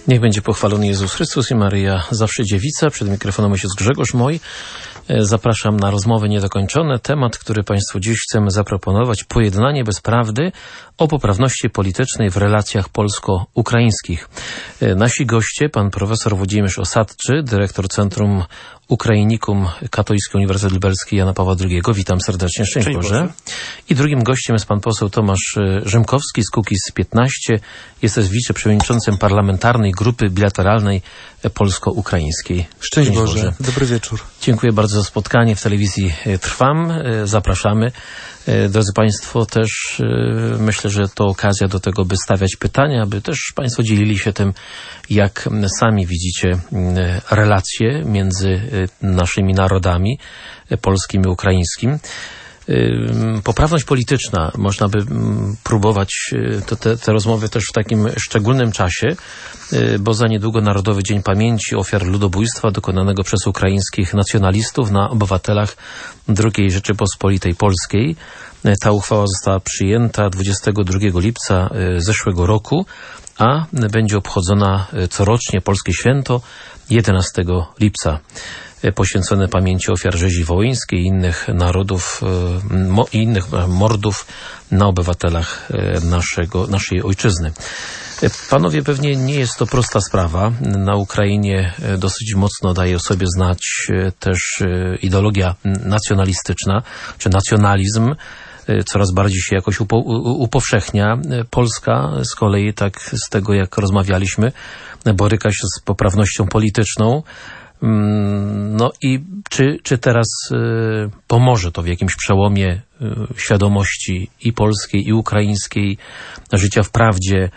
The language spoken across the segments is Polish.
Niech będzie pochwalony Jezus Chrystus i Maryja zawsze dziewica. Przed mikrofonem ojciec Grzegorz Moj. Zapraszam na rozmowy niedokończone. Temat, który Państwu dziś chcemy zaproponować: pojednanie bez prawdy o poprawności politycznej w relacjach polsko-ukraińskich. Nasi goście, pan profesor Włodzimierz Osadczy, dyrektor Centrum Ukrainikum Katolicki Uniwersytet Lubelski Jana Pawła II. Witam serdecznie, szczęść Boże. I drugim gościem jest pan poseł Tomasz Rzymkowski z Kukiz15. Jest też wiceprzewodniczącym parlamentarnej grupy bilateralnej polsko-ukraińskiej. Szczęść Boże. Dobry wieczór. Dziękuję bardzo za spotkanie w telewizji Trwam. Zapraszamy. Drodzy Państwo, też myślę, że to okazja do tego, by stawiać pytania, aby też Państwo dzielili się tym, jak sami widzicie relacje między naszymi narodami, polskim i ukraińskim. Poprawność polityczna, można by próbować te rozmowy też w takim szczególnym czasie, bo za niedługo Narodowy Dzień Pamięci Ofiar Ludobójstwa dokonanego przez ukraińskich nacjonalistów na obywatelach II Rzeczypospolitej Polskiej. Ta uchwała została przyjęta 22 lipca zeszłego roku, a będzie obchodzona corocznie polskie święto 11 lipca. Poświęcone pamięci ofiar rzezi wołyńskiej i innych narodów, i innych mordów na obywatelach naszej ojczyzny. Panowie, pewnie nie jest to prosta sprawa. Na Ukrainie dosyć mocno daje o sobie znać też ideologia nacjonalistyczna, czy nacjonalizm. Coraz bardziej się jakoś upowszechnia. Polska z kolei, tak z tego jak rozmawialiśmy, boryka się z poprawnością polityczną. No i czy teraz pomoże to w jakimś przełomie świadomości i polskiej, i ukraińskiej, życia w prawdzie?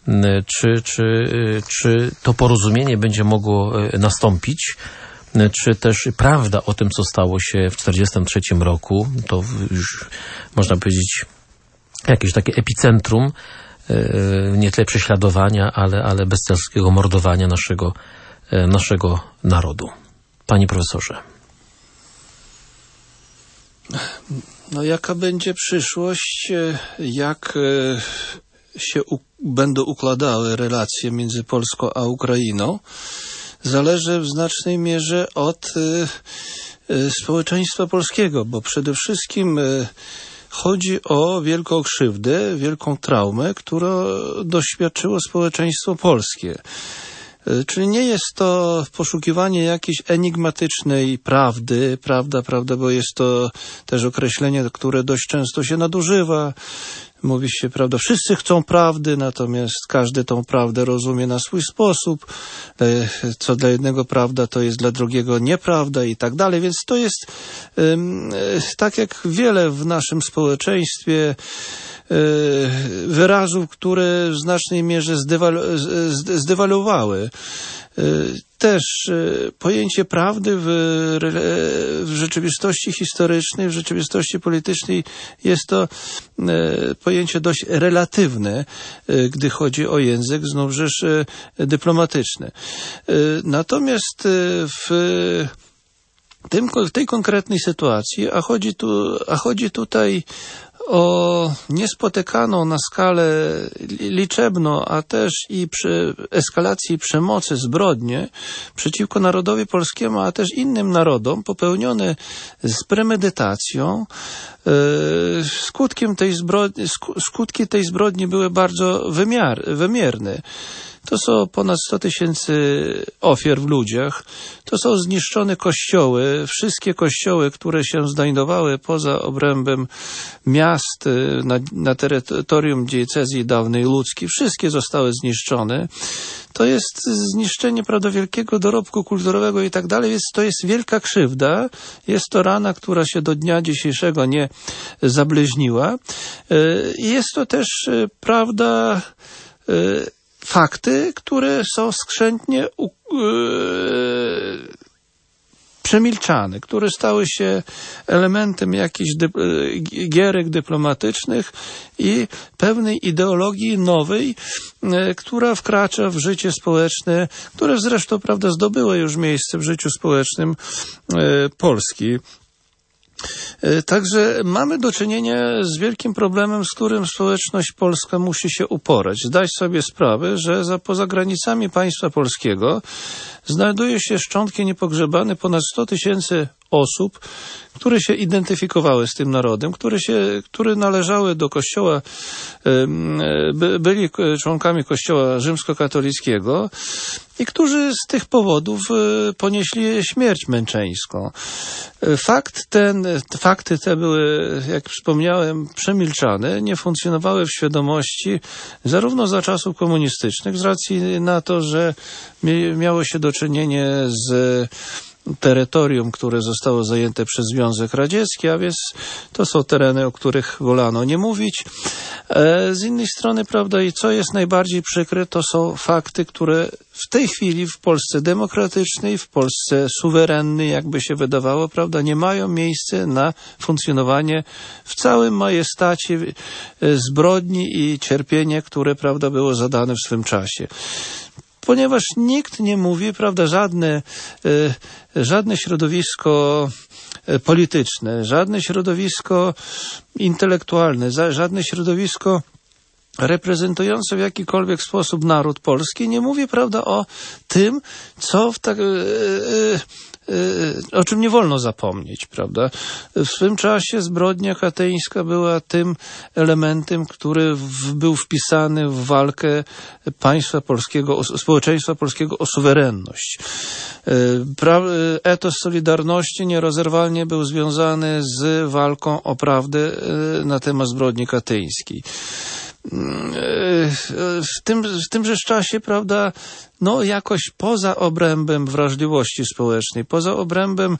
Czy to porozumienie będzie mogło nastąpić? Czy też prawda o tym, co stało się w 1943 roku, to już można powiedzieć jakieś takie epicentrum nie tyle prześladowania, ale bestialskiego mordowania naszego narodu. Panie profesorze. No jaka będzie przyszłość, jak się będą układały relacje między Polską a Ukrainą, zależy w znacznej mierze od społeczeństwa polskiego, bo przede wszystkim chodzi o wielką krzywdę, wielką traumę, którą doświadczyło społeczeństwo polskie. Czyli nie jest to poszukiwanie jakiejś enigmatycznej prawdy, prawda, bo jest to też określenie, które dość często się nadużywa. Mówi się, prawda, wszyscy chcą prawdy, natomiast każdy tą prawdę rozumie na swój sposób. Co dla jednego prawda, to jest dla drugiego nieprawda i tak dalej. Więc to jest tak jak wiele w naszym społeczeństwie wyrazów, które w znacznej mierze zdewaluowały. Też pojęcie prawdy w rzeczywistości historycznej, w rzeczywistości politycznej jest to pojęcie dość relatywne, gdy chodzi o język, znowuż dyplomatyczny. Natomiast w tej konkretnej sytuacji, a chodzi tutaj o niespotykaną na skalę liczebną, a też i przy eskalacji przemocy zbrodnie przeciwko narodowi polskiemu, a też innym narodom, popełnione z premedytacją. Skutki tej zbrodni były bardzo wymierne. To są ponad 100 000 ofiar w ludziach. To są zniszczone kościoły. Wszystkie kościoły, które się znajdowały poza obrębem miast na terytorium diecezji dawnej łódzkiej, wszystkie zostały zniszczone. To jest zniszczenie, prawda, wielkiego dorobku kulturowego i tak dalej, więc to jest wielka krzywda. Jest to rana, która się do dnia dzisiejszego nie zableźniła. Jest to też, prawda, fakty, które są skrzętnie przemilczane, które stały się elementem jakichś gierek dyplomatycznych i pewnej ideologii nowej, która wkracza w życie społeczne, które zresztą, prawda, zdobyło już miejsce w życiu społecznym Polski. Także mamy do czynienia z wielkim problemem, z którym społeczność polska musi się uporać. Zdać sobie sprawę, że poza granicami państwa polskiego znajduje się szczątki niepogrzebane ponad 100 000 osób, które się identyfikowały z tym narodem, które należały do Kościoła, byli członkami Kościoła rzymskokatolickiego i którzy z tych powodów ponieśli śmierć męczeńską. Fakty te były, jak wspomniałem, przemilczane, nie funkcjonowały w świadomości zarówno za czasów komunistycznych, z racji na to, że miało się do czynienia z terytorium, które zostało zajęte przez Związek Radziecki, a więc to są tereny, o których wolano nie mówić. Z innej strony, prawda, i co jest najbardziej przykre, to są fakty, które w tej chwili w Polsce demokratycznej, w Polsce suwerennej, jakby się wydawało, prawda, nie mają miejsca na funkcjonowanie w całym majestacie zbrodni i cierpienia, które, prawda, było zadane w swym czasie. Ponieważ nikt nie mówi, prawda, żadne środowisko polityczne, żadne środowisko intelektualne, żadne środowisko reprezentujące w jakikolwiek sposób naród polski nie mówi, prawda, o tym, o czym nie wolno zapomnieć, prawda. W swym czasie zbrodnia katyńska była tym elementem, który był wpisany w walkę państwa polskiego, społeczeństwa polskiego o suwerenność. Etos Solidarności nierozerwalnie był związany z walką o prawdę na temat zbrodni katyńskiej. W tymże czasie, prawda, no jakoś poza obrębem wrażliwości społecznej, poza obrębem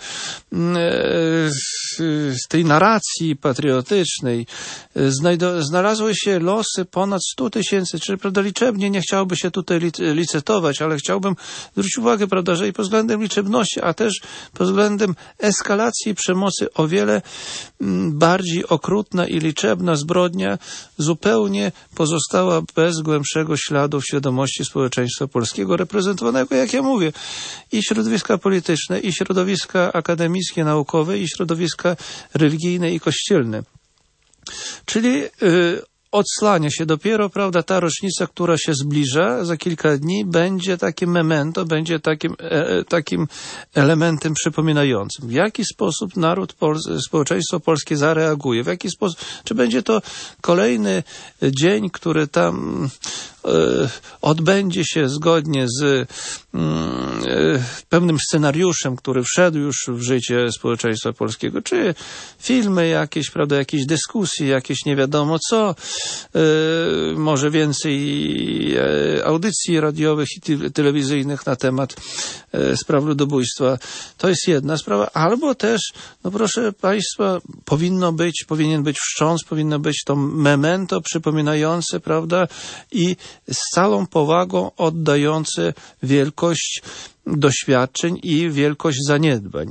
tej narracji patriotycznej znalazły się losy ponad 100 000, czyli, prawda, liczebnie nie chciałoby się tutaj licytować, ale chciałbym zwrócić uwagę, prawda, że i pod względem liczebności, a też pod względem eskalacji przemocy o wiele bardziej okrutna i liczebna zbrodnia zupełnie pozostała bez głębszego śladu w świadomości społeczeństwa polskiego, reprezentowanego, jak ja mówię, i środowiska polityczne, i środowiska akademickie, naukowe, i środowiska religijne i kościelne. Czyli odsłania się dopiero, prawda, ta rocznica, która się zbliża za kilka dni, będzie takim memento, będzie takim elementem przypominającym. W jaki sposób społeczeństwo polskie zareaguje? W jaki sposób, czy będzie to kolejny dzień, który tam odbędzie się zgodnie z pewnym scenariuszem, który wszedł już w życie społeczeństwa polskiego, czy filmy jakieś, prawda, jakieś dyskusje, jakieś nie wiadomo co, może więcej audycji radiowych i telewizyjnych na temat spraw ludobójstwa. To jest jedna sprawa. Albo też, no proszę Państwa, powinien być wszcząc, powinno być to memento przypominające, prawda, i z całą powagą oddające wielkość doświadczeń i wielkość zaniedbań.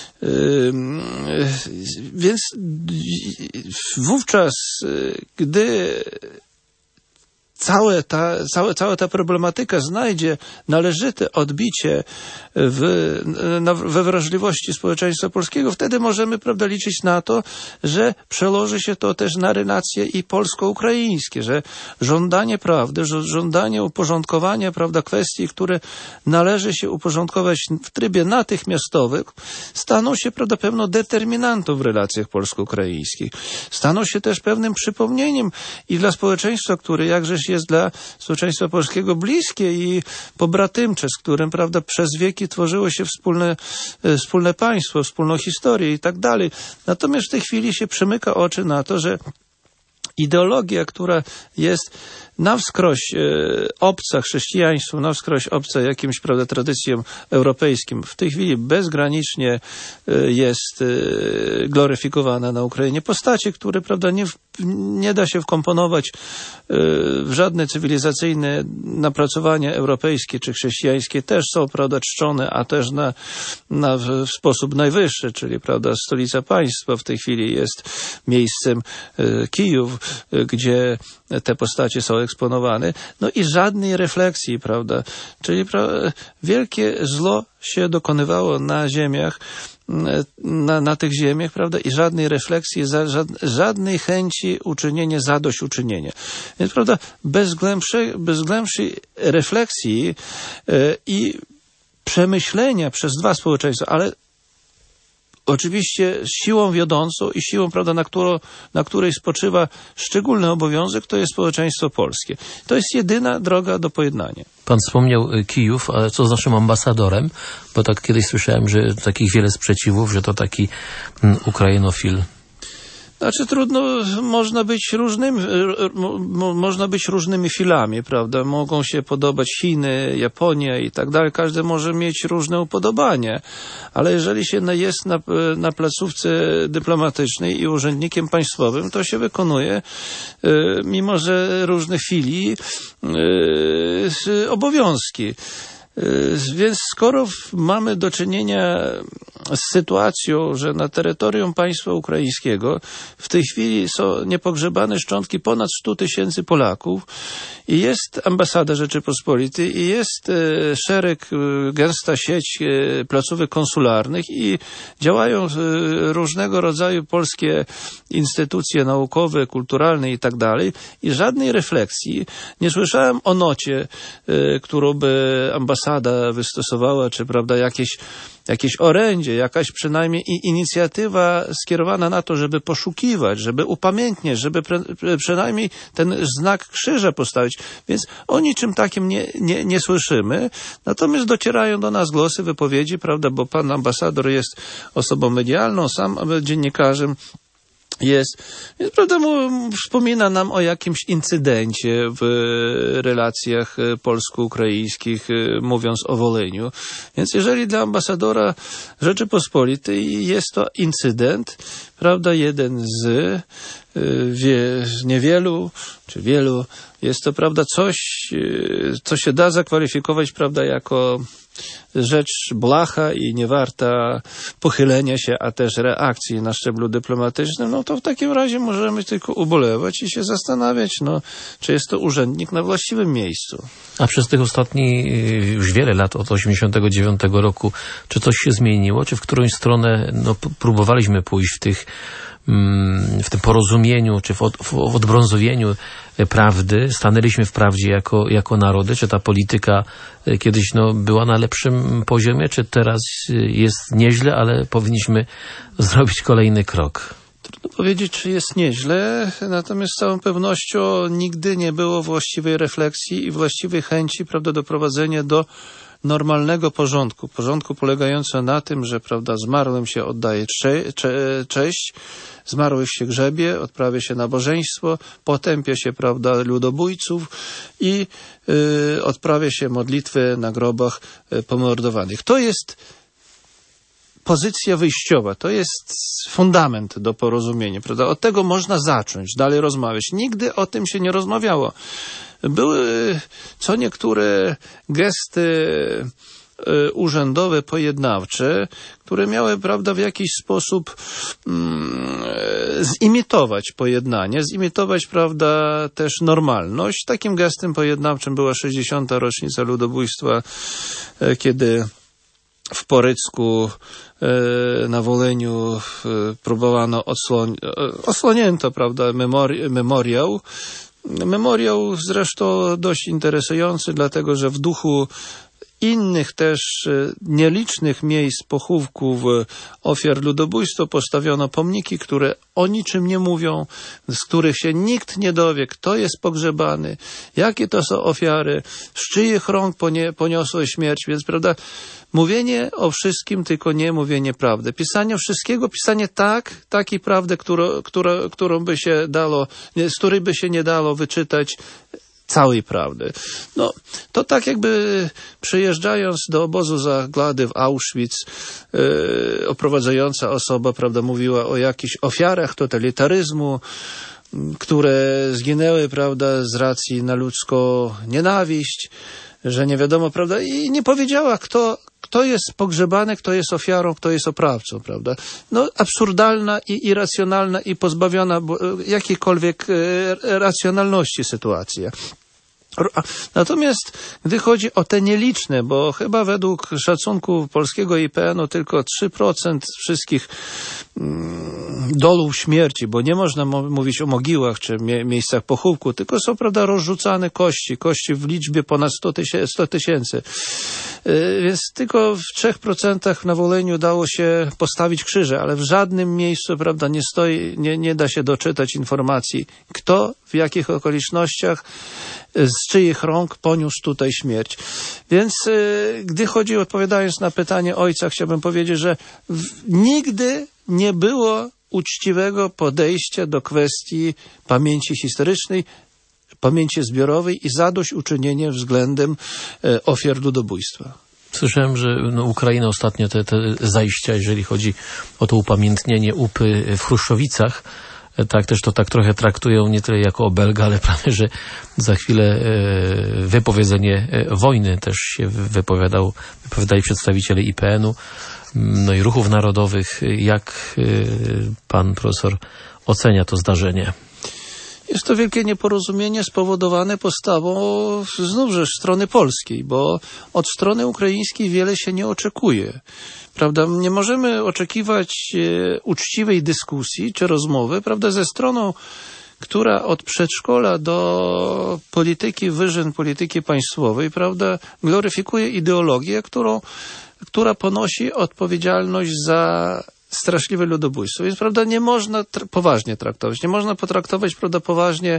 Więc wówczas, gdy cała ta problematyka znajdzie należyte odbicie we wrażliwości społeczeństwa polskiego, wtedy możemy, prawda, liczyć na to, że przełoży się to też na relacje i polsko-ukraińskie, że żądanie prawdy, żądanie uporządkowania, prawda, kwestii, które należy się uporządkować w trybie natychmiastowym, staną się, prawda, pewną determinantą w relacjach polsko-ukraińskich. Staną się też pewnym przypomnieniem i dla społeczeństwa, które jakżeż jest dla społeczeństwa polskiego bliskie i pobratymcze, z którym, prawda, przez wieki tworzyło się wspólne państwo, wspólną historię i tak dalej. Natomiast w tej chwili się przymyka oczy na to, że ideologia, która jest na wskroś obca chrześcijaństwu, na wskroś obca jakimś, prawda, tradycjom europejskim, w tej chwili bezgranicznie jest gloryfikowana na Ukrainie. Postacie, które, prawda, nie da się wkomponować w żadne cywilizacyjne napracowania europejskie czy chrześcijańskie, też są, prawda, czczone, a też w sposób najwyższy, czyli, prawda, stolica państwa w tej chwili jest miejscem Kijów, gdzie te postacie są eksponowane. No i żadnej refleksji, prawda? Czyli wielkie zło się dokonywało na ziemiach, na tych ziemiach, prawda? I żadnej refleksji, żadnej chęci uczynienia, zadośćuczynienia. Więc, prawda, bez głębszej refleksji i przemyślenia przez dwa społeczeństwa, ale oczywiście siłą wiodącą i siłą, prawda, na której spoczywa szczególny obowiązek, to jest społeczeństwo polskie. To jest jedyna droga do pojednania. Pan wspomniał Kijów, ale co z naszym ambasadorem? Bo tak kiedyś słyszałem, że takich wiele sprzeciwów, że to taki ukrainofil. Znaczy trudno, można być różnymi filami, prawda? Mogą się podobać Chiny, Japonia i tak dalej. Każdy może mieć różne upodobania, ale jeżeli się jest na placówce dyplomatycznej i urzędnikiem państwowym, to się wykonuje, mimo że różnych filii, obowiązki. Więc skoro mamy do czynienia z sytuacją, że na terytorium państwa ukraińskiego w tej chwili są niepogrzebane szczątki ponad 100 000 Polaków i jest ambasada Rzeczypospolitej i jest szereg, gęsta sieć placówek konsularnych i działają różnego rodzaju polskie instytucje naukowe, kulturalne i tak dalej i żadnej refleksji nie słyszałem o nocie, którą by ambasada wystosowała, czy, prawda, jakieś orędzie, jakaś przynajmniej inicjatywa skierowana na to, żeby poszukiwać, żeby upamiętniać, żeby przynajmniej ten znak krzyża postawić. Więc o niczym takim nie słyszymy. Natomiast docierają do nas głosy, wypowiedzi, prawda, bo pan ambasador jest osobą medialną, sam dziennikarzem jest, więc, prawda, wspomina nam o jakimś incydencie w relacjach polsko-ukraińskich, mówiąc o Woleniu. Więc jeżeli dla ambasadora Rzeczypospolitej jest to incydent, prawda, jeden z niewielu, czy wielu, jest to, prawda, coś, co się da zakwalifikować, prawda, jako rzecz blacha i niewarta pochylenia się, a też reakcji na szczeblu dyplomatycznym, no to w takim razie możemy tylko ubolewać i się zastanawiać, no, czy jest to urzędnik na właściwym miejscu. A przez tych ostatnich już wiele lat, od 89 roku, czy coś się zmieniło? Czy w którąś stronę próbowaliśmy pójść w tym porozumieniu, czy w odbrązowieniu prawdy, stanęliśmy w prawdzie jako narody, czy ta polityka kiedyś była na lepszym poziomie, czy teraz jest nieźle, ale powinniśmy zrobić kolejny krok? Trudno powiedzieć, czy jest nieźle, natomiast z całą pewnością nigdy nie było właściwej refleksji i właściwej chęci, prawda, doprowadzenia do normalnego porządku polegającego na tym, że, prawda, zmarłym się oddaje cześć, zmarłych się grzebie, odprawia się nabożeństwo, potępia się, prawda, ludobójców i odprawia się modlitwy na grobach pomordowanych. To jest pozycja wyjściowa, to jest fundament do porozumienia, prawda? Od tego można zacząć, dalej rozmawiać. Nigdy o tym się nie rozmawiało. Były co niektóre gesty urzędowe, pojednawcze, które miały, prawda, w jakiś sposób zimitować pojednanie, zimitować, prawda, też normalność. Takim gestem pojednawczym była 60. rocznica ludobójstwa, kiedy w Porycku na Woleniu próbowano odsłonięto, prawda, memoriał. Memoriał zresztą dość interesujący, dlatego że w duchu innych też nielicznych miejsc pochówków ofiar ludobójstwa postawiono pomniki, które o niczym nie mówią, z których się nikt nie dowie, kto jest pogrzebany, jakie to są ofiary, z czyich rąk poniosły śmierć, więc, prawda, mówienie o wszystkim, tylko nie mówienie prawdy. Pisanie wszystkiego, pisanie takiej prawdy, którą by się dało, z której by się nie dało wyczytać całej prawdy. No, to tak jakby przyjeżdżając do obozu zagłady w Auschwitz, oprowadzająca osoba, prawda, mówiła o jakichś ofiarach totalitaryzmu, które zginęły, prawda, z racji na ludzką nienawiść, że nie wiadomo, prawda, i nie powiedziała, kto kto jest pogrzebany, kto jest ofiarą, kto jest oprawcą, prawda? No, absurdalna i irracjonalna i pozbawiona jakiejkolwiek racjonalności sytuacja. Natomiast gdy chodzi o te nieliczne, bo chyba według szacunku polskiego IPN-u tylko 3% wszystkich dolów śmierci, bo nie można mówić o mogiłach czy miejscach pochówku, tylko są, prawda, rozrzucane kości w liczbie ponad 100 tysięcy. Więc tylko w 3% na Woleniu dało się postawić krzyże, ale w żadnym miejscu, prawda, nie da się doczytać informacji, kto, w jakich okolicznościach, z czyich rąk poniósł tutaj śmierć. Więc gdy chodzi, odpowiadając na pytanie ojca, chciałbym powiedzieć, że nigdy nie było uczciwego podejścia do kwestii pamięci historycznej, pamięci zbiorowej i zadośćuczynienia względem ofiar ludobójstwa. Słyszałem, że Ukraina ostatnio te zajścia, jeżeli chodzi o to upamiętnienie UPy w Chruszczowicach, tak też to tak trochę traktują nie tyle jako obelga, ale prawie, że za chwilę wypowiedzenie wojny też się wypowiadali przedstawiciele IPN-u, no i ruchów narodowych. Jak pan profesor ocenia to zdarzenie? Jest to wielkie nieporozumienie spowodowane postawą znówże strony polskiej, bo od strony ukraińskiej wiele się nie oczekuje. Prawda? Nie możemy oczekiwać uczciwej dyskusji czy rozmowy, prawda, ze stroną, która od przedszkola do polityki wyżyn, polityki państwowej, prawda, gloryfikuje ideologię, która ponosi odpowiedzialność za straszliwe ludobójstwo. Więc, prawda, nie można poważnie traktować. Nie można potraktować, prawda, poważnie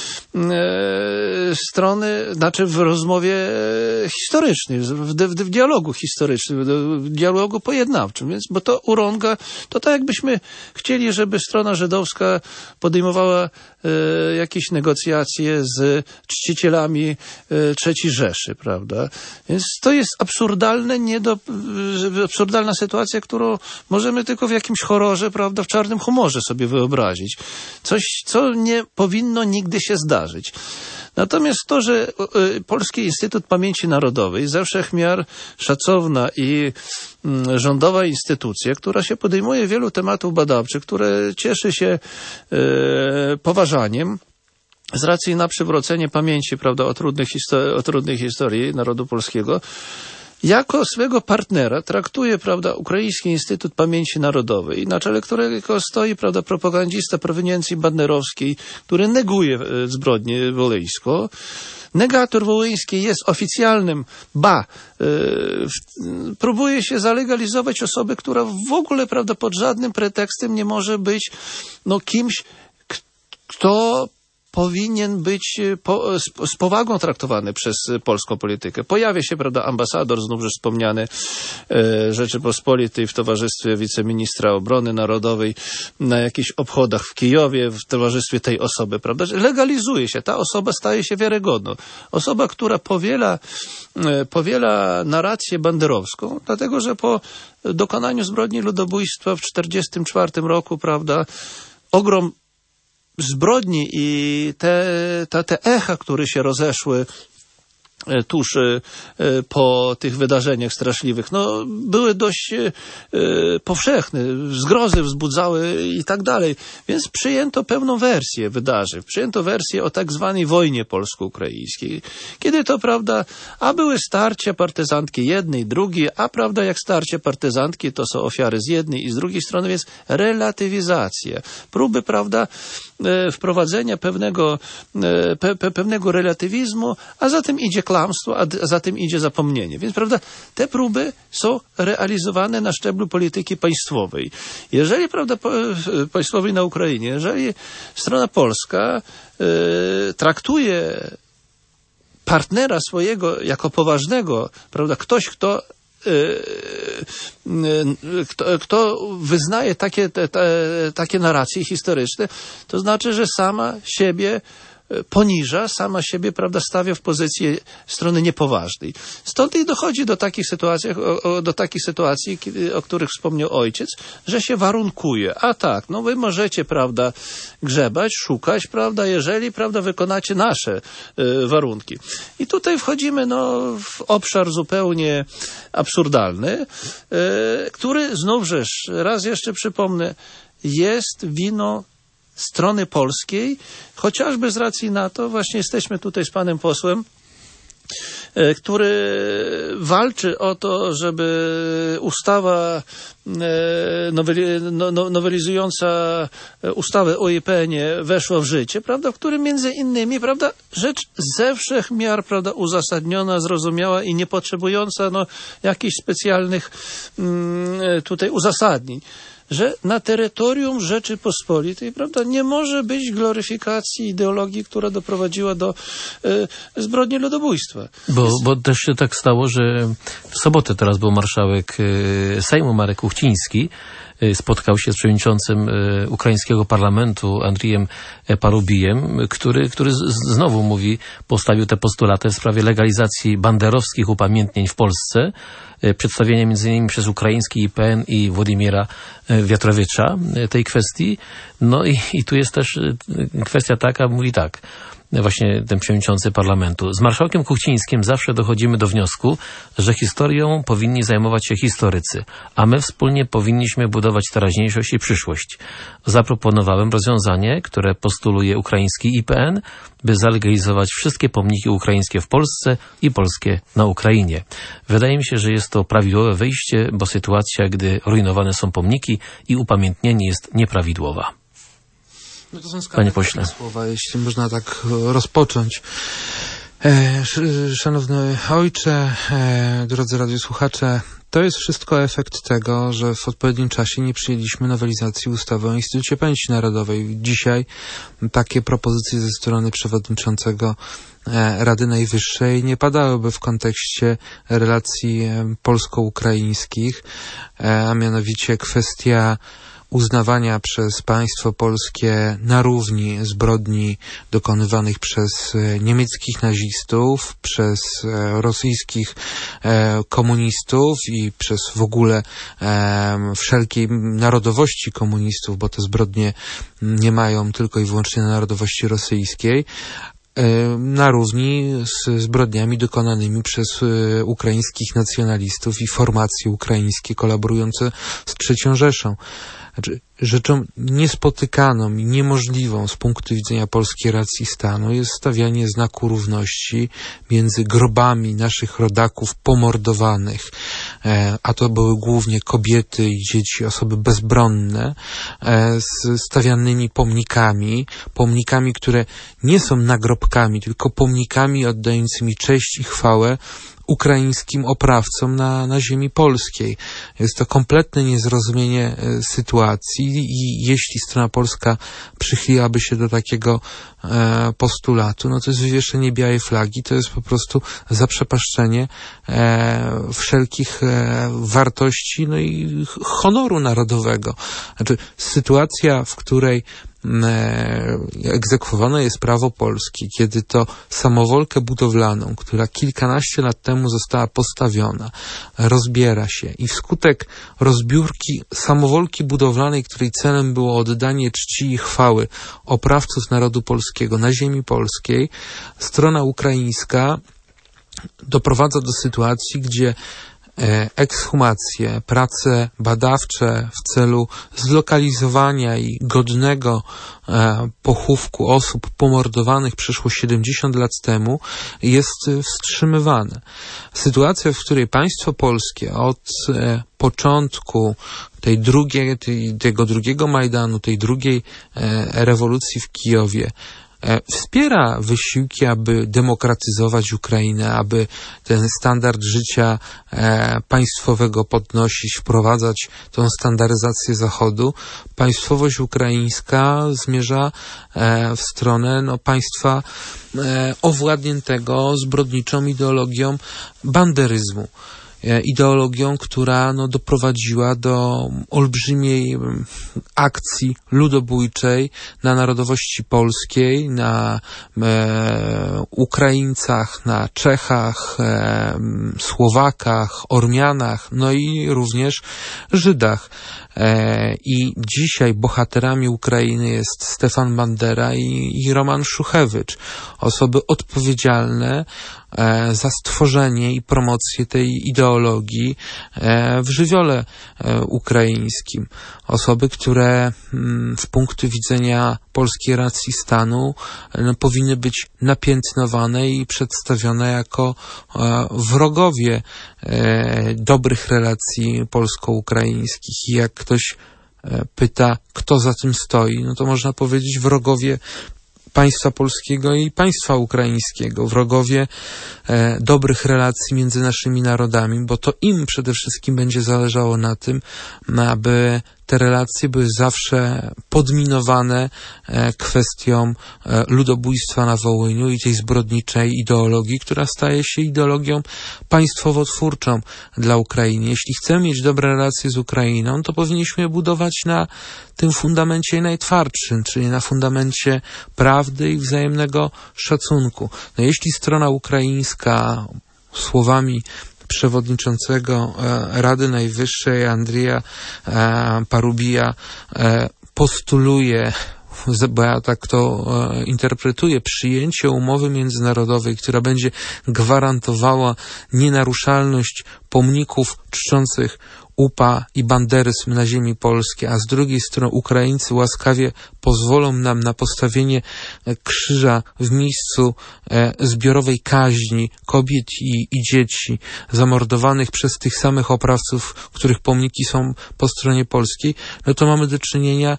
strony, znaczy w rozmowie historycznej, w dialogu historycznym, w dialogu pojednawczym. Więc, bo to urąga, to tak jakbyśmy chcieli, żeby strona żydowska podejmowała jakieś negocjacje z czcicielami III Rzeszy, prawda? Więc to jest absurdalna sytuacja, którą możemy tylko w jakimś horrorze, prawda, w czarnym humorze sobie wyobrazić. Coś, co nie powinno nigdy się zdarzyć. Natomiast to, że Polski Instytut Pamięci Narodowej, ze wszech miar szacowna i rządowa instytucja, która się podejmuje wielu tematów badawczych, które cieszy się poważaniem z racji na przywrócenie pamięci, prawda, o trudnej historii narodu polskiego, jako swego partnera traktuje, prawda, Ukraiński Instytut Pamięci Narodowej, na czele którego stoi, prawda, propagandista proweniencji banderowskiej, który neguje zbrodnię wołyńską. Negator wołyński jest oficjalnym, próbuje się zalegalizować osobę, która w ogóle, prawda, pod żadnym pretekstem nie może być kimś, kto powinien być z powagą traktowany przez polską politykę. Pojawia się, prawda, ambasador, znów już wspomniany Rzeczypospolitej w towarzystwie wiceministra obrony narodowej na jakichś obchodach w Kijowie w towarzystwie tej osoby, prawda? Legalizuje się. Ta osoba staje się wiarygodną. Osoba, która powiela narrację banderowską, dlatego że po dokonaniu zbrodni ludobójstwa w 1944 roku, prawda, ogrom zbrodni i te echa, które się rozeszły tuż po tych wydarzeniach straszliwych, były dość powszechne, zgrozy wzbudzały i tak dalej. Więc przyjęto pewną wersję wydarzeń. Przyjęto wersję o tak zwanej wojnie polsko-ukraińskiej. Kiedy to, prawda, były starcia partyzantki jednej, drugiej, prawda, jak starcie partyzantki, to są ofiary z jednej i z drugiej strony, więc relatywizacja. Próby, prawda, wprowadzenia pewnego relatywizmu, a za tym idzie kłamstwo, a za tym idzie zapomnienie. Więc, prawda, te próby są realizowane na szczeblu polityki państwowej. Jeżeli, prawda, państwowej na Ukrainie, jeżeli strona polska traktuje partnera swojego jako poważnego, prawda, ktoś, kto wyznaje takie narracje historyczne, to znaczy, że sama siebie poniża, sama siebie, prawda, stawia w pozycję strony niepoważnej. Stąd i dochodzi do takich sytuacji, o których wspomniał ojciec, że się warunkuje. A tak, no wy możecie, prawda, grzebać, szukać, prawda, jeżeli, prawda, wykonacie nasze warunki. I tutaj wchodzimy, no, w obszar zupełnie absurdalny, który znówżeż, raz jeszcze przypomnę, jest winą strony polskiej, chociażby z racji na to, właśnie jesteśmy tutaj z panem posłem, który walczy o to, żeby ustawa nowelizująca ustawę o IPN-ie weszła w życie, prawda, w którym między innymi, prawda, rzecz ze wszech miar, prawda, uzasadniona, zrozumiała i nie potrzebująca, no, jakichś specjalnych tutaj uzasadnień, że na terytorium Rzeczypospolitej, prawda, nie może być gloryfikacji ideologii, która doprowadziła do zbrodni ludobójstwa. Bo też się tak stało, że w sobotę teraz był marszałek Sejmu Marek Kuchciński, spotkał się z przewodniczącym ukraińskiego parlamentu Andrijem Parubijem, który znowu mówi, postawił te postulaty w sprawie legalizacji banderowskich upamiętnień w Polsce, przedstawienia m.in. przez ukraiński IPN i Władimira Wiatrowicza tej kwestii. No i tu jest też kwestia taka, mówi tak, właśnie ten przewodniczący parlamentu. Z marszałkiem Kuchcińskim zawsze dochodzimy do wniosku, że historią powinni zajmować się historycy, a my wspólnie powinniśmy budować teraźniejszość i przyszłość. Zaproponowałem rozwiązanie, które postuluje ukraiński IPN, by zalegalizować wszystkie pomniki ukraińskie w Polsce i polskie na Ukrainie. Wydaje mi się, że jest to prawidłowe wyjście, bo sytuacja, gdy rujnowane są pomniki i upamiętnienie jest nieprawidłowa. No to są Panie pośle. Słowa, jeśli można tak rozpocząć. Szanowny ojcze, drodzy radiosłuchacze, to jest wszystko efekt tego, że w odpowiednim czasie nie przyjęliśmy nowelizacji ustawy o Instytucie Pamięci Narodowej. Dzisiaj takie propozycje ze strony przewodniczącego Rady Najwyższej nie padałyby w kontekście relacji polsko-ukraińskich, a mianowicie kwestia uznawania przez państwo polskie na równi zbrodni dokonywanych przez niemieckich nazistów, przez rosyjskich komunistów i przez w ogóle wszelkiej narodowości komunistów, bo te zbrodnie nie mają tylko i wyłącznie narodowości rosyjskiej, na równi z zbrodniami dokonanymi przez ukraińskich nacjonalistów i formacje ukraińskie kolaborujące z III Rzeszą. Znaczy, rzeczą niespotykaną i niemożliwą z punktu widzenia polskiej racji stanu jest stawianie znaku równości między grobami naszych rodaków pomordowanych, a to były głównie kobiety i dzieci, osoby bezbronne, z stawianymi pomnikami, które nie są nagrobkami, tylko pomnikami oddającymi cześć i chwałę ukraińskim oprawcom na ziemi polskiej. Jest to kompletne niezrozumienie sytuacji i jeśli strona polska przychyliłaby się do takiego postulatu, no to jest wywieszenie białej flagi, to jest po prostu zaprzepaszczenie wszelkich wartości, no i honoru narodowego. Znaczy, sytuacja, w której egzekwowane jest prawo polskie, kiedy to samowolkę budowlaną, która kilkanaście lat temu została postawiona, rozbiera się i wskutek rozbiórki samowolki budowlanej, której celem było oddanie czci i chwały oprawców narodu polskiego na ziemi polskiej, strona ukraińska doprowadza do sytuacji, gdzie ekshumacje, prace badawcze w celu zlokalizowania i godnego pochówku osób pomordowanych przeszło 70 lat temu jest wstrzymywane. Sytuacja, w której państwo polskie od początku tego drugiego Majdanu, tej drugiej rewolucji w Kijowie wspiera wysiłki, aby demokratyzować Ukrainę, aby ten standard życia państwowego podnosić, wprowadzać tą standaryzację Zachodu. Państwowość ukraińska zmierza w stronę państwa owładniętego zbrodniczą ideologią banderyzmu. ideologią, która doprowadziła do olbrzymiej akcji ludobójczej na narodowości polskiej, na Ukraińcach, na Czechach, Słowakach, Ormianach, i również Żydach. I dzisiaj bohaterami Ukrainy jest Stefan Bandera i Roman Szuchewicz. Osoby odpowiedzialne za stworzenie i promocję tej ideologii w żywiole ukraińskim. Osoby, które z punktu widzenia polskiej racji stanu powinny być napiętnowane i przedstawione jako wrogowie dobrych relacji polsko-ukraińskich. I jak ktoś pyta, kto za tym stoi, to można powiedzieć wrogowie państwa polskiego i państwa ukraińskiego, wrogowie dobrych relacji między naszymi narodami, bo to im przede wszystkim będzie zależało na tym, aby te relacje były zawsze podminowane kwestią ludobójstwa na Wołyniu i tej zbrodniczej ideologii, która staje się ideologią państwowotwórczą dla Ukrainy. Jeśli chcemy mieć dobre relacje z Ukrainą, to powinniśmy je budować na tym fundamencie najtwardszym, czyli na fundamencie prawdy i wzajemnego szacunku. Jeśli strona ukraińska słowami przewodniczącego Rady Najwyższej Andrija Parubija postuluje, bo ja tak to interpretuję, przyjęcie umowy międzynarodowej, która będzie gwarantowała nienaruszalność pomników czczących UPA i banderyzm na ziemi polskiej, a z drugiej strony Ukraińcy łaskawie pozwolą nam na postawienie krzyża w miejscu zbiorowej kaźni kobiet i dzieci zamordowanych przez tych samych oprawców, których pomniki są po stronie polskiej, to mamy do czynienia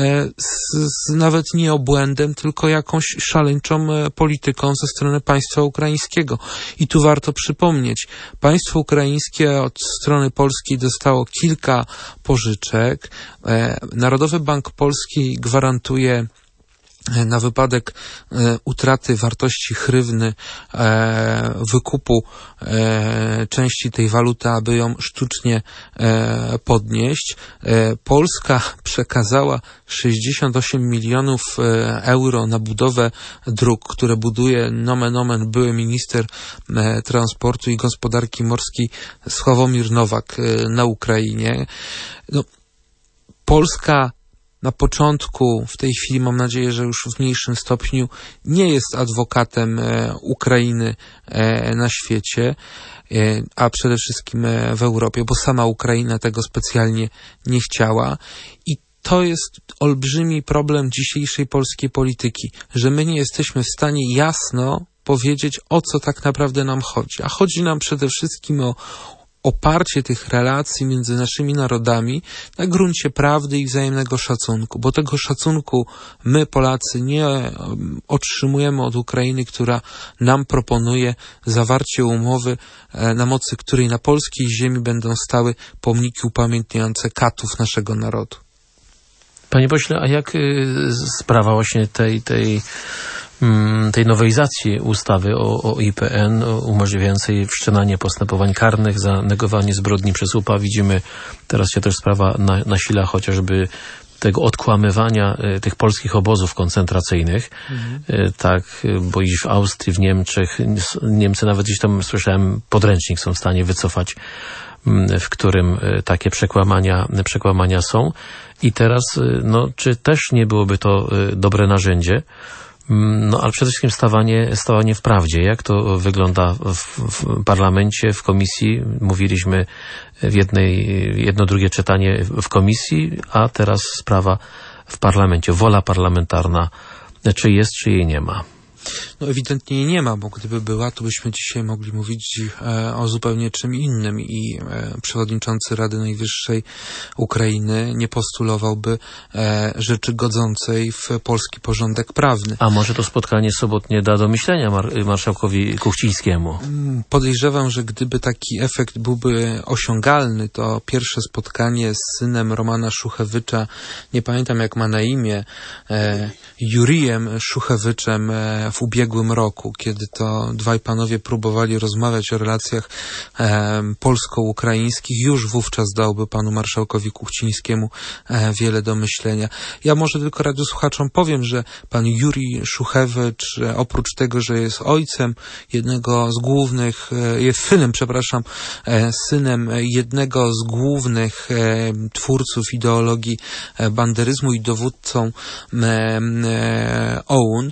z nawet nie obłędem, tylko jakąś szaleńczą polityką ze strony państwa ukraińskiego. I tu warto przypomnieć, państwo ukraińskie od strony polskiej dostało kilka pożyczek. Narodowy Bank Polski gwarantuje na wypadek utraty wartości hrywny, wykupu części tej waluty, aby ją sztucznie podnieść. Polska przekazała 68 milionów euro na budowę dróg, które buduje nomen omen były minister transportu i gospodarki morskiej Sławomir Nowak na Ukrainie. Polska na początku, w tej chwili mam nadzieję, że już w mniejszym stopniu, nie jest adwokatem Ukrainy na świecie, a przede wszystkim w Europie, bo sama Ukraina tego specjalnie nie chciała. I to jest olbrzymi problem dzisiejszej polskiej polityki, że my nie jesteśmy w stanie jasno powiedzieć, o co tak naprawdę nam chodzi. A chodzi nam przede wszystkim o oparcie tych relacji między naszymi narodami na gruncie prawdy i wzajemnego szacunku, bo tego szacunku my, Polacy, nie otrzymujemy od Ukrainy, która nam proponuje zawarcie umowy, na mocy której na polskiej ziemi będą stały pomniki upamiętniające katów naszego narodu. Panie pośle, a jak sprawa właśnie tej nowelizacji ustawy o IPN umożliwiającej wszczynanie postępowań karnych za negowanie zbrodni przez UPA. Widzimy, teraz się też sprawa nasila chociażby tego odkłamywania tych polskich obozów koncentracyjnych. Tak, bo i w Austrii, w Niemczech, Niemcy nawet gdzieś tam, słyszałem, podręcznik są w stanie wycofać, w którym takie przekłamania są. I teraz, czy też nie byłoby to dobre narzędzie? Ale przede wszystkim stawanie w prawdzie. Jak to wygląda w parlamencie, w komisji? Mówiliśmy jedno, drugie czytanie w komisji, a teraz sprawa w parlamencie. Wola parlamentarna, czy jest, czy jej nie ma? Ewidentnie jej nie ma, bo gdyby była, to byśmy dzisiaj mogli mówić o zupełnie czym innym i przewodniczący Rady Najwyższej Ukrainy nie postulowałby rzeczy godzącej w polski porządek prawny. A może to spotkanie sobotnie da do myślenia marszałkowi Kuchcińskiemu? Podejrzewam, że gdyby taki efekt byłby osiągalny, to pierwsze spotkanie z synem Romana Szuchewycza, nie pamiętam jak ma na imię, Jurijem Szuchewiczem w ubiegłym roku, kiedy to dwaj panowie próbowali rozmawiać o relacjach polsko-ukraińskich, już wówczas dałby panu marszałkowi Kuchcińskiemu wiele do myślenia. Ja może tylko radiosłuchaczom powiem, że pan Jurij Szuchewicz, oprócz tego, że jest ojcem jednego z głównych, jest synem jednego z głównych twórców ideologii banderyzmu i dowódcą OUN,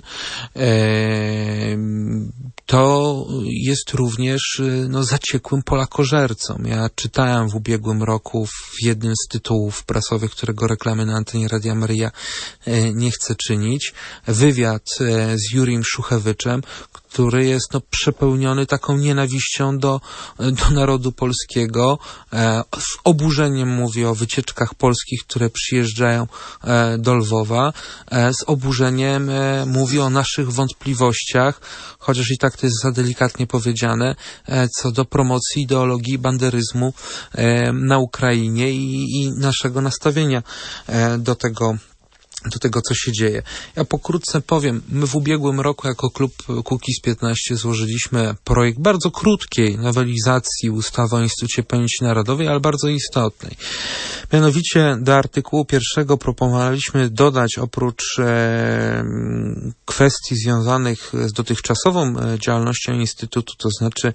to jest również zaciekłym polakożercą. Ja czytałem w ubiegłym roku w jednym z tytułów prasowych, którego reklamy na antenie Radia Maryja nie chcę czynić, wywiad z Jurijem Szuchewiczem, który jest przepełniony taką nienawiścią do narodu polskiego. Z oburzeniem mówi o wycieczkach polskich, które przyjeżdżają do Lwowa. Z oburzeniem mówi o naszych wątpliwościach, chociaż i tak to jest za delikatnie powiedziane, co do promocji ideologii banderyzmu na Ukrainie i naszego nastawienia do tego, co się dzieje. Ja pokrótce powiem, my w ubiegłym roku jako klub Kukiz 15 złożyliśmy projekt bardzo krótkiej nowelizacji ustawy o Instytucie Pamięci Narodowej, ale bardzo istotnej. Mianowicie do artykułu 1 proponowaliśmy dodać oprócz kwestii związanych z dotychczasową działalnością Instytutu, to znaczy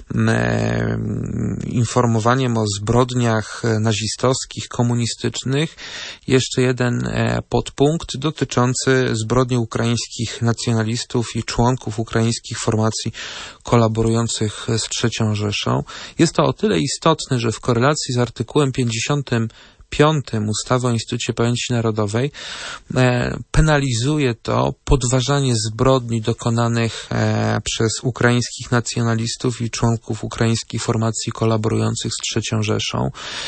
informowaniem o zbrodniach nazistowskich, komunistycznych, jeszcze jeden podpunkt dotyczący zbrodni ukraińskich nacjonalistów i członków ukraińskich formacji kolaborujących z III Rzeszą. Jest to o tyle istotne, że w korelacji z artykułem 55 ustawy o Instytucie Pamięci Narodowej penalizuje to podważanie zbrodni dokonanych przez ukraińskich nacjonalistów i członków ukraińskich formacji kolaborujących z III Rzeszą.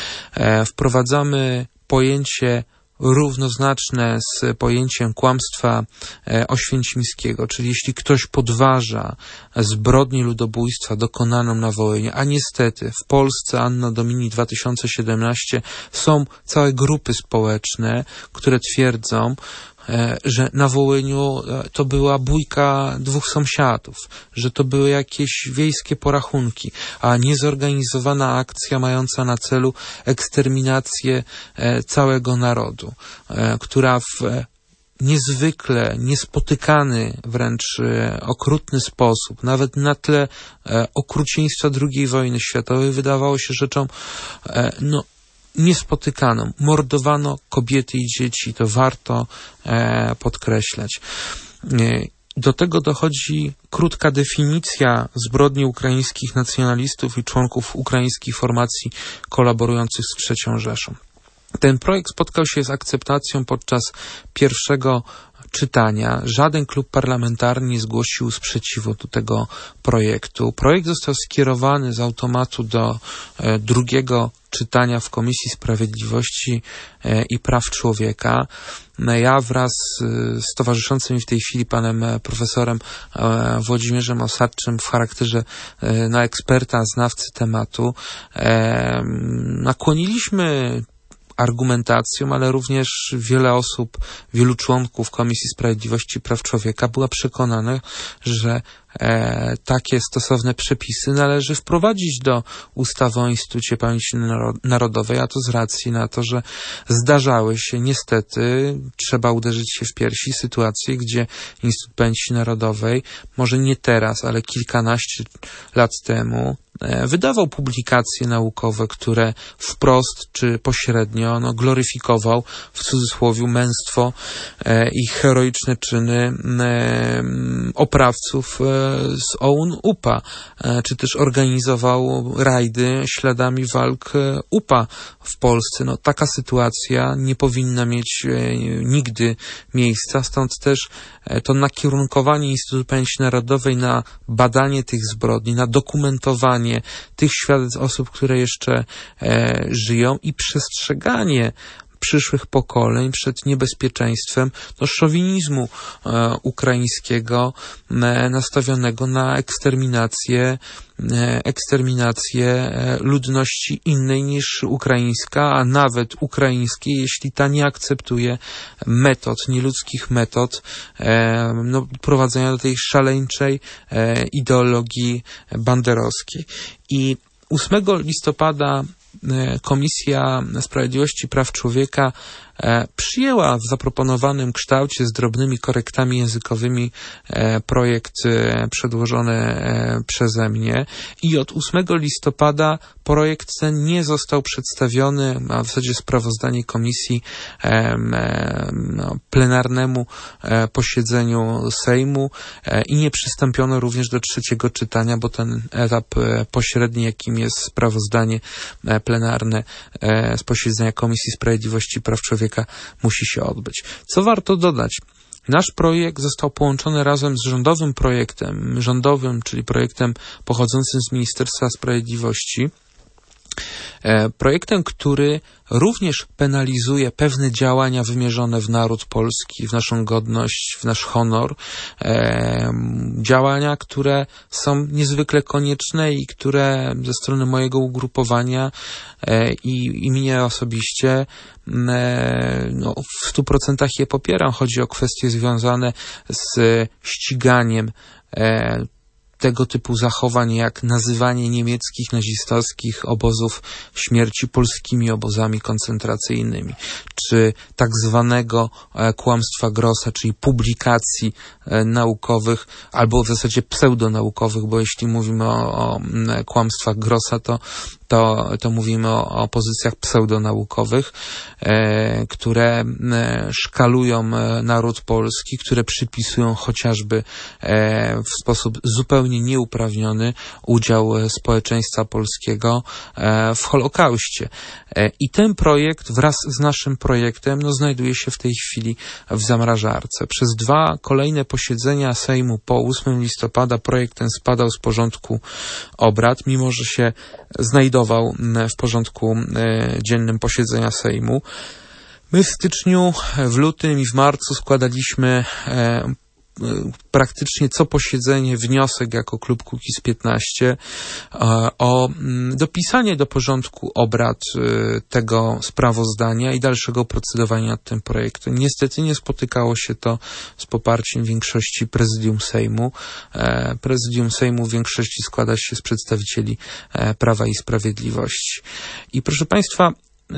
Wprowadzamy pojęcie równoznaczne z pojęciem kłamstwa oświęcimskiego, czyli jeśli ktoś podważa zbrodnię ludobójstwa dokonaną na Wołyniu, a niestety w Polsce Anno Domini 2017 są całe grupy społeczne, które twierdzą, że na Wołyniu to była bójka dwóch sąsiadów, że to były jakieś wiejskie porachunki, a niezorganizowana akcja mająca na celu eksterminację całego narodu, która w niezwykle niespotykany, wręcz okrutny sposób, nawet na tle okrucieństwa II wojny światowej, wydawało się rzeczą niespotykaną. Mordowano kobiety i dzieci, to warto podkreślać. Do tego dochodzi krótka definicja zbrodni ukraińskich nacjonalistów i członków ukraińskich formacji kolaborujących z III Rzeszą. Ten projekt spotkał się z akceptacją podczas pierwszego czytania. Żaden klub parlamentarny nie zgłosił sprzeciwu do tego projektu. Projekt został skierowany z automatu do drugiego czytania w Komisji Sprawiedliwości i Praw Człowieka. Ja wraz z towarzyszącym mi w tej chwili panem profesorem Włodzimierzem Osadczym w charakterze eksperta, znawcy tematu nakłoniliśmy argumentacją, ale również wielu członków Komisji Sprawiedliwości i Praw Człowieka była przekonana, że takie stosowne przepisy należy wprowadzić do ustawy o Instytucie Pamięci Narodowej, a to z racji na to, że zdarzały się niestety, trzeba uderzyć się w piersi, sytuacje, gdzie Instytut Pamięci Narodowej, może nie teraz, ale kilkanaście lat temu, wydawał publikacje naukowe, które wprost czy pośrednio gloryfikował w cudzysłowie męstwo i heroiczne czyny oprawców z OUN-UPA, czy też organizował rajdy śladami walk UPA w Polsce. Taka sytuacja nie powinna mieć nigdy miejsca, stąd też to nakierunkowanie Instytutu Pamięci Narodowej na badanie tych zbrodni, na dokumentowanie tych świadectw osób, które jeszcze żyją i przestrzeganie przyszłych pokoleń przed niebezpieczeństwem szowinizmu ukraińskiego nastawionego na eksterminację ludności innej niż ukraińska, a nawet ukraińskiej, jeśli ta nie akceptuje nieludzkich metod prowadzenia do tej szaleńczej ideologii banderowskiej. I 8 listopada Komisja Sprawiedliwości i Praw Człowieka przyjęła w zaproponowanym kształcie z drobnymi korektami językowymi projekt przedłożony przeze mnie i od 8 listopada projekt ten nie został przedstawiony, a w zasadzie sprawozdanie komisji plenarnemu posiedzeniu Sejmu i nie przystąpiono również do trzeciego czytania, bo ten etap pośredni, jakim jest sprawozdanie plenarne z posiedzenia Komisji Sprawiedliwości i Praw Człowieka, musi się odbyć. Co warto dodać? Nasz projekt został połączony razem z rządowym, czyli projektem pochodzącym z Ministerstwa Sprawiedliwości, projektem, który również penalizuje pewne działania wymierzone w naród polski, w naszą godność, w nasz honor. Działania, które są niezwykle konieczne i które ze strony mojego ugrupowania i mnie osobiście w 100% je popieram. Chodzi o kwestie związane z ściganiem tego typu zachowań, jak nazywanie niemieckich nazistowskich obozów śmierci polskimi obozami koncentracyjnymi, czy tak zwanego kłamstwa Grossa, czyli publikacji naukowych, albo w zasadzie pseudonaukowych, bo jeśli mówimy o kłamstwach Grossa, to mówimy o pozycjach pseudonaukowych, które szkalują naród polski, które przypisują chociażby w sposób zupełnie nieuprawniony udział społeczeństwa polskiego w Holokauście. I ten projekt wraz z naszym projektem znajduje się w tej chwili w zamrażarce. Przez 2 kolejne posiedzenia Sejmu po 8 listopada projekt ten spadał z porządku obrad, mimo że się znajdował w porządku dziennym posiedzenia Sejmu. My w styczniu, w lutym i w marcu składaliśmy praktycznie co posiedzenie wniosek jako klub Kukiz15 o dopisanie do porządku obrad tego sprawozdania i dalszego procedowania nad tym projektem. Niestety nie spotykało się to z poparciem większości Prezydium Sejmu. Prezydium Sejmu w większości składa się z przedstawicieli Prawa i Sprawiedliwości. I proszę Państwa,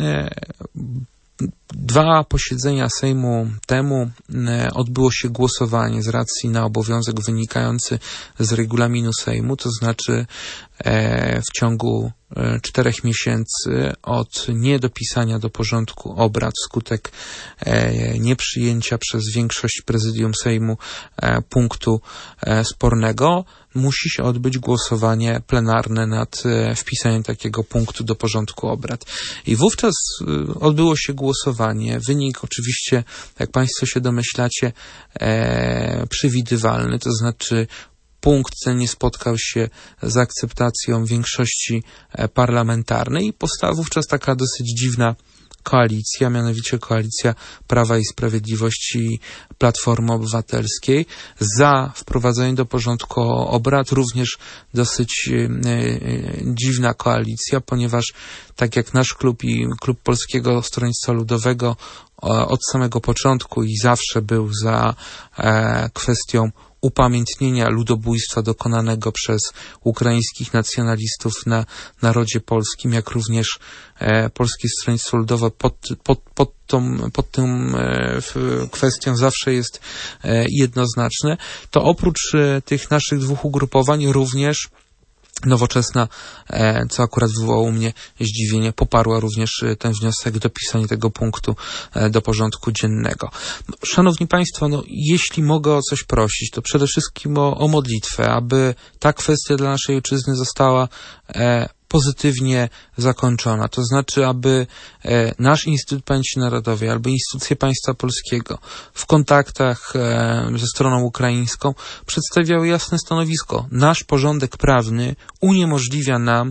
2 posiedzenia Sejmu temu odbyło się głosowanie z racji na obowiązek wynikający z regulaminu Sejmu, to znaczy w ciągu 4 miesięcy od niedopisania do porządku obrad wskutek nieprzyjęcia przez większość Prezydium Sejmu punktu spornego musi się odbyć głosowanie plenarne nad wpisaniem takiego punktu do porządku obrad. I wówczas odbyło się głosowanie. Wynik oczywiście, jak Państwo się domyślacie, przewidywalny, to znaczy punkt ten nie spotkał się z akceptacją większości parlamentarnej i powstała wówczas taka dosyć dziwna koalicja, mianowicie koalicja Prawa i Sprawiedliwości i Platformy Obywatelskiej. Za wprowadzenie do porządku obrad również dosyć dziwna koalicja, ponieważ tak jak nasz klub i klub Polskiego Stronnictwa Ludowego od samego początku i zawsze był za kwestią upamiętnienia ludobójstwa dokonanego przez ukraińskich nacjonalistów na narodzie polskim, jak również Polskie Stronnictwo Ludowe pod tą kwestią zawsze jest jednoznaczne, to oprócz tych naszych 2 ugrupowań również Nowoczesna, co akurat wywołało u mnie zdziwienie, poparła również ten wniosek, dopisanie tego punktu do porządku dziennego. Szanowni Państwo, jeśli mogę o coś prosić, to przede wszystkim o modlitwę, aby ta kwestia dla naszej ojczyzny została pozytywnie zakończona. To znaczy, aby nasz Instytut Pamięci Narodowej albo instytucje państwa polskiego w kontaktach ze stroną ukraińską przedstawiały jasne stanowisko. Nasz porządek prawny uniemożliwia nam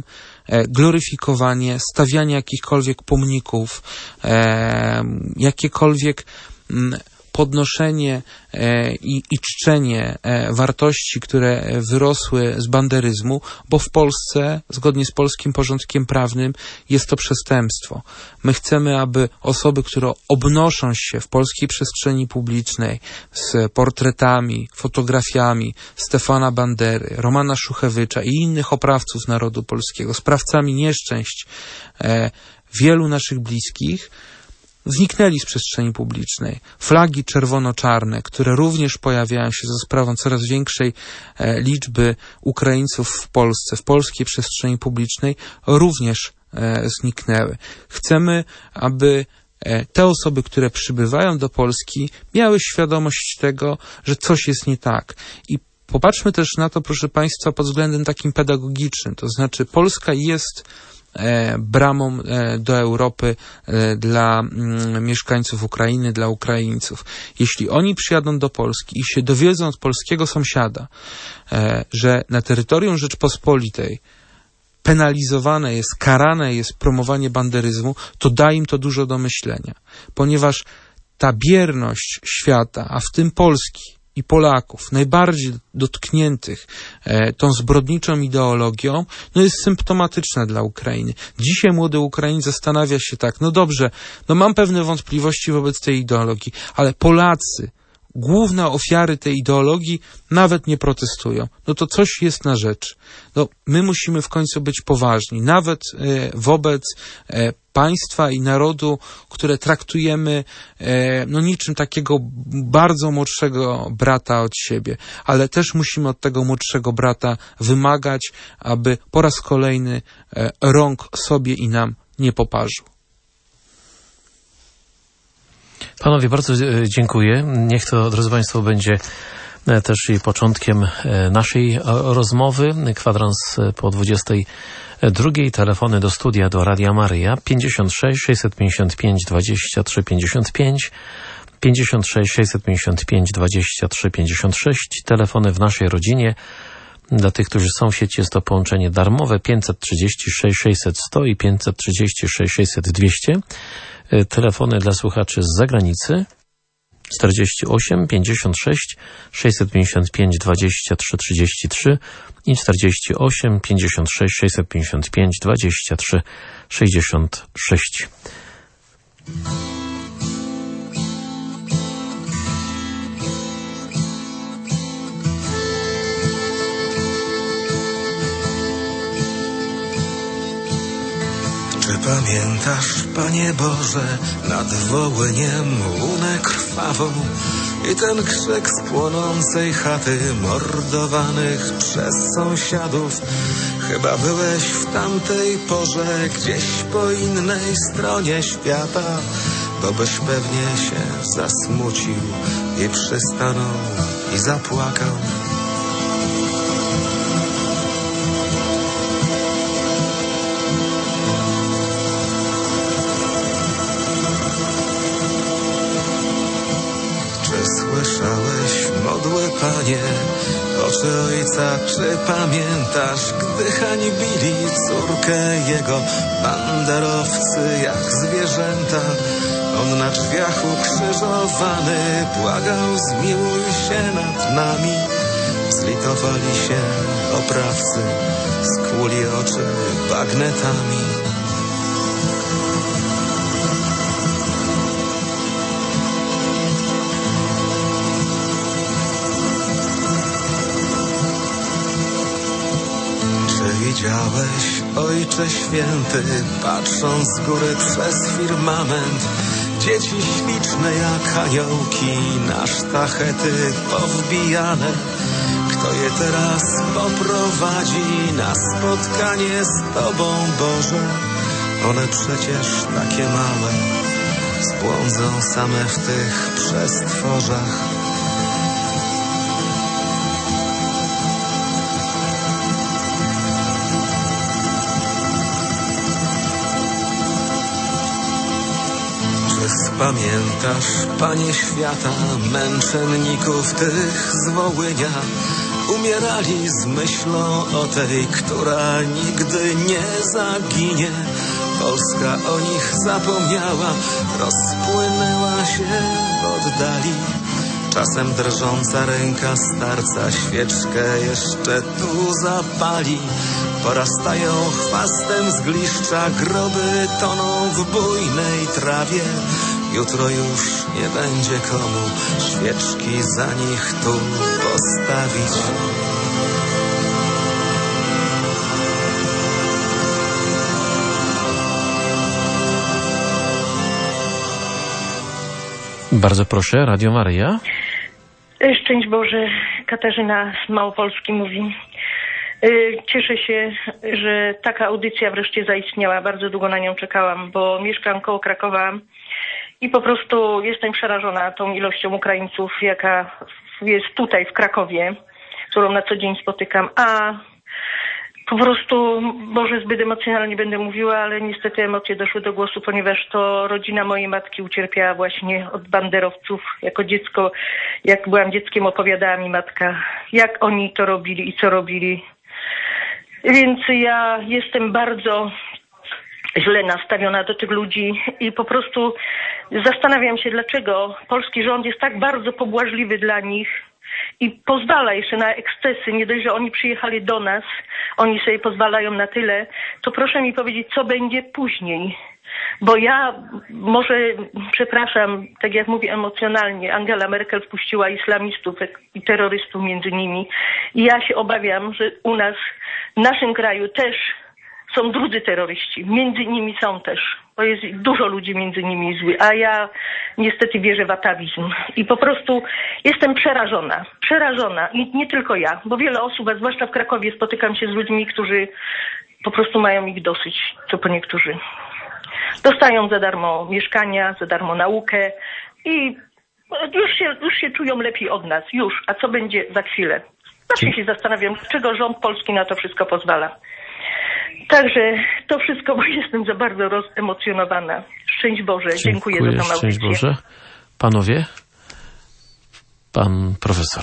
gloryfikowanie, stawianie jakichkolwiek pomników, jakiekolwiek podnoszenie i czczenie wartości, które wyrosły z banderyzmu, bo w Polsce, zgodnie z polskim porządkiem prawnym, jest to przestępstwo. My chcemy, aby osoby, które obnoszą się w polskiej przestrzeni publicznej z portretami, fotografiami Stefana Bandery, Romana Szuchewycza i innych oprawców narodu polskiego, sprawcami nieszczęść wielu naszych bliskich, zniknęli z przestrzeni publicznej. Flagi czerwono-czarne, które również pojawiają się za sprawą coraz większej liczby Ukraińców w Polsce, w polskiej przestrzeni publicznej, również zniknęły. Chcemy, aby te osoby, które przybywają do Polski, miały świadomość tego, że coś jest nie tak. I popatrzmy też na to, proszę Państwa, pod względem takim pedagogicznym. To znaczy, Polska jest bramą do Europy dla mieszkańców Ukrainy, dla Ukraińców. Jeśli oni przyjadą do Polski i się dowiedzą od polskiego sąsiada, że na terytorium Rzeczpospolitej penalizowane jest, karane jest promowanie banderyzmu, to da im to dużo do myślenia. Ponieważ ta bierność świata, a w tym Polski i Polaków, najbardziej dotkniętych tą zbrodniczą ideologią, jest symptomatyczna dla Ukrainy. Dzisiaj młody Ukraiń zastanawia się tak, no dobrze, mam pewne wątpliwości wobec tej ideologii, ale Polacy, główne ofiary tej ideologii, nawet nie protestują. To coś jest na rzeczy. My musimy w końcu być poważni, nawet wobec państwa i narodu, które traktujemy niczym takiego bardzo młodszego brata od siebie, ale też musimy od tego młodszego brata wymagać, aby po raz kolejny rąk sobie i nam nie poparzył. Panowie, bardzo dziękuję. Niech to, drodzy Państwo, będzie też i początkiem naszej rozmowy. Kwadrans po 22. Telefony do studia, do Radia Maryja 56 655 23 55, 56 655 23 56. Telefony w naszej rodzinie. Dla tych, którzy są w sieci, jest to połączenie darmowe 536 600 100 i 536 600 200. Telefony dla słuchaczy z zagranicy 48 56 655 23 33 i 48 56 655 23 66. Czy pamiętasz, Panie Boże, nad Wołyniem łunę krwawą i ten krzyk z płonącej chaty mordowanych przez sąsiadów? Chyba byłeś w tamtej porze gdzieś po innej stronie świata, bo byś pewnie się zasmucił i przystanął i zapłakał. Słyszałeś modłę, Panie, oczy Ojca, czy pamiętasz, gdy hańbili córkę Jego banderowcy jak zwierzęta? On na drzwiach ukrzyżowany błagał, zmiłuj się nad nami. Zlitowali się oprawcy, skłuli oczy bagnetami. Widziałeś, Ojcze Święty, patrząc z góry przez firmament, dzieci śliczne jak aniołki, na sztachety powbijane. Kto je teraz poprowadzi na spotkanie z Tobą, Boże? One przecież takie małe, zbłądzą same w tych przestworzach. Pamiętasz, Panie świata, męczenników tych z Wołynia, umierali z myślą o tej, która nigdy nie zaginie. Polska o nich zapomniała, rozpłynęła się w oddali. Czasem drżąca ręka starca świeczkę jeszcze tu zapali. Porastają chwastem zgliszcza, groby toną w bujnej trawie. Jutro już nie będzie komu świeczki za nich tu postawić. Bardzo proszę, Radio Maryja. Szczęść Boże, Katarzyna z Małopolski mówi. Cieszę się, że taka audycja wreszcie zaistniała. Bardzo długo na nią czekałam, bo mieszkam koło Krakowa i po prostu jestem przerażona tą ilością Ukraińców, jaka jest tutaj w Krakowie, którą na co dzień spotykam. A po prostu, może zbyt emocjonalnie będę mówiła, ale niestety emocje doszły do głosu, ponieważ to rodzina mojej matki ucierpiała właśnie od banderowców. Jako dziecko, jak byłam dzieckiem, opowiadała mi matka, jak oni to robili i co robili. Więc ja jestem bardzo źle nastawiona do tych ludzi i po prostu zastanawiam się, dlaczego polski rząd jest tak bardzo pobłażliwy dla nich i pozwala jeszcze na ekscesy. Nie dość, że oni przyjechali do nas, oni sobie pozwalają na tyle, to proszę mi powiedzieć, co będzie później. Bo ja może, przepraszam, tak jak mówię emocjonalnie, Angela Merkel wpuściła islamistów i terrorystów między nimi. I ja się obawiam, że u nas, w naszym kraju też są drudzy terroryści. Między nimi są też. Bo jest dużo ludzi między nimi zły. A ja niestety wierzę w atawizm. I po prostu jestem przerażona. Przerażona. I nie tylko ja. Bo wiele osób, a zwłaszcza w Krakowie, spotykam się z ludźmi, którzy po prostu mają ich dosyć. Co po niektórzy. Dostają za darmo mieszkania, za darmo naukę i już się czują lepiej od nas. Już. A co będzie za chwilę? Zawsze się zastanawiam, dlaczego rząd polski na to wszystko pozwala. Także to wszystko, bo jestem za bardzo rozemocjonowana. Szczęść Boże. Dziękuję za tą audycję. Szczęść Boże. Panowie? Pan profesor.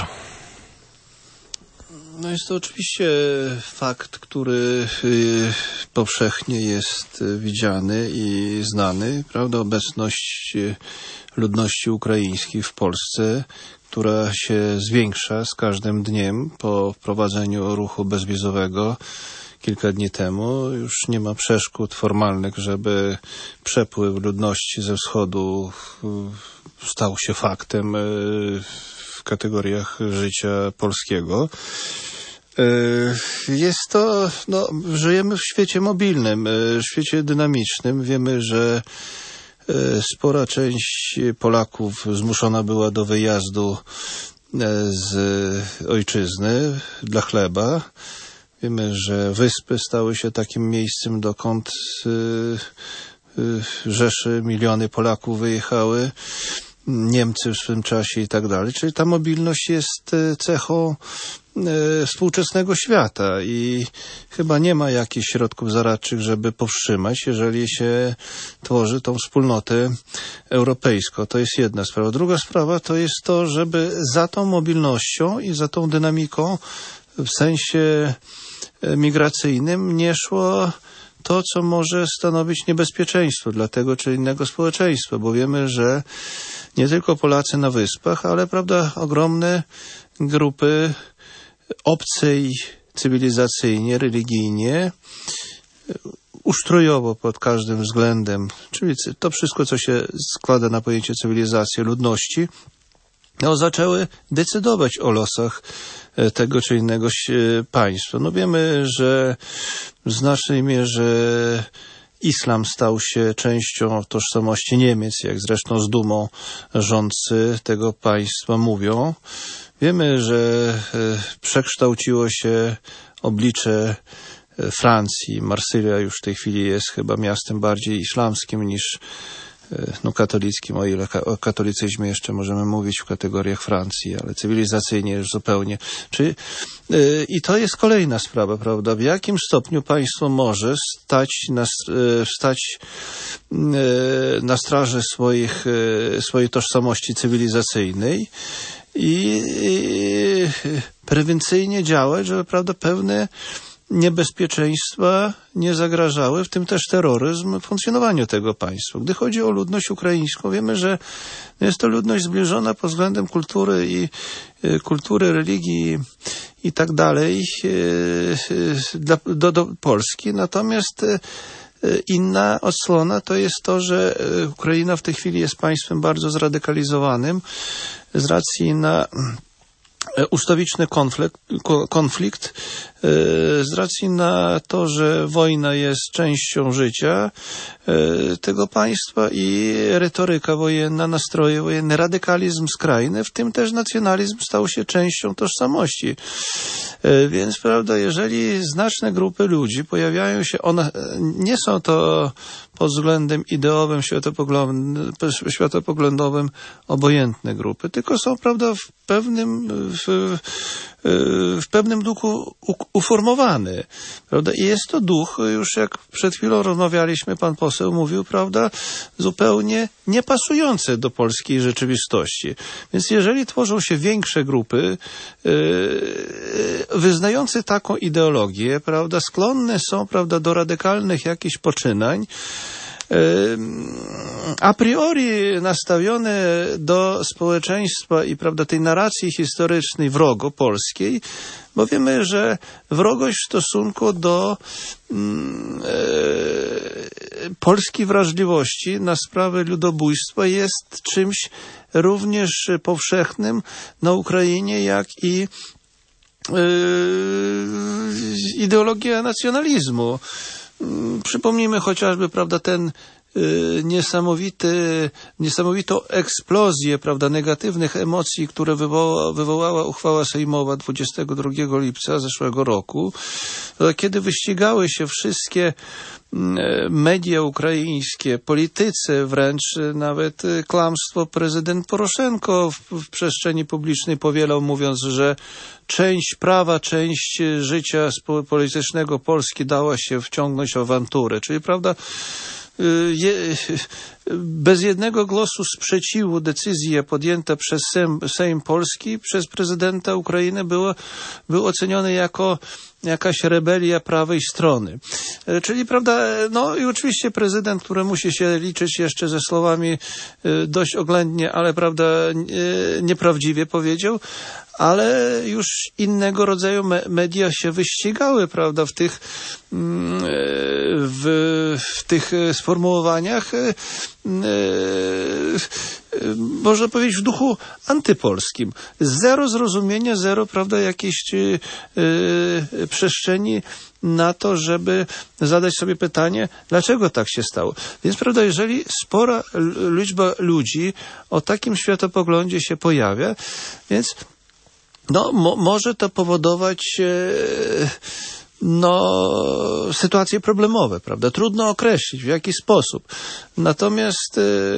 No jest to oczywiście fakt, który powszechnie jest widziany i znany, prawda? Obecność ludności ukraińskiej w Polsce, która się zwiększa z każdym dniem po wprowadzeniu ruchu bezwizowego kilka dni temu. Już nie ma przeszkód formalnych, żeby przepływ ludności ze wschodu stał się faktem w kategoriach życia polskiego. Jest to, żyjemy w świecie mobilnym, w świecie dynamicznym. Wiemy, że spora część Polaków zmuszona była do wyjazdu z ojczyzny dla chleba. Wiemy, że wyspy stały się takim miejscem, dokąd rzeszy, miliony Polaków wyjechały, Niemcy w swym czasie i tak dalej. Czyli ta mobilność jest cechą współczesnego świata i chyba nie ma jakichś środków zaradczych, żeby powstrzymać, jeżeli się tworzy tą wspólnotę europejską. To jest jedna sprawa. Druga sprawa to jest to, żeby za tą mobilnością i za tą dynamiką w sensie migracyjnym nie szło to, co może stanowić niebezpieczeństwo dla tego czy innego społeczeństwa, bo wiemy, że nie tylko Polacy na wyspach, ale prawda, ogromne grupy obcej cywilizacyjnie, religijnie, ustrojowo pod każdym względem, czyli to wszystko, co się składa na pojęcie cywilizacji ludności, zaczęły decydować o losach tego czy innego państwa. Wiemy, że w znacznej mierze islam stał się częścią tożsamości Niemiec, jak zresztą z dumą rządcy tego państwa mówią. Wiemy, że przekształciło się oblicze Francji. Marsylia już w tej chwili jest chyba miastem bardziej islamskim niż katolickim, o ile o katolicyzmie jeszcze możemy mówić w kategoriach Francji, ale cywilizacyjnie już zupełnie. I to jest kolejna sprawa, prawda? W jakim stopniu państwo może stać na straży swojej tożsamości cywilizacyjnej i prewencyjnie działać, żeby, prawda, pewne niebezpieczeństwa nie zagrażały, w tym też terroryzm, funkcjonowaniu tego państwa. Gdy chodzi o ludność ukraińską, wiemy, że jest to ludność zbliżona pod względem kultury, religii i tak dalej do Polski. Natomiast inna odsłona to jest to, że Ukraina w tej chwili jest państwem bardzo zradykalizowanym z racji na ustawiczny konflikt, z racji na to, że wojna jest częścią życia tego państwa i retoryka wojenna, nastroje wojenne, radykalizm skrajny, w tym też nacjonalizm stał się częścią tożsamości. Więc, prawda, jeżeli znaczne grupy ludzi pojawiają się, nie są to pod względem ideowym, światopoglądowym obojętne grupy, tylko są, prawda, w pewnym duchu uformowany, prawda? I jest to duch, już jak przed chwilą rozmawialiśmy, pan poseł mówił, prawda, zupełnie niepasujący do polskiej rzeczywistości. Więc jeżeli tworzą się większe grupy wyznające taką ideologię, prawda, skłonne są, prawda, do radykalnych jakichś poczynań, a priori nastawione do społeczeństwa i, prawda, tej narracji historycznej wrogo polskiej, bo wiemy, że wrogość w stosunku do polskiej wrażliwości na sprawę ludobójstwa jest czymś również powszechnym na Ukrainie, jak i ideologia nacjonalizmu. Przypomnijmy chociażby, prawda, ten niesamowitą eksplozję, prawda, negatywnych emocji, które wywołała uchwała sejmowa 22 lipca zeszłego roku, kiedy wyścigały się wszystkie media ukraińskie, politycy, wręcz nawet kłamstwo prezydent Poroszenko w przestrzeni publicznej powielał, mówiąc, że część prawa, część życia politycznego Polski dała się wciągnąć w awanturę. Czyli, prawda, bez jednego głosu sprzeciwu decyzja podjęta przez Sejm Polski, przez prezydenta Ukrainy był oceniony jako jakaś rebelia prawej strony. Czyli, prawda, no i oczywiście prezydent, który musi się liczyć jeszcze ze słowami dość oględnie, ale, prawda, nieprawdziwie powiedział, ale już innego rodzaju media się wyścigały, prawda, w tych sformułowaniach, można powiedzieć, w duchu antypolskim. Zero zrozumienia, zero, prawda, jakiejś przestrzeni na to, żeby zadać sobie pytanie, dlaczego tak się stało. Więc, prawda, jeżeli spora liczba ludzi o takim światopoglądzie się pojawia, więc no, może to powodować sytuacje problemowe, prawda? Trudno określić, w jaki sposób. Natomiast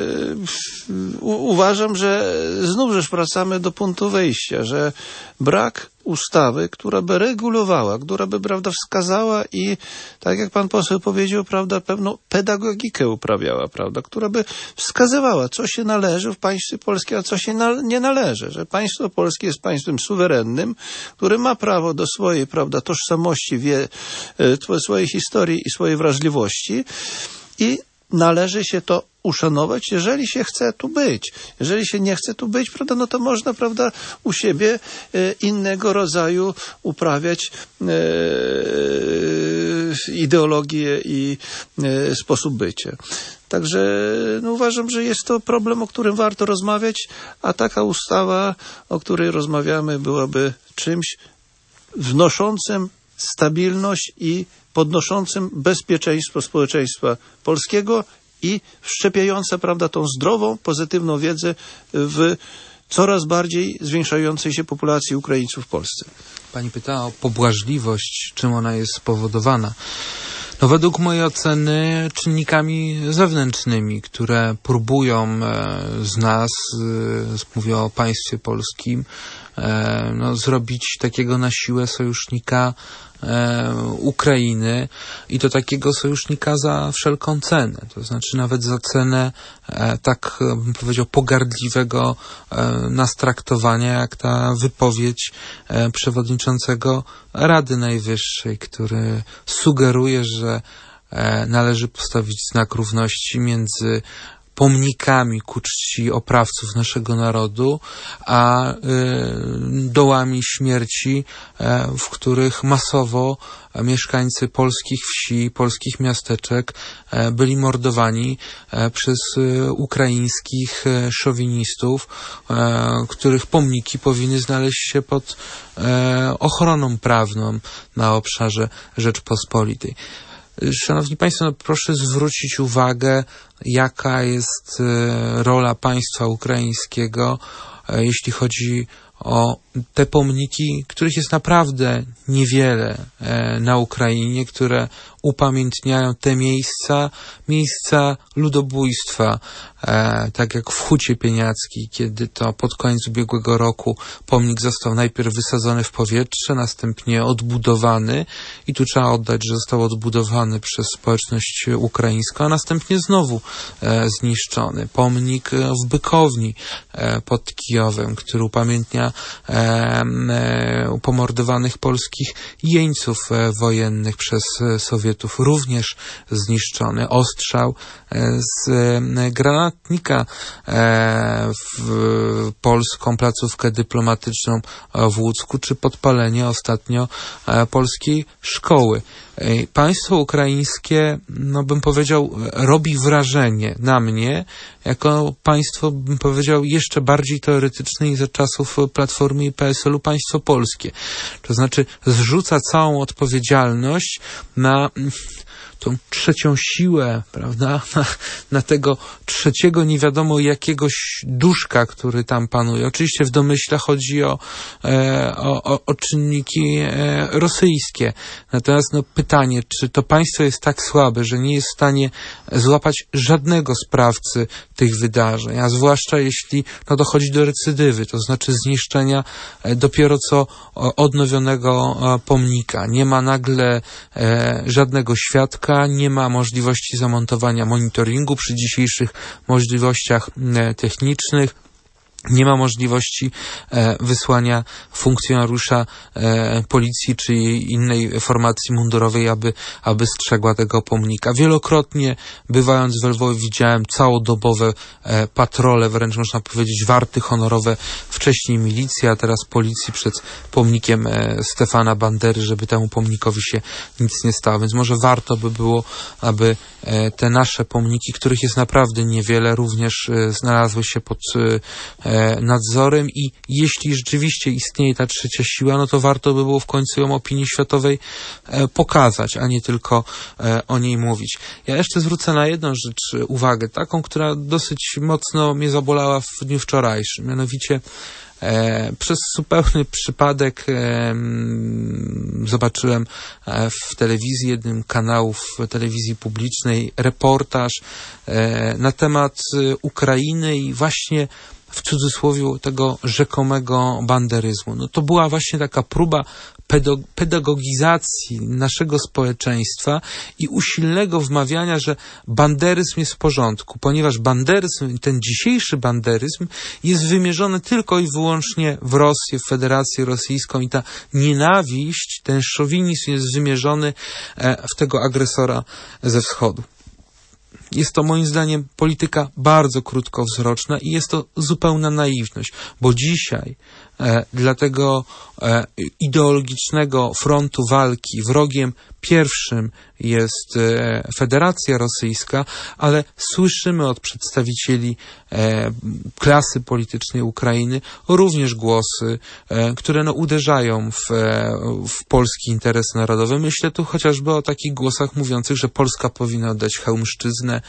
uważam, że znów wracamy do punktu wyjścia, że brak ustawy, która by regulowała, która by, prawda, wskazała i, tak jak pan poseł powiedział, prawda, pewną pedagogikę uprawiała, prawda, która by wskazywała, co się należy w państwie polskim, a co się nie należy, że państwo polskie jest państwem suwerennym, które ma prawo do swojej, prawda, tożsamości, swojej historii i swojej wrażliwości i należy się to uszanować, jeżeli się chce tu być. Jeżeli się nie chce tu być, prawda, no to można, prawda, u siebie innego rodzaju uprawiać ideologię i sposób bycia. Także no, uważam, że jest to problem, o którym warto rozmawiać, a taka ustawa, o której rozmawiamy, byłaby czymś wnoszącym stabilność i podnoszącym bezpieczeństwo społeczeństwa polskiego i wszczepiająca, prawda, tą zdrową, pozytywną wiedzę w coraz bardziej zwiększającej się populacji Ukraińców w Polsce. Pani pytała o pobłażliwość, czym ona jest spowodowana. No według mojej oceny czynnikami zewnętrznymi, które próbują z nas, mówię o państwie polskim, zrobić takiego na siłę sojusznika Ukrainy i to takiego sojusznika za wszelką cenę. To znaczy nawet za cenę tak bym powiedział pogardliwego nas traktowania, jak ta wypowiedź przewodniczącego Rady Najwyższej, który sugeruje, że należy postawić znak równości między pomnikami ku czci oprawców naszego narodu, a dołami śmierci, w których masowo mieszkańcy polskich wsi, polskich miasteczek byli mordowani przez ukraińskich szowinistów, których pomniki powinny znaleźć się pod ochroną prawną na obszarze Rzeczpospolitej. Szanowni Państwo, proszę zwrócić uwagę, jaka jest rola państwa ukraińskiego, jeśli chodzi o te pomniki, których jest naprawdę niewiele na Ukrainie, które upamiętniają te miejsca ludobójstwa, tak jak w Hucie Pieniackiej, kiedy to pod koniec ubiegłego roku pomnik został najpierw wysadzony w powietrze, następnie odbudowany i tu trzeba oddać, że został odbudowany przez społeczność ukraińską, a następnie znowu zniszczony. Pomnik w Bykowni pod Kijowem, który upamiętnia pomordowanych polskich jeńców wojennych przez Sowietów, również zniszczony. Ostrzał z granatnika w polską placówkę dyplomatyczną w Łucku, czy podpalenie ostatnio polskiej szkoły. Państwo ukraińskie, bym powiedział, robi wrażenie na mnie jako państwo, bym powiedział, jeszcze bardziej teoretyczne i za czasów Platformy i PSL-u państwo polskie. To znaczy zrzuca całą odpowiedzialność na tą trzecią siłę, prawda, na tego trzeciego nie wiadomo jakiegoś duszka, który tam panuje. Oczywiście w domyśle chodzi o czynniki rosyjskie. Natomiast pytanie, czy to państwo jest tak słabe, że nie jest w stanie złapać żadnego sprawcy tych wydarzeń, a zwłaszcza jeśli dochodzi do recydywy, to znaczy zniszczenia dopiero co odnowionego pomnika. Nie ma nagle żadnego świadka, nie ma możliwości zamontowania monitoringu przy dzisiejszych możliwościach technicznych. Nie ma możliwości wysłania funkcjonariusza policji czy innej formacji mundurowej, aby strzegła tego pomnika. Wielokrotnie, bywając w Lwowie, widziałem całodobowe patrole, wręcz można powiedzieć warty honorowe, wcześniej milicji, a teraz policji przed pomnikiem Stefana Bandery, żeby temu pomnikowi się nic nie stało. Więc może warto by było, aby te nasze pomniki, których jest naprawdę niewiele, również znalazły się pod nadzorem i jeśli rzeczywiście istnieje ta trzecia siła, to warto by było w końcu ją opinii światowej pokazać, a nie tylko o niej mówić. Ja jeszcze zwrócę na jedną rzecz uwagę, taką, która dosyć mocno mnie zabolała w dniu wczorajszym, mianowicie przez zupełny przypadek zobaczyłem w telewizji, jednym kanałów telewizji publicznej, reportaż na temat Ukrainy i właśnie w cudzysłowie tego rzekomego banderyzmu. To była właśnie taka próba pedagogizacji naszego społeczeństwa i usilnego wmawiania, że banderyzm jest w porządku, ponieważ banderyzm, ten dzisiejszy banderyzm jest wymierzony tylko i wyłącznie w Rosję, w Federację Rosyjską i ta nienawiść, ten szowinizm jest wymierzony w tego agresora ze wschodu. Jest to moim zdaniem polityka bardzo krótkowzroczna i jest to zupełna naiwność, bo dzisiaj dla tego ideologicznego frontu walki wrogiem pierwszym jest Federacja Rosyjska, ale słyszymy od przedstawicieli klasy politycznej Ukrainy również głosy, które uderzają w polski interes narodowy. Myślę tu chociażby o takich głosach mówiących, że Polska powinna oddać Chełmszczyznę,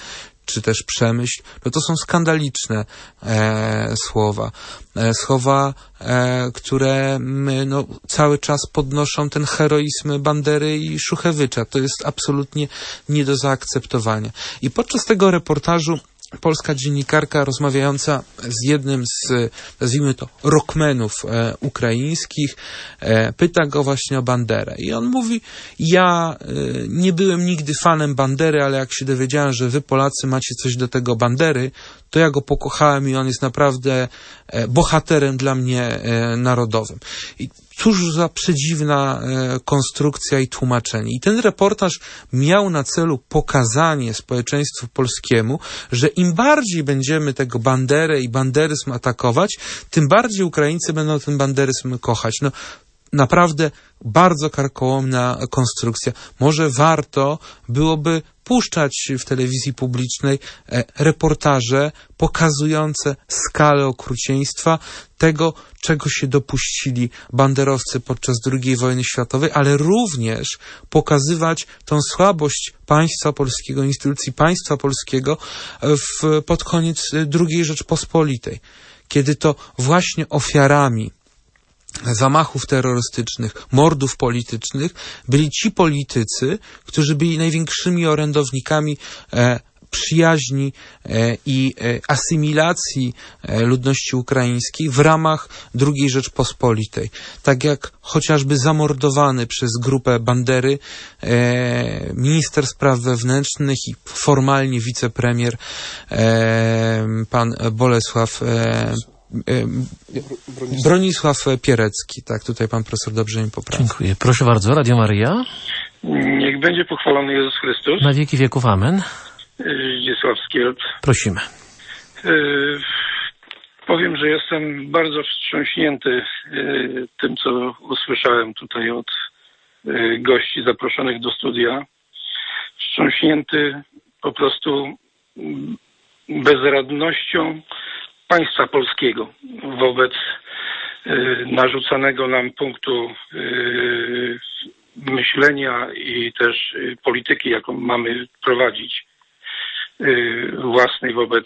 czy też Przemyśl, no to są skandaliczne słowa. Słowa, które no, cały czas podnoszą ten heroizm Bandery i Szuchewycza. To jest absolutnie nie do zaakceptowania. I podczas tego reportażu polska dziennikarka rozmawiająca z jednym z, nazwijmy to, rockmenów ukraińskich, pyta go właśnie o Banderę. I on mówi, ja nie byłem nigdy fanem Bandery, ale jak się dowiedziałem, że wy Polacy macie coś do tego Bandery, to ja go pokochałem i on jest naprawdę bohaterem dla mnie narodowym. I cóż za przedziwna konstrukcja i tłumaczenie. I ten reportaż miał na celu pokazanie społeczeństwu polskiemu, że im bardziej będziemy tego Banderę i banderyzm atakować, tym bardziej Ukraińcy będą ten banderyzm kochać. No, naprawdę bardzo karkołomna konstrukcja. Może warto byłoby puszczać w telewizji publicznej reportaże pokazujące skalę okrucieństwa tego, czego się dopuścili banderowcy podczas II wojny światowej, ale również pokazywać tą słabość państwa polskiego, instytucji państwa polskiego pod koniec II Rzeczpospolitej, kiedy to właśnie ofiarami zamachów terrorystycznych, mordów politycznych byli ci politycy, którzy byli największymi orędownikami przyjaźni i asymilacji ludności ukraińskiej w ramach II Rzeczpospolitej. Tak jak chociażby zamordowany przez grupę Bandery minister spraw wewnętrznych i formalnie wicepremier pan Bronisław Pierecki. Tak, tutaj pan profesor dobrze mi poprawi. Dziękuję. Proszę bardzo, Radio Maryja. Niech będzie pochwalony Jezus Chrystus. Na wieki wieków, amen. Zdzisław z Kielc. Prosimy. Powiem, że jestem bardzo wstrząśnięty tym, co usłyszałem tutaj od gości zaproszonych do studia. Wstrząśnięty po prostu bezradnością państwa polskiego wobec narzucanego nam punktu myślenia i też polityki, jaką mamy prowadzić, własnej wobec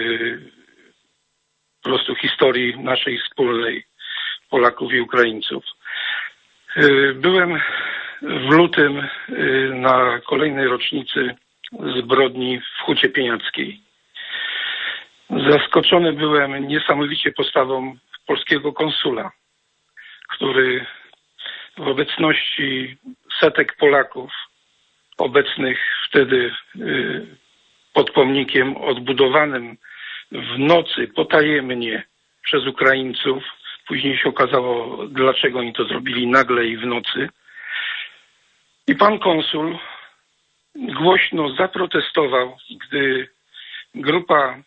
po prostu historii naszej wspólnej, Polaków i Ukraińców. Byłem w lutym na kolejnej rocznicy zbrodni w Hucie Pieniackiej. Zaskoczony byłem niesamowicie postawą polskiego konsula, który w obecności setek Polaków obecnych wtedy pod pomnikiem odbudowanym w nocy potajemnie przez Ukraińców. Później się okazało, dlaczego oni to zrobili nagle i w nocy. I pan konsul głośno zaprotestował, gdy grupa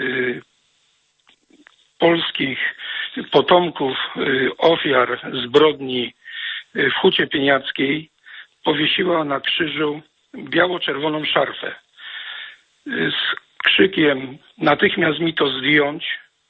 polskich potomków ofiar zbrodni w Hucie Pieniackiej powiesiła na krzyżu biało-czerwoną szarfę z krzykiem: natychmiast mi to zdjąć.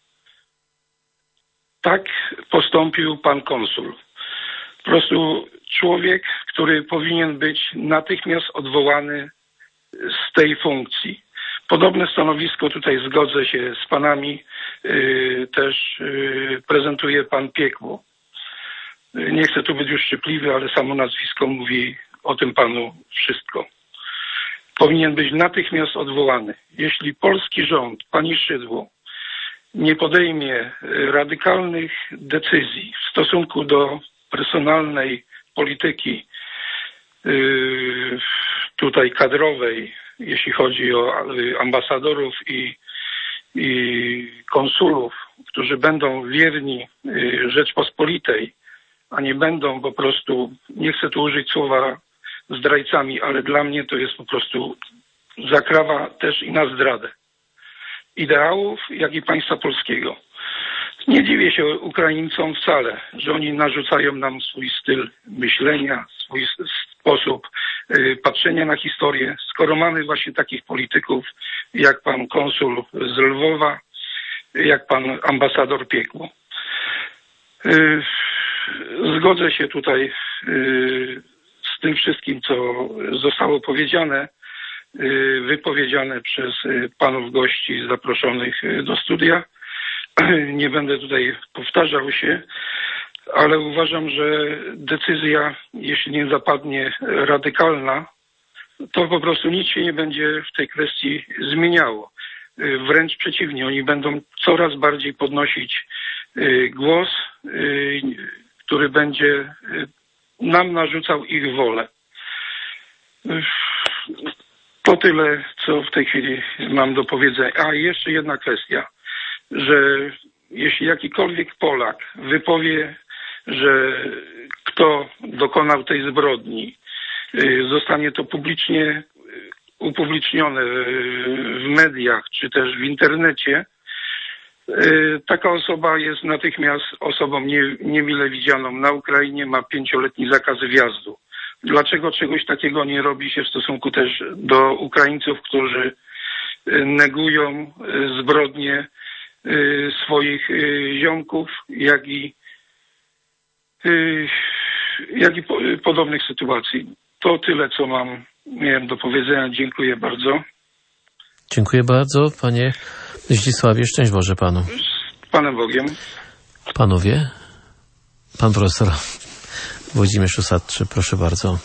Tak postąpił pan konsul. Po prostu człowiek, który powinien być natychmiast odwołany z tej funkcji. Podobne stanowisko, tutaj zgodzę się z panami, też prezentuje pan Piekło. Nie chcę tu być uszczypliwy, ale samo nazwisko mówi o tym panu wszystko. Powinien być natychmiast odwołany. Jeśli polski rząd, pani Szydło, nie podejmie radykalnych decyzji w stosunku do personalnej polityki tutaj kadrowej, jeśli chodzi o ambasadorów i konsulów, którzy będą wierni Rzeczpospolitej, a nie będą po prostu, nie chcę tu użyć słowa zdrajcami, ale dla mnie to jest po prostu zakrawa też i na zdradę ideałów, jak i państwa polskiego. Nie dziwię się Ukraińcom wcale, że oni narzucają nam swój styl myślenia, swój sposób patrzenia na historię, skoro mamy właśnie takich polityków jak pan konsul z Lwowa, jak pan ambasador Piekło. Zgodzę się tutaj z tym wszystkim, co zostało powiedziane. wypowiedziane przez panów gości zaproszonych do studia. Nie będę tutaj powtarzał się, ale uważam, że decyzja, jeśli nie zapadnie radykalna, to po prostu nic się nie będzie w tej kwestii zmieniało. Wręcz przeciwnie, oni będą coraz bardziej podnosić głos, który będzie nam narzucał ich wolę. To tyle, co w tej chwili mam do powiedzenia. A jeszcze jedna kwestia, że jeśli jakikolwiek Polak wypowie, że kto dokonał tej zbrodni, zostanie to publicznie upublicznione w mediach czy też w internecie, taka osoba jest natychmiast osobą niemile widzianą na Ukrainie, ma 5-letni zakaz wjazdu. Dlaczego czegoś takiego nie robi się w stosunku też do Ukraińców, którzy negują zbrodnie swoich ziomków, jak i podobnych sytuacji. To tyle, co miałem do powiedzenia. Dziękuję bardzo. Dziękuję bardzo, panie Zdzisławie. Szczęść Boże panu. Z Panem Bogiem. Panowie, pan profesor Włodzimierz Usadczy, proszę bardzo.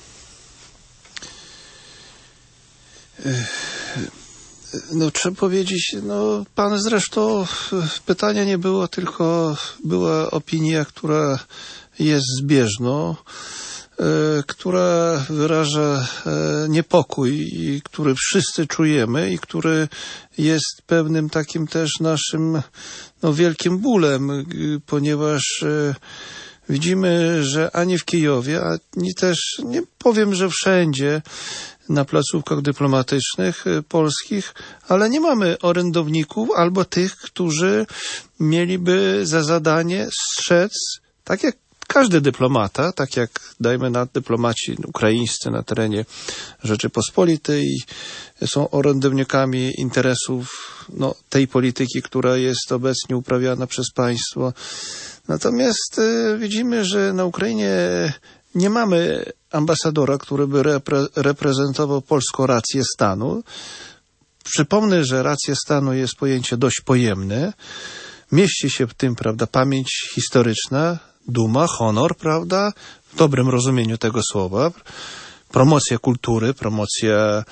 No trzeba powiedzieć, pan zresztą pytania nie było, tylko była opinia, która jest zbieżną, która wyraża niepokój, i który wszyscy czujemy i który jest pewnym takim też naszym wielkim bólem, ponieważ widzimy, że ani w Kijowie, ani też, nie powiem, że wszędzie na placówkach dyplomatycznych polskich, ale nie mamy orędowników albo tych, którzy mieliby za zadanie strzec, tak jak każdy dyplomata, tak jak, dajmy na, dyplomaci ukraińscy na terenie Rzeczypospolitej są orędownikami interesów tej polityki, która jest obecnie uprawiana przez państwo. Natomiast widzimy, że na Ukrainie nie mamy ambasadora, który by reprezentował polską rację stanu. Przypomnę, że racja stanu jest pojęcie dość pojemne. Mieści się w tym, prawda, pamięć historyczna, duma, honor, prawda, w dobrym rozumieniu tego słowa, promocja kultury, promocja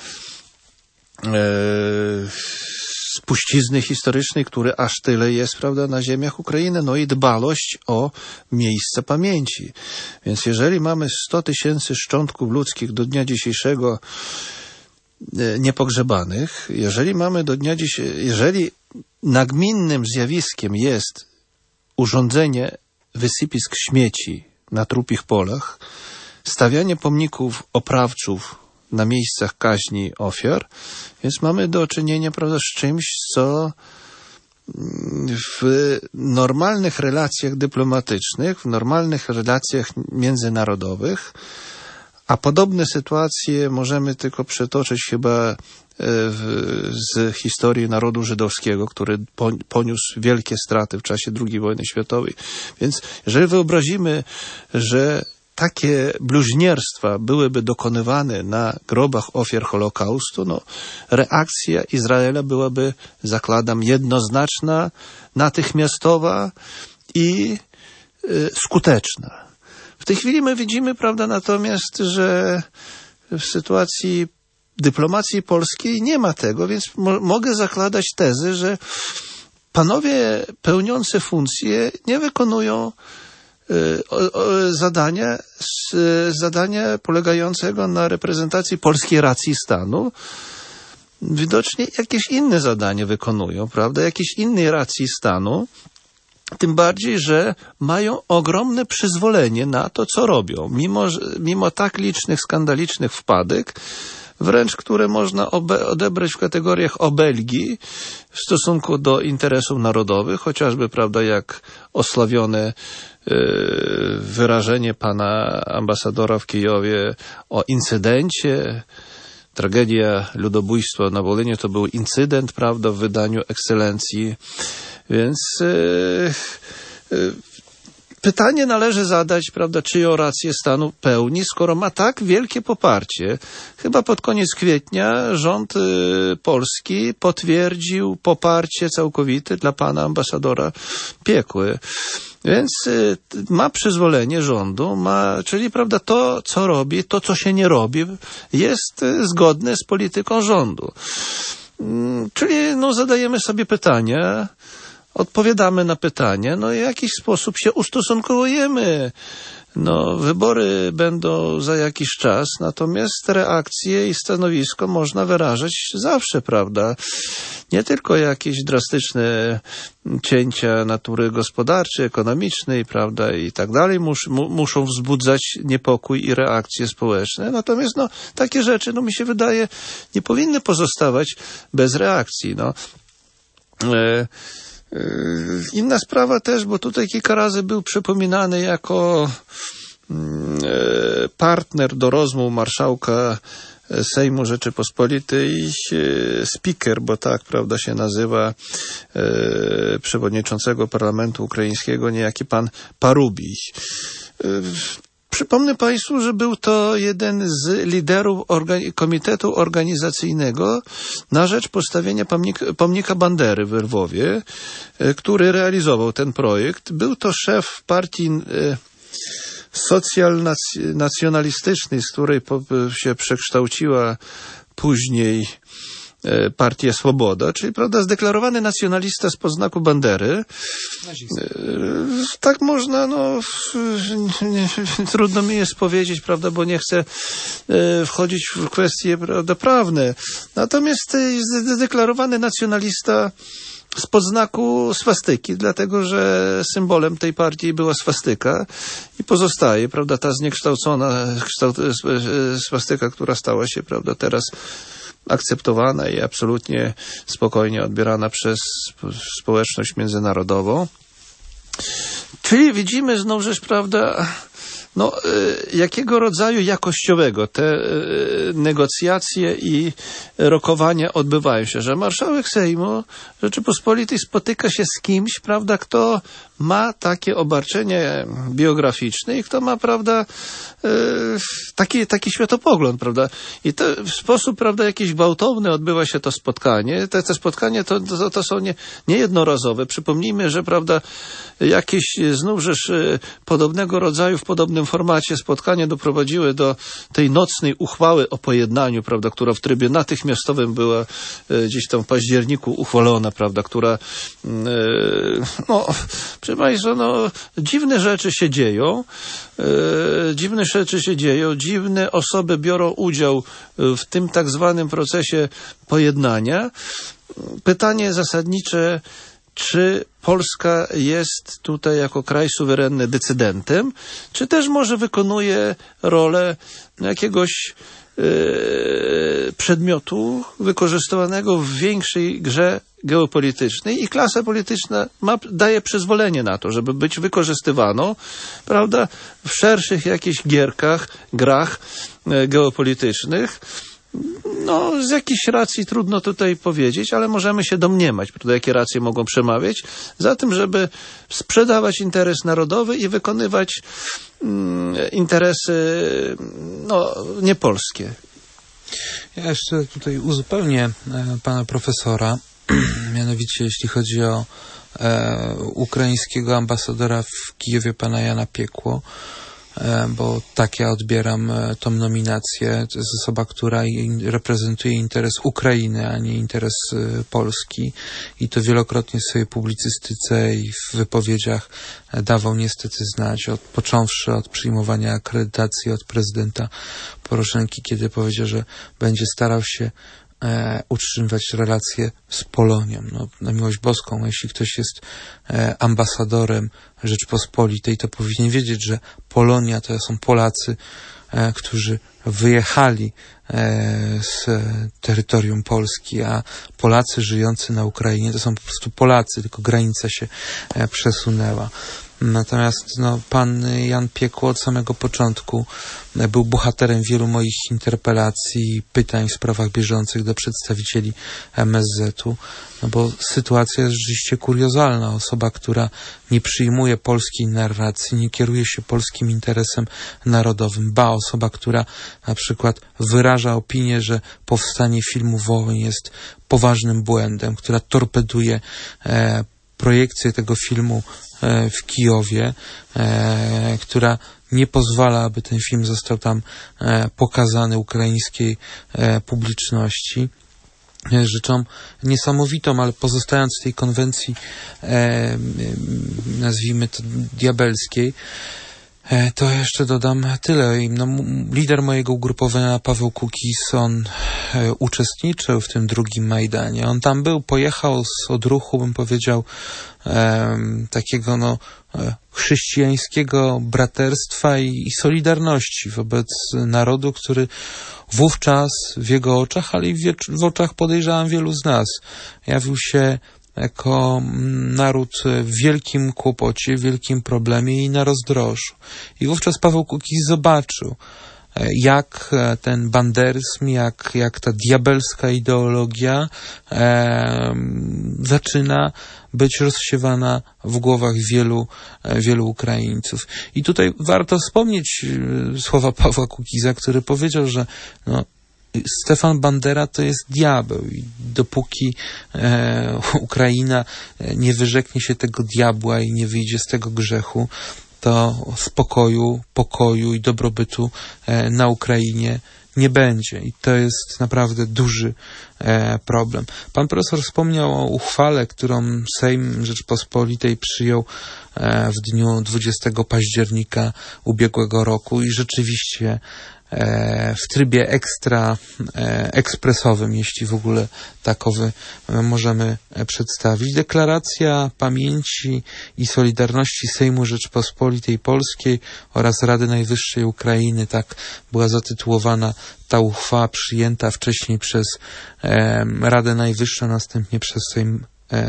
spuścizny historycznej, który aż tyle jest, prawda, na ziemiach Ukrainy, i dbałość o miejsce pamięci. Więc jeżeli mamy 100 000 szczątków ludzkich do dnia dzisiejszego niepogrzebanych, jeżeli mamy do dnia dzisiejszego, jeżeli nagminnym zjawiskiem jest urządzenie wysypisk śmieci na trupich polach, stawianie pomników oprawców na miejscach kaźni ofiar, więc mamy do czynienia, prawda, z czymś, co w normalnych relacjach dyplomatycznych, w normalnych relacjach międzynarodowych, a podobne sytuacje możemy tylko przytoczyć chyba z historii narodu żydowskiego, który poniósł wielkie straty w czasie II wojny światowej. Więc jeżeli wyobrazimy, że takie bluźnierstwa byłyby dokonywane na grobach ofiar Holokaustu, reakcja Izraela byłaby, zakładam, jednoznaczna, natychmiastowa i skuteczna. W tej chwili my widzimy, prawda, natomiast, że w sytuacji dyplomacji polskiej nie ma tego, więc mogę zakładać tezy, że panowie pełniący funkcje nie wykonują zadania polegającego na reprezentacji polskiej racji stanu. Widocznie jakieś inne zadanie wykonują, prawda, jakiejś innej racji stanu, tym bardziej, że mają ogromne przyzwolenie na to, co robią, mimo tak licznych, skandalicznych wpadek, wręcz które można odebrać w kategoriach obelgi w stosunku do interesów narodowych, chociażby, prawda, jak osławione wyrażenie pana ambasadora w Kijowie o incydencie. Tragedia ludobójstwa na Wolyniu to był incydent, prawda, w wydaniu Ekscelencji. Więc pytanie należy zadać, prawda, czyją rację stanu pełni, skoro ma tak wielkie poparcie. Chyba pod koniec kwietnia rząd polski potwierdził poparcie całkowite dla pana ambasadora Piekły. Więc ma przyzwolenie rządu, czyli prawda, to co robi, to co się nie robi, jest zgodne z polityką rządu. Czyli zadajemy sobie pytania, odpowiadamy na pytania, w jakiś sposób się ustosunkujemy. Wybory będą za jakiś czas, natomiast reakcje i stanowisko można wyrażać zawsze, prawda? Nie tylko jakieś drastyczne cięcia natury gospodarczej, ekonomicznej, prawda, i tak dalej muszą wzbudzać niepokój i reakcje społeczne. Natomiast takie rzeczy, mi się wydaje, nie powinny pozostawać bez reakcji. Inna sprawa też, bo tutaj kilka razy był przypominany jako partner do rozmów marszałka Sejmu Rzeczypospolitej speaker, bo tak, prawda, się nazywa przewodniczącego parlamentu ukraińskiego, niejaki pan Parubij. Przypomnę państwu, że był to jeden z liderów Komitetu Organizacyjnego na rzecz postawienia pomnika Bandery w Lwowie, który realizował ten projekt. Był to szef partii socjalnacjonalistycznej, z której się przekształciła później Partia Swoboda, czyli, prawda, zdeklarowany nacjonalista spod znaku Bandery. Tak można, trudno mi jest powiedzieć, prawda, bo nie chcę wchodzić w kwestie, prawda, prawne. Natomiast zdeklarowany nacjonalista spod znaku swastyki, dlatego że symbolem tej partii była swastyka i pozostaje, prawda, ta zniekształcona swastyka, która stała się, prawda, teraz akceptowana i absolutnie spokojnie odbierana przez społeczność międzynarodową. Czyli widzimy znów rzecz, prawda, jakiego rodzaju jakościowego te negocjacje i rokowania odbywają się, że marszałek Sejmu Rzeczypospolitej spotyka się z kimś, prawda, kto ma takie obarczenie biograficzne i kto ma, prawda, taki światopogląd, prawda, i to w sposób, prawda, jakiś gwałtowny odbywa się to spotkanie. Te spotkania to są niejednorazowe. Przypomnijmy, że, prawda, jakieś znów rzecz podobnego rodzaju, w podobnym formacie spotkania doprowadziły do tej nocnej uchwały o pojednaniu, prawda, która w trybie natychmiastowym była gdzieś tam w październiku uchwalona, prawda, która proszę państwa, dziwne rzeczy się dzieją, dziwne osoby biorą udział w tym tak zwanym procesie pojednania. Pytanie zasadnicze, czy Polska jest tutaj jako kraj suwerenny decydentem, czy też może wykonuje rolę jakiegoś przedmiotu wykorzystywanego w większej grze geopolitycznej i klasa polityczna daje przyzwolenie na to, żeby być wykorzystywaną, prawda, w szerszych jakichś grach geopolitycznych. Z jakichś racji trudno tutaj powiedzieć, ale możemy się domniemać, prawda, jakie racje mogą przemawiać za tym, żeby sprzedawać interes narodowy i wykonywać interesy niepolskie. Ja jeszcze tutaj uzupełnię pana profesora, mianowicie jeśli chodzi o ukraińskiego ambasadora w Kijowie, pana Jana Piekło, bo tak ja odbieram tą nominację. To jest osoba, która reprezentuje interes Ukrainy, a nie interes Polski i to wielokrotnie w swojej publicystyce i w wypowiedziach dawał niestety znać, począwszy od przyjmowania akredytacji od prezydenta Poroszenki, kiedy powiedział, że będzie starał się utrzymywać relacje z Polonią. Na miłość boską, jeśli ktoś jest ambasadorem Rzeczpospolitej, to powinien wiedzieć, że Polonia to są Polacy, którzy wyjechali z terytorium Polski, a Polacy żyjący na Ukrainie to są po prostu Polacy, tylko granica się przesunęła. Natomiast pan Jan Piekło od samego początku był bohaterem wielu moich interpelacji i pytań w sprawach bieżących do przedstawicieli MSZ-u, bo sytuacja jest rzeczywiście kuriozalna. Osoba, która nie przyjmuje polskiej narracji, nie kieruje się polskim interesem narodowym, osoba, która na przykład wyraża opinię, że powstanie filmu Wołyń jest poważnym błędem, która torpeduje projekcję tego filmu w Kijowie, która nie pozwala, aby ten film został tam pokazany ukraińskiej publiczności. Rzeczą niesamowitą, ale pozostając w tej konwencji, nazwijmy to diabelskiej, to jeszcze dodam tyle. Lider mojego ugrupowania, Paweł Kukiz, on uczestniczył w tym drugim Majdanie. On tam był, pojechał z odruchu, bym powiedział, takiego chrześcijańskiego braterstwa i solidarności wobec narodu, który wówczas w jego oczach, ale i w oczach, podejrzewam, wielu z nas, jawił się jako naród w wielkim kłopocie, w wielkim problemie i na rozdrożu. I wówczas Paweł Kukiz zobaczył, jak ten banderyzm, jak ta diabelska ideologia zaczyna być rozsiewana w głowach wielu Ukraińców. I tutaj warto wspomnieć słowa Pawła Kukiza, który powiedział, że Stefan Bandera to jest diabeł i dopóki Ukraina nie wyrzeknie się tego diabła i nie wyjdzie z tego grzechu, to pokoju i dobrobytu na Ukrainie nie będzie. I to jest naprawdę duży problem. Pan profesor wspomniał o uchwale, którą Sejm Rzeczypospolitej przyjął w dniu 20 października ubiegłego roku i rzeczywiście w trybie ekspresowym, jeśli w ogóle takowy możemy przedstawić. Deklaracja pamięci i solidarności Sejmu Rzeczypospolitej Polskiej oraz Rady Najwyższej Ukrainy, tak była zatytułowana ta uchwała, przyjęta wcześniej przez Radę Najwyższą, następnie przez Sejm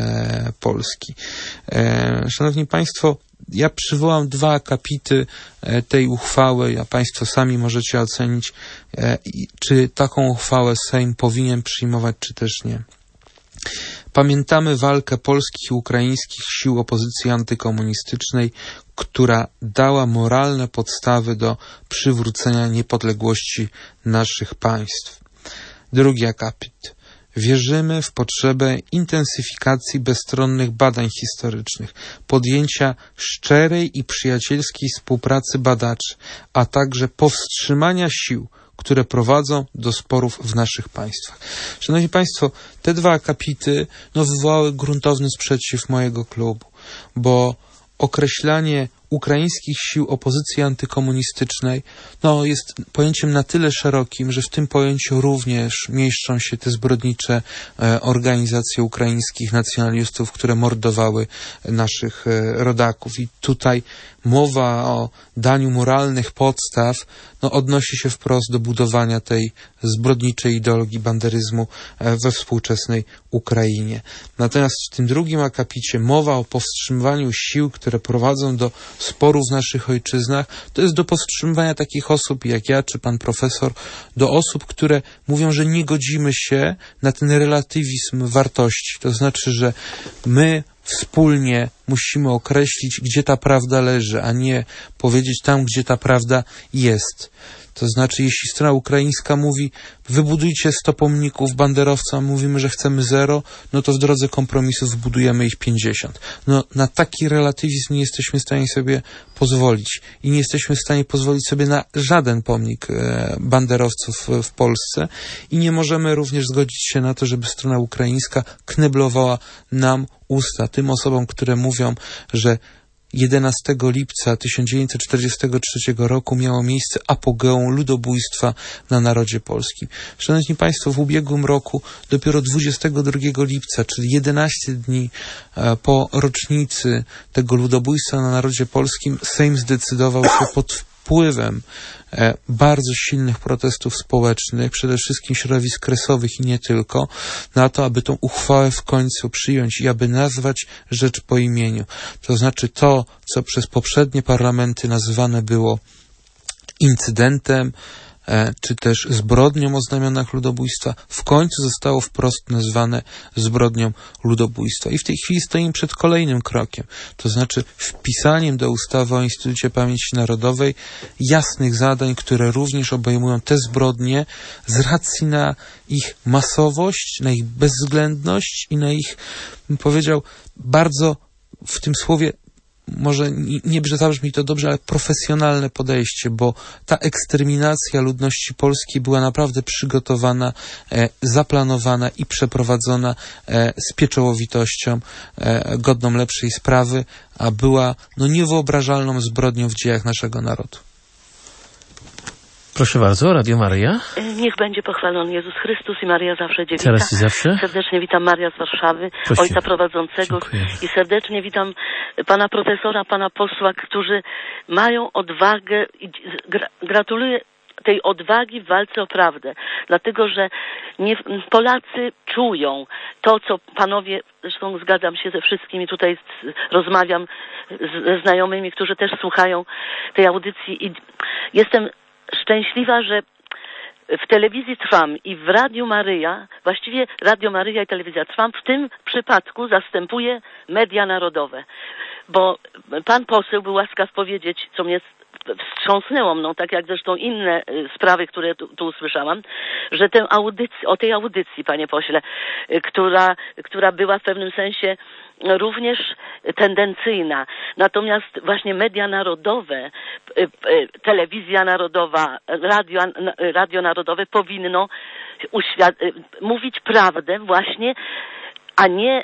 Polski. Szanowni Państwo, ja przywołam 2 akapity tej uchwały, a Państwo sami możecie ocenić, czy taką uchwałę Sejm powinien przyjmować, czy też nie. Pamiętamy walkę polskich i ukraińskich sił opozycji antykomunistycznej, która dała moralne podstawy do przywrócenia niepodległości naszych państw. 2 akapit. Wierzymy w potrzebę intensyfikacji bezstronnych badań historycznych, podjęcia szczerej i przyjacielskiej współpracy badaczy, a także powstrzymania sił, które prowadzą do sporów w naszych państwach. Szanowni Państwo, te 2 akapity wywołały gruntowny sprzeciw mojego klubu, bo określanie ukraińskich sił opozycji antykomunistycznej jest pojęciem na tyle szerokim, że w tym pojęciu również mieszczą się te zbrodnicze organizacje ukraińskich nacjonalistów, które mordowały naszych rodaków. I tutaj mowa o daniu moralnych podstaw odnosi się wprost do budowania tej zbrodniczej ideologii banderyzmu we współczesnej Ukrainie. Natomiast w tym 2 akapicie mowa o powstrzymywaniu sił, które prowadzą do sporów w naszych ojczyznach, to jest do powstrzymywania takich osób jak ja czy pan profesor, do osób, które mówią, że nie godzimy się na ten relatywizm wartości. To znaczy, że my wspólnie musimy określić, gdzie ta prawda leży, a nie powiedzieć tam, gdzie ta prawda jest. To znaczy, jeśli strona ukraińska mówi, wybudujcie 100 pomników banderowcom, mówimy, że chcemy 0, to w drodze kompromisów wybudujemy ich 50. Na taki relatywizm nie jesteśmy w stanie sobie pozwolić i nie jesteśmy w stanie pozwolić sobie na żaden pomnik banderowców w Polsce i nie możemy również zgodzić się na to, żeby strona ukraińska kneblowała nam usta, tym osobom, które mówią, że 11 lipca 1943 roku miało miejsce apogeum ludobójstwa na narodzie polskim. Szanowni Państwo, w ubiegłym roku, dopiero 22 lipca, czyli 11 dni po rocznicy tego ludobójstwa na narodzie polskim, Sejm zdecydował się wpływem bardzo silnych protestów społecznych, przede wszystkim środowisk kresowych i nie tylko, na to, aby tą uchwałę w końcu przyjąć i aby nazwać rzecz po imieniu. To znaczy to, co przez poprzednie parlamenty nazywane było incydentem, czy też zbrodnią o znamionach ludobójstwa, w końcu zostało wprost nazwane zbrodnią ludobójstwa. I w tej chwili stoimy przed kolejnym krokiem, to znaczy wpisaniem do ustawy o Instytucie Pamięci Narodowej jasnych zadań, które również obejmują te zbrodnie z racji na ich masowość, na ich bezwzględność i na ich, bym powiedział, bardzo w tym słowie może nie zabrzmi to dobrze, ale profesjonalne podejście, bo ta eksterminacja ludności polskiej była naprawdę przygotowana, zaplanowana i przeprowadzona z pieczołowitością godną lepszej sprawy, a była niewyobrażalną zbrodnią w dziejach naszego narodu. Proszę bardzo, Radio Maryja. Niech będzie pochwalony Jezus Chrystus i Maria zawsze dziewica. Teraz i zawsze. Serdecznie witam Maria z Warszawy, Proszę. ojca prowadzącego. Dziękuję. I serdecznie witam pana profesora, pana posła, którzy mają odwagę i gratuluję tej odwagi w walce o prawdę. Dlatego, że Polacy czują to, co panowie, zresztą zgadzam się ze wszystkimi, tutaj rozmawiam ze znajomymi, którzy też słuchają tej audycji i jestem szczęśliwa, że w telewizji Trwam i w Radiu Maryja, właściwie Radio Maryja i telewizja Trwam w tym przypadku zastępuje media narodowe. Bo pan poseł był łaskaw powiedzieć, co mnie wstrząsnęło mną, tak jak zresztą inne sprawy, które tu usłyszałam, że o tej audycji, panie pośle, która była w pewnym sensie również tendencyjna. Natomiast właśnie media narodowe, telewizja narodowa, radio narodowe powinno mówić prawdę właśnie, a nie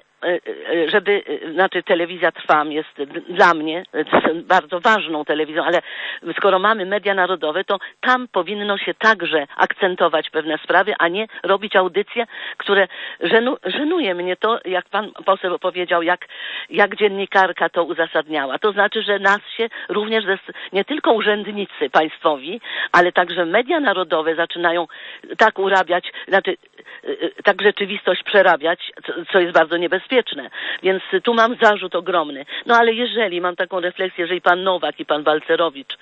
telewizja Trwam jest dla mnie bardzo ważną telewizją, ale skoro mamy media narodowe, to tam powinno się także akcentować pewne sprawy, a nie robić audycje, które żenuje mnie to, jak pan poseł powiedział, jak dziennikarka to uzasadniała. To znaczy, że nas się również nie tylko urzędnicy państwowi, ale także media narodowe zaczynają tak urabiać, tak rzeczywistość przerabiać, co jest bardzo niebezpieczne. Więc tu mam zarzut ogromny. No ale jeżeli, mam taką refleksję, jeżeli pan Nowak i pan Balcerowicz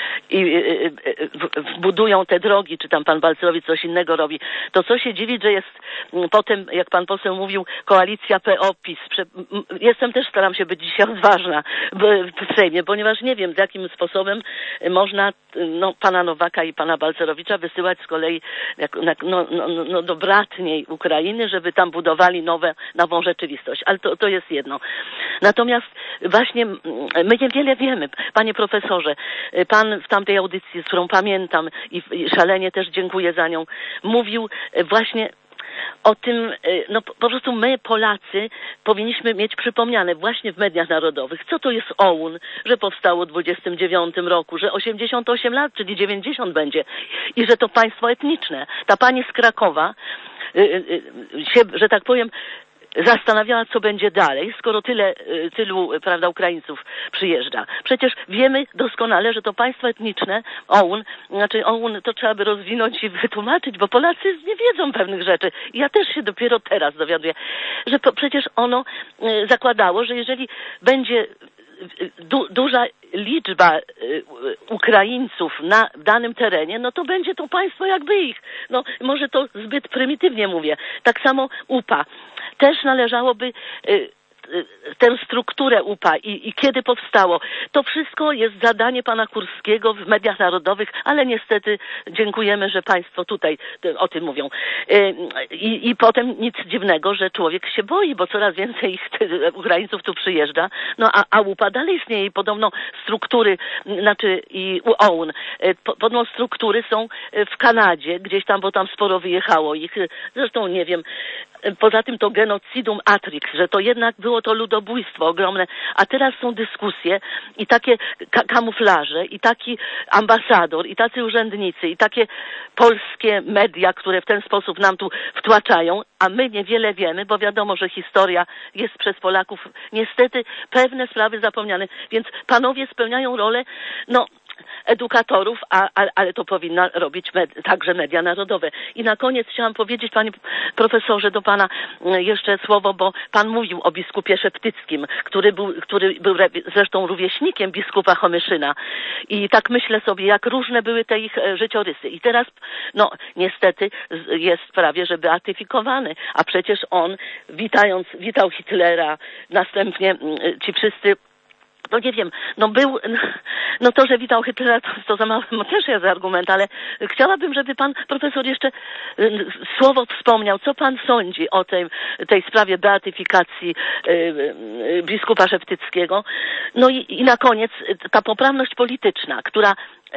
budują te drogi, czy tam pan Balcerowicz coś innego robi, to co się dziwić, że jest potem, jak pan poseł mówił, koalicja PO-PiS. Staram się być dzisiaj odważna w Sejmie, ponieważ nie wiem, z jakim sposobem można pana Nowaka i pana Balcerowicza wysyłać z kolei do bratniej Ukrainy, żeby tam budowali nową rzeczywistość. Ale to jest jedno. Natomiast właśnie my niewiele wiemy. Panie profesorze, pan w tamtej audycji, z którą pamiętam i szalenie też dziękuję za nią, mówił właśnie o tym, po prostu my, Polacy, powinniśmy mieć przypomniane właśnie w mediach narodowych, co to jest OUN, że powstało w 29 roku, że 88 lat, czyli 90 będzie i że to państwo etniczne. Ta pani z Krakowa się, że tak powiem, zastanawiała, co będzie dalej, skoro tylu, prawda, Ukraińców przyjeżdża. Przecież wiemy doskonale, że to państwo etniczne, OUN to trzeba by rozwinąć i wytłumaczyć, bo Polacy nie wiedzą pewnych rzeczy. Ja też się dopiero teraz dowiaduję, że przecież ono zakładało, że jeżeli będzie duża liczba Ukraińców na danym terenie, no to będzie to państwo jakby ich. Może to zbyt prymitywnie mówię. Tak samo UPA. Też należałoby tę strukturę UPA i kiedy powstało. To wszystko jest zadanie pana Kurskiego w mediach narodowych, ale niestety dziękujemy, że państwo tutaj o tym mówią. I potem nic dziwnego, że człowiek się boi, bo coraz więcej Ukraińców tu przyjeżdża, a UPA dalej istnieje i podobno struktury, i OUN, podobno struktury są w Kanadzie, gdzieś tam, bo tam sporo wyjechało ich. Zresztą nie wiem, poza tym to genocidum atrix, że to jednak było to ludobójstwo ogromne, a teraz są dyskusje i takie kamuflaże, i taki ambasador, i tacy urzędnicy, i takie polskie media, które w ten sposób nam tu wtłaczają, a my niewiele wiemy, bo wiadomo, że historia jest przez Polaków niestety pewne sprawy zapomniane, więc panowie spełniają rolę, edukatorów, ale to powinna robić także media narodowe. I na koniec chciałam powiedzieć, panie profesorze, do pana jeszcze słowo, bo pan mówił o biskupie Szeptyckim, który był zresztą rówieśnikiem biskupa Homyszyna. I tak myślę sobie, jak różne były te ich życiorysy. I teraz, no niestety jest prawie że beatyfikowany, a przecież on witał Hitlera, następnie ci wszyscy, no nie wiem, no to, że witał Hitlera, to za mały też jest argument, ale chciałabym, żeby pan profesor jeszcze słowo wspomniał, co pan sądzi o tej sprawie beatyfikacji biskupa Szeptyckiego. No i na koniec ta poprawność polityczna, która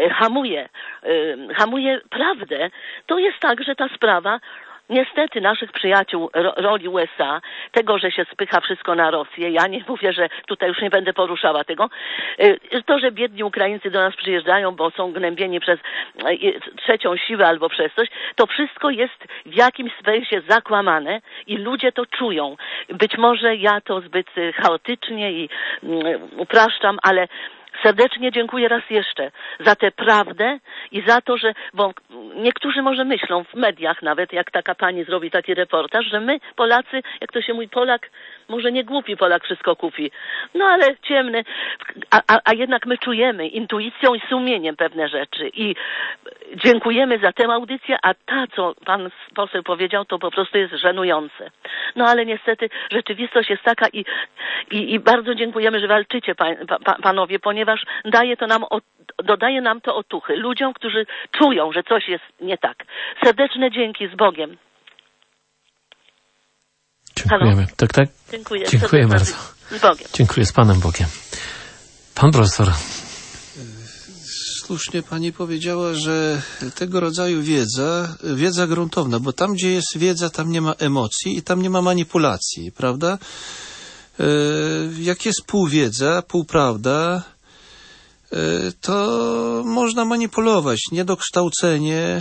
hamuje prawdę, to jest tak, że ta sprawa niestety naszych przyjaciół roli USA, tego, że się spycha wszystko na Rosję, ja nie mówię, że tutaj już nie będę poruszała tego, to, że biedni Ukraińcy do nas przyjeżdżają, bo są gnębieni przez trzecią siłę albo przez coś, to wszystko jest w jakimś sensie zakłamane i ludzie to czują. Być może ja to zbyt chaotycznie i upraszczam, ale serdecznie dziękuję raz jeszcze za tę prawdę i za to, że, bo niektórzy może myślą w mediach nawet, jak taka pani zrobi taki reportaż, że my Polacy, jak to się mówi, Polak, może nie głupi Polak wszystko kupi, no ale ciemny, a jednak my czujemy intuicją i sumieniem pewne rzeczy i dziękujemy za tę audycję, a ta, co pan poseł powiedział, to po prostu jest żenujące. No ale niestety rzeczywistość jest taka i bardzo dziękujemy, że walczycie panowie, ponieważ dodaje nam to otuchy ludziom, którzy czują, że coś jest nie tak. Serdeczne dzięki, z Bogiem. Dziękujemy. Halo? Tak. Dziękuję bardzo. Z Bogiem. Dziękuję, z Panem Bogiem. Pan profesor. Słusznie pani powiedziała, że tego rodzaju wiedza gruntowna, bo tam, gdzie jest wiedza, tam nie ma emocji i tam nie ma manipulacji, prawda? Jak jest półwiedza, półprawda, to można manipulować. Niedokształcenie,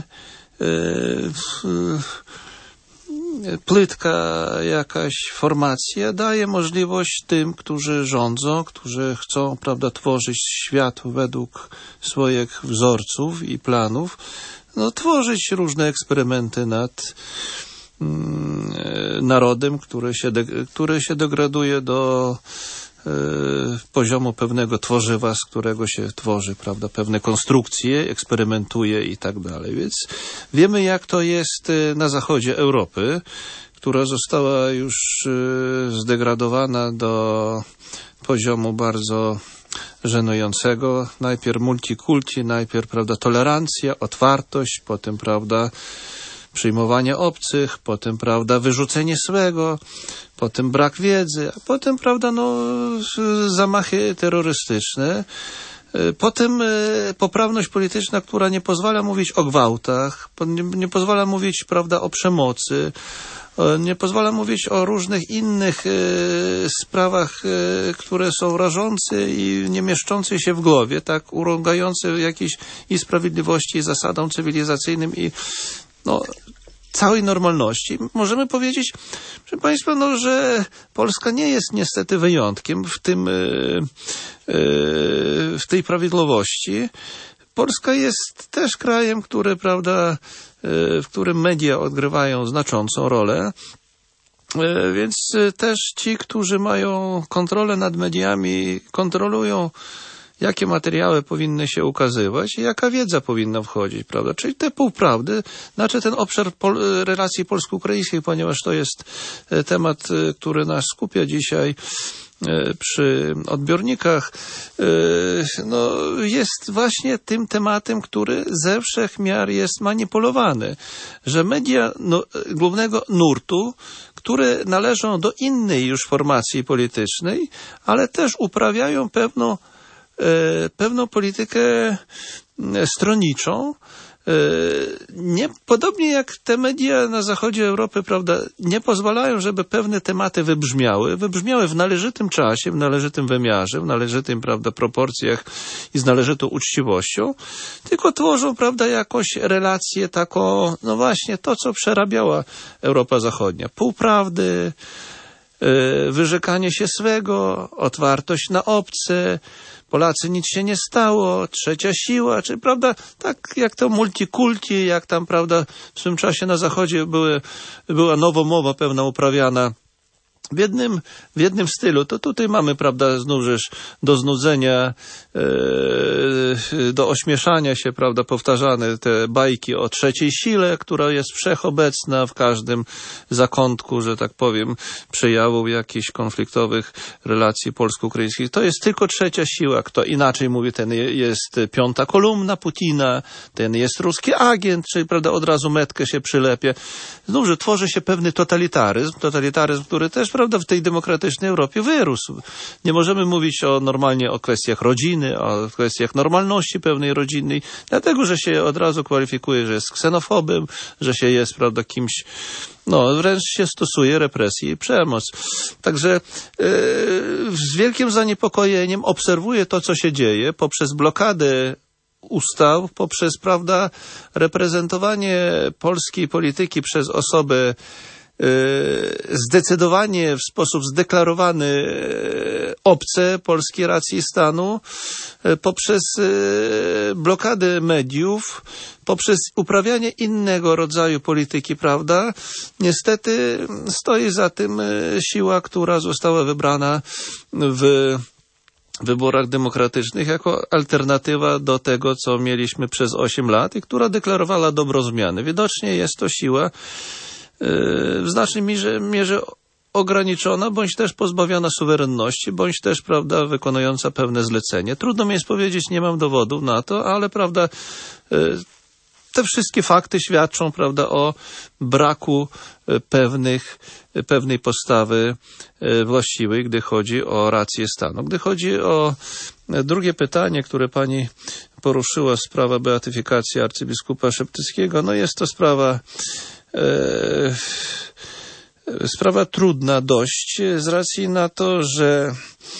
płytka jakaś formacja daje możliwość tym, którzy rządzą, którzy chcą, prawda, tworzyć świat według swoich wzorców i planów, no, tworzyć różne eksperymenty nad narodem, który się degraduje do poziomu pewnego tworzywa, z którego się tworzy, prawda, pewne konstrukcje, eksperymentuje i tak dalej. Więc wiemy, jak to jest na zachodzie Europy, która została już zdegradowana do poziomu bardzo żenującego. Najpierw multikulti, najpierw, prawda, tolerancja, otwartość, potem, prawda, przyjmowanie obcych, potem, prawda, wyrzucenie swego, potem brak wiedzy, a potem, prawda, no, zamachy terrorystyczne, potem poprawność polityczna, która nie pozwala mówić o gwałtach, nie pozwala mówić, prawda, o przemocy, nie pozwala mówić o różnych innych sprawach, które są rażące i nie mieszczące się w głowie, tak urągające jakiejś i sprawiedliwości, i zasadom cywilizacyjnym i no, całej normalności. Możemy powiedzieć, proszę państwa, no, że Polska nie jest niestety wyjątkiem w tej prawidłowości. Polska jest też krajem, który, prawda, w którym media odgrywają znaczącą rolę. Więc też ci, którzy mają kontrolę nad mediami, kontrolują, jakie materiały powinny się ukazywać i jaka wiedza powinna wchodzić, prawda? Czyli te półprawdy, znaczy ten obszar relacji polsko-ukraińskich, ponieważ to jest temat, który nas skupia dzisiaj przy odbiornikach, no, jest właśnie tym tematem, który ze wszech miar jest manipulowany. Że media głównego nurtu, które należą do innej już formacji politycznej, ale też uprawiają pewną politykę stronniczą. Podobnie jak te media na zachodzie Europy, prawda, nie pozwalają, żeby pewne tematy wybrzmiały w należytym czasie, w należytym wymiarze, w należytym, prawda, proporcjach i z należytą uczciwością, tylko tworzą, prawda, jakąś relację taką, no właśnie to, co przerabiała Europa Zachodnia. Półprawdy, wyrzekanie się swego, otwartość na obce, Polacy nic się nie stało, trzecia siła, czy prawda, tak jak to multikulti, jak tam, prawda, w swym czasie na Zachodzie była nowomowa pewna uprawiana w jednym stylu, to tutaj mamy, prawda, znów do znudzenia, do ośmieszania się, prawda, powtarzane te bajki o trzeciej sile, która jest wszechobecna w każdym zakątku, że tak powiem, przejawów jakichś konfliktowych relacji polsko-ukraińskich. To jest tylko trzecia siła. Kto inaczej mówi, ten jest piąta kolumna Putina, ten jest ruski agent, czyli, prawda, od razu metkę się przylepia. Znów, że tworzy się pewny totalitaryzm, który też, prawda, w tej demokratycznej Europie wyrósł. Nie możemy mówić normalnie o kwestiach rodziny, o kwestiach normalności pewnej rodzinnej, dlatego, że się od razu kwalifikuje, że jest ksenofobem, że się jest, prawda, kimś, wręcz się stosuje represję i przemoc. Także z wielkim zaniepokojeniem obserwuję to, co się dzieje poprzez blokadę ustaw, poprzez, prawda, reprezentowanie polskiej polityki przez osobę zdecydowanie w sposób zdeklarowany obce polskiej racji stanu, poprzez blokadę mediów, poprzez uprawianie innego rodzaju polityki, prawda? Niestety stoi za tym siła, która została wybrana w wyborach demokratycznych jako alternatywa do tego, co mieliśmy przez 8 lat i która deklarowała dobro zmiany. Widocznie jest to siła w znacznej mierze ograniczona, bądź też pozbawiona suwerenności, bądź też, prawda, wykonująca pewne zlecenie. Trudno mi jest powiedzieć, nie mam dowodów na to, ale, prawda, te wszystkie fakty świadczą, prawda, o braku pewnej postawy właściwej, gdy chodzi o rację stanu. Gdy chodzi o drugie pytanie, które pani poruszyła, sprawa beatyfikacji arcybiskupa Szeptyckiego, jest to sprawa trudna dość, z racji na to, że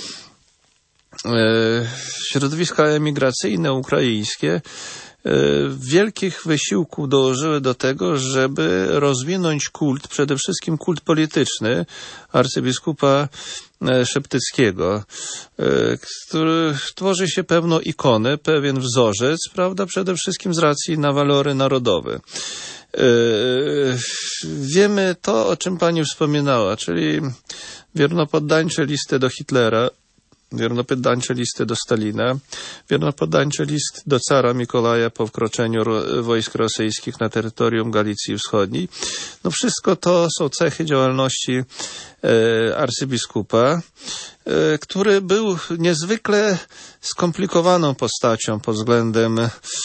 środowiska emigracyjne ukraińskie wielkich wysiłków dołożyły do tego, żeby rozwinąć kult, przede wszystkim kult polityczny arcybiskupa Szeptyckiego, który tworzy się pewną ikonę, pewien wzorzec, prawda, przede wszystkim z racji na walory narodowe. Wiemy to, o czym pani wspominała, czyli wiernopoddańcze listy do Hitlera, wiernopoddańcze listy do Stalina, wiernopoddańczy list do cara Mikołaja po wkroczeniu wojsk rosyjskich na terytorium Galicji Wschodniej. Wszystko to są cechy działalności arcybiskupa, który był niezwykle skomplikowaną postacią pod względem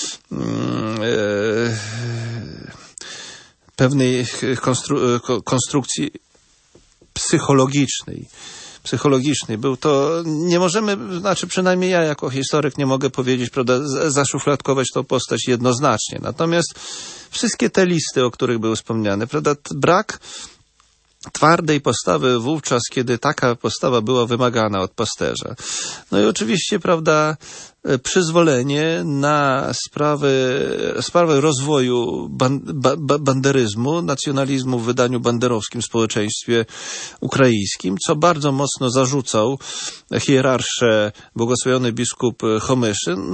pewnej konstrukcji psychologicznej. Był to, nie możemy, przynajmniej ja jako historyk nie mogę powiedzieć, prawda, zaszufladkować tą postać jednoznacznie. Natomiast wszystkie te listy, o których były wspomniane, prawda, brak twardej postawy wówczas, kiedy taka postawa była wymagana od pasterza. I oczywiście, prawda, przyzwolenie na sprawę rozwoju banderyzmu, nacjonalizmu w wydaniu banderowskim w społeczeństwie ukraińskim, co bardzo mocno zarzucał hierarsze błogosławiony biskup Homyszyn,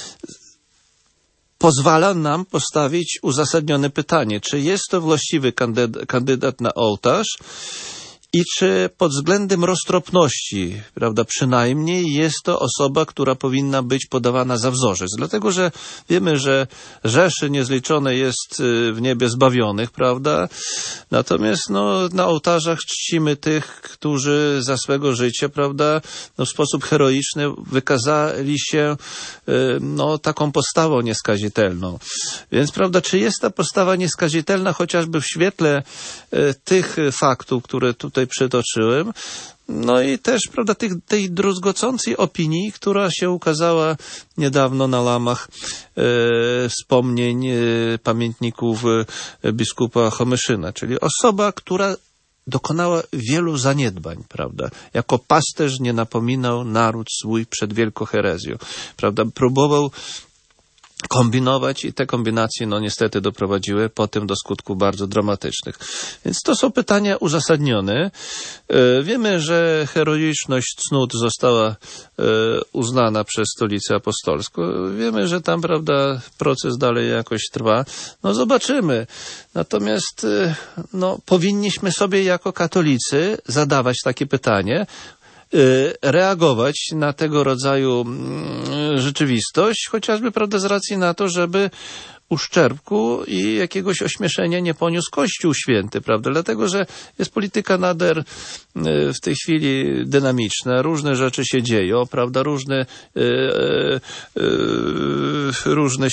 pozwala nam postawić uzasadnione pytanie, czy jest to właściwy kandydat na ołtarz i czy pod względem roztropności, prawda, przynajmniej jest to osoba, która powinna być podawana za wzorzec. Dlatego, że wiemy, że rzeszy niezliczone jest w niebie zbawionych, prawda? Natomiast na ołtarzach czcimy tych, którzy za swego życia, prawda, w sposób heroiczny wykazali się taką postawą nieskazitelną. Więc, prawda, czy jest ta postawa nieskazitelna chociażby w świetle tych faktów, które tutaj przytoczyłem, i też, prawda, tej druzgocącej opinii, która się ukazała niedawno na łamach wspomnień pamiętników biskupa Homyszyna, czyli osoba, która dokonała wielu zaniedbań, prawda. Jako pasterz nie napominał naród swój przed wielką herezją, prawda. Próbował kombinować i te kombinacje niestety doprowadziły potem do skutków bardzo dramatycznych. Więc to są pytania uzasadnione. Wiemy, że heroiczność cnót została uznana przez Stolicę Apostolską. Wiemy, że tam, prawda, proces dalej jakoś trwa. Zobaczymy. Natomiast powinniśmy sobie jako katolicy zadawać takie pytanie, reagować na tego rodzaju rzeczywistość, chociażby, prawda, z racji na to, żeby uszczerbku i jakiegoś ośmieszenia nie poniósł Kościół Święty, prawda? Dlatego, że jest polityka nader w tej chwili dynamiczna, różne rzeczy się dzieją, prawda? Różne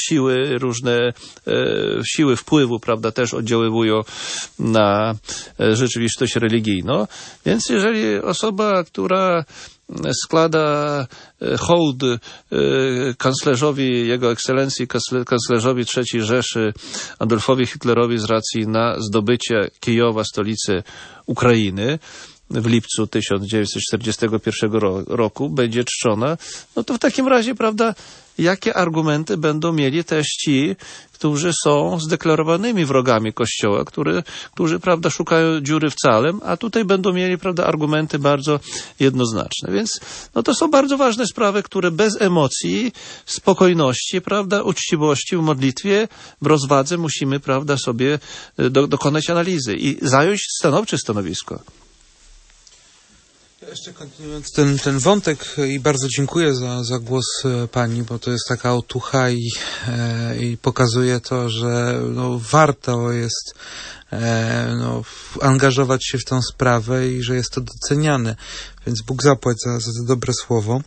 siły wpływu, prawda, też oddziaływują na rzeczywistość religijną. Więc jeżeli osoba, która składa hołd kanclerzowi, jego ekscelencji kanclerzowi III Rzeszy Adolfowi Hitlerowi z racji na zdobycie Kijowa, stolicy Ukrainy, w lipcu 1941 roku będzie czczona, to w takim razie, prawda, jakie argumenty będą mieli też ci, którzy są zdeklarowanymi wrogami Kościoła, którzy, prawda, szukają dziury w całym, a tutaj będą mieli, prawda, argumenty bardzo jednoznaczne. Więc to są bardzo ważne sprawy, które bez emocji, spokojności, prawda, uczciwości w modlitwie, w rozwadze musimy, prawda, sobie dokonać analizy i zająć stanowcze stanowisko. Jeszcze kontynuując ten wątek i bardzo dziękuję za głos pani, bo to jest taka otucha i pokazuje to, że warto jest angażować się w tę sprawę i że jest to doceniane. Więc Bóg zapłać za dobre słowo.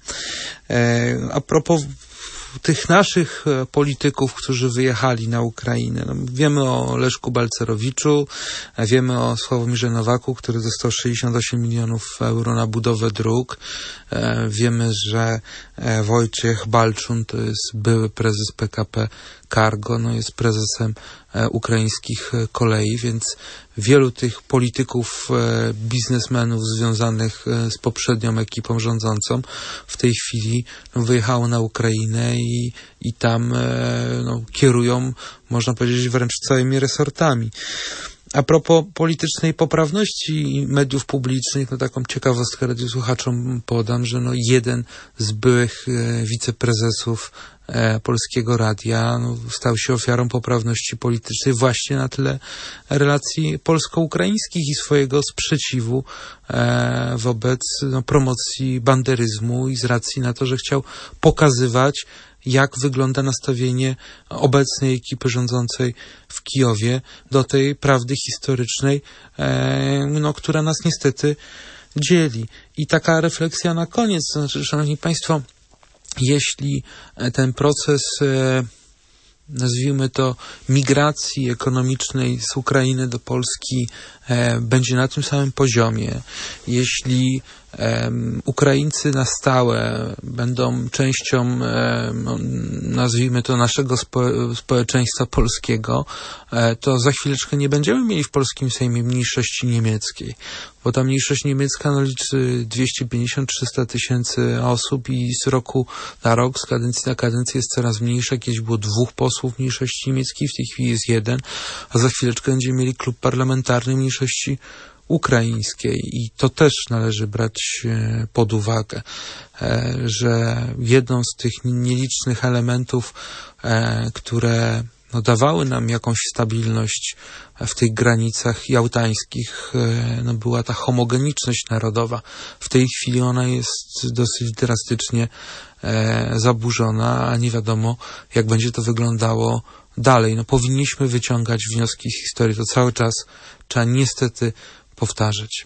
A propos tych naszych polityków, którzy wyjechali na Ukrainę. Wiemy o Leszku Balcerowiczu, wiemy o Sławomirze Nowaku, który dostał 68 milionów euro na budowę dróg. Wiemy, że Wojciech Balczun to jest były prezes PKP Cargo, jest prezesem ukraińskich kolei, więc wielu tych polityków, biznesmenów związanych z poprzednią ekipą rządzącą w tej chwili wyjechało na Ukrainę i tam kierują, można powiedzieć, wręcz całymi resortami. A propos politycznej poprawności mediów publicznych, taką ciekawostkę radiosłuchaczom podam, że jeden z byłych wiceprezesów Polskiego Radia stał się ofiarą poprawności politycznej właśnie na tle relacji polsko-ukraińskich i swojego sprzeciwu wobec promocji banderyzmu i z racji na to, że chciał pokazywać, jak wygląda nastawienie obecnej ekipy rządzącej w Kijowie do tej prawdy historycznej, która nas niestety dzieli. I taka refleksja na koniec, to znaczy, szanowni państwo, jeśli ten proces, nazwijmy to, migracji ekonomicznej z Ukrainy do Polski będzie na tym samym poziomie, jeśli Ukraińcy na stałe będą częścią, nazwijmy to, naszego społeczeństwa polskiego, to za chwileczkę nie będziemy mieli w polskim Sejmie mniejszości niemieckiej, bo ta mniejszość niemiecka liczy 250-300 tysięcy osób i z roku na rok, z kadencji na kadencję jest coraz mniejsza. Kiedyś było 2 posłów mniejszości niemieckiej, w tej chwili jest 1, a za chwileczkę będziemy mieli klub parlamentarny mniejszości ukraińskiej i to też należy brać pod uwagę, że jedną z tych nielicznych elementów, które dawały nam jakąś stabilność w tych granicach jałtańskich, była ta homogeniczność narodowa. W tej chwili ona jest dosyć drastycznie zaburzona, a nie wiadomo, jak będzie to wyglądało dalej. Powinniśmy wyciągać wnioski z historii. To cały czas trzeba niestety powtarzać.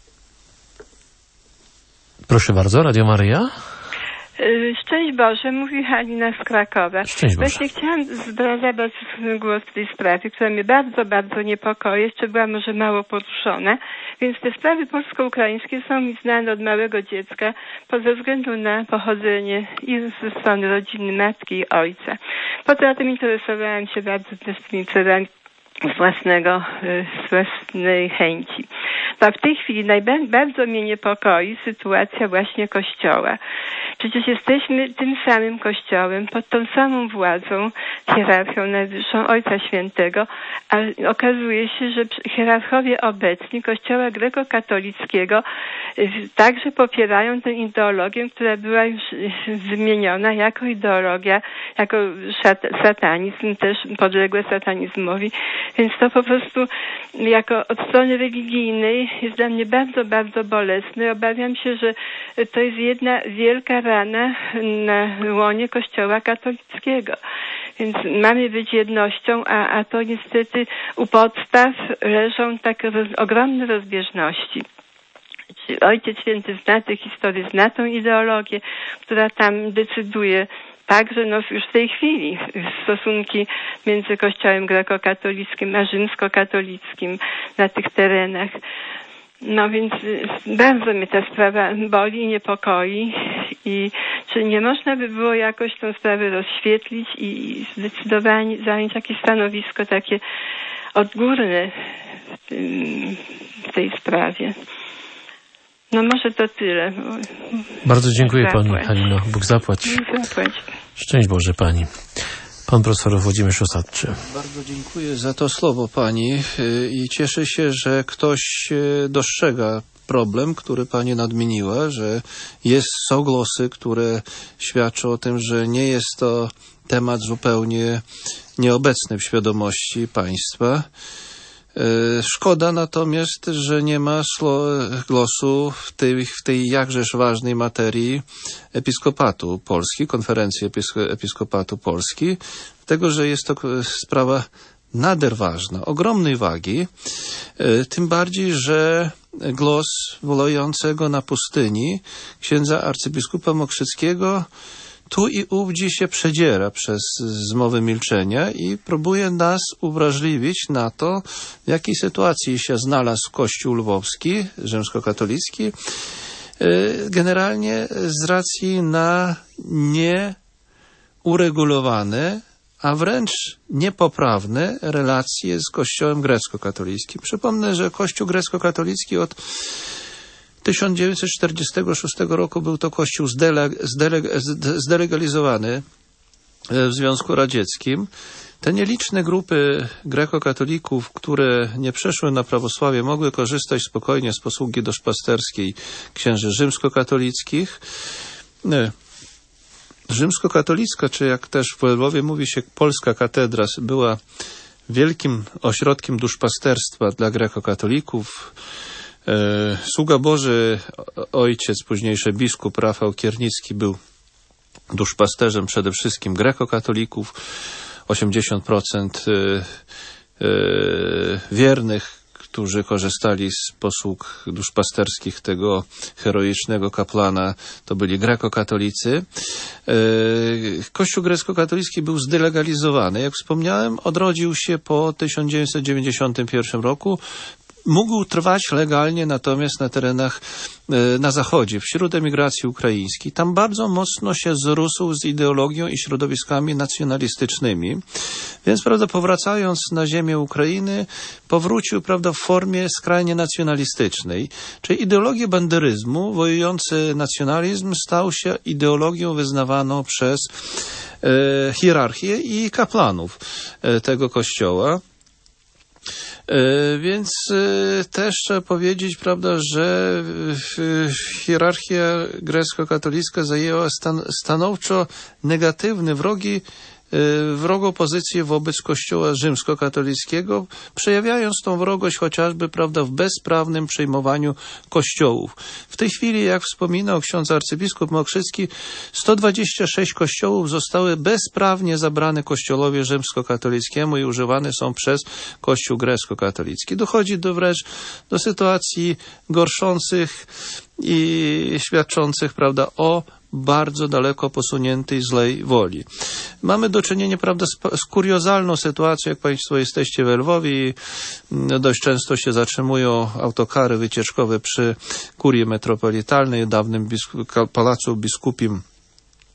Proszę bardzo, Radio Maryja. Szczęść Boże, mówi Halina z Krakowa. Szczęść Boże. Właśnie chciałam zabrać głos w tej sprawie, która mnie bardzo, bardzo niepokoi. Jeszcze była może mało poruszona. Więc te sprawy polsko-ukraińskie są mi znane od małego dziecka, ze względu na pochodzenie i ze strony rodziny matki i ojca. Poza tym interesowałam się bardzo też tymi sprawami z własnej chęci. A w tej chwili bardzo mnie niepokoi sytuacja właśnie Kościoła. Przecież jesteśmy tym samym Kościołem, pod tą samą władzą, hierarchią najwyższą Ojca Świętego, a okazuje się, że hierarchowie obecni Kościoła grekokatolickiego także popierają tę ideologię, która była już wymieniona jako ideologia, jako satanizm, też podległe satanizmowi. Więc to po prostu jako od strony religijnej jest dla mnie bardzo, bardzo bolesne. Obawiam się, że to jest jedna wielka rana na łonie Kościoła katolickiego. Więc mamy być jednością, a to niestety u podstaw leżą takie ogromne rozbieżności. Ojciec Święty zna tę historię, zna tą ideologię, która tam decyduje także już w tej chwili stosunki między Kościołem grekokatolickim a rzymskokatolickim na tych terenach. No więc bardzo mnie ta sprawa boli i niepokoi i czy nie można by było jakoś tę sprawę rozświetlić i zdecydowanie zająć jakieś stanowisko takie odgórne w tej sprawie. No może to tyle. Bardzo dziękuję Pani Halino. Bóg zapłać. Bóg zapłać. Szczęść Boże Pani. Pan profesor Włodzimierz Osadczy. Bardzo dziękuję za to słowo Pani i cieszę się, że ktoś dostrzega problem, który Pani nadmieniła, że są głosy, które świadczą o tym, że nie jest to temat zupełnie nieobecny w świadomości państwa. Szkoda natomiast, że nie ma głosu w tej jakżeż ważnej materii Episkopatu Polski, Konferencji Episkopatu Polski, dlatego że jest to sprawa nader ważna, ogromnej wagi, tym bardziej, że głos wołającego na pustyni księdza arcybiskupa Mokrzyckiego tu i ówdzie się przedziera przez zmowę milczenia i próbuje nas uwrażliwić na to, w jakiej sytuacji się znalazł Kościół lwowski, rzymskokatolicki, generalnie z racji na nieuregulowane, a wręcz niepoprawne relacje z Kościołem grecko-katolickim. Przypomnę, że Kościół grecko-katolicki od 1946 roku był to kościół zdelegalizowany w Związku Radzieckim. Te nieliczne grupy grekokatolików, które nie przeszły na prawosławie, mogły korzystać spokojnie z posługi duszpasterskiej księży rzymskokatolickich. Rzymskokatolicka, czy jak też w Lwowie mówi się polska katedra, była wielkim ośrodkiem duszpasterstwa dla grekokatolików. Sługa Boży, ojciec, późniejszy biskup Rafał Kiernicki był duszpasterzem przede wszystkim grekokatolików. 80% wiernych, którzy korzystali z posług duszpasterskich tego heroicznego kaplana, to byli grekokatolicy. Kościół grecko-katolicki był zdelegalizowany. Jak wspomniałem, odrodził się po 1991 roku. Mógł trwać legalnie natomiast na terenach na zachodzie, wśród emigracji ukraińskiej. Tam bardzo mocno się zrósł z ideologią i środowiskami nacjonalistycznymi. Więc, prawda, powracając na ziemię Ukrainy, powrócił, prawda, w formie skrajnie nacjonalistycznej. Czyli ideologię banderyzmu, wojujący nacjonalizm stał się ideologią wyznawaną przez hierarchię i kaplanów tego kościoła. Więc też trzeba powiedzieć, prawda, że hierarchia grecko-katolicka zajęła stanowczo negatywny, wrogą pozycję wobec Kościoła rzymskokatolickiego, przejawiając tą wrogość chociażby, prawda, w bezprawnym przejmowaniu kościołów. W tej chwili, jak wspominał ksiądz arcybiskup Mokrzycki, 126 kościołów zostały bezprawnie zabrane Kościołowi rzymskokatolickiemu i używane są przez Kościół grecko-katolicki. Dochodzi wręcz do sytuacji gorszących i świadczących, prawda, o bardzo daleko posuniętej złej woli. Mamy do czynienia, prawda, z kuriozalną sytuacją, jak Państwo jesteście we Lwowie i dość często się zatrzymują autokary wycieczkowe przy kurii metropolitalnej, dawnym Pałacu Biskupim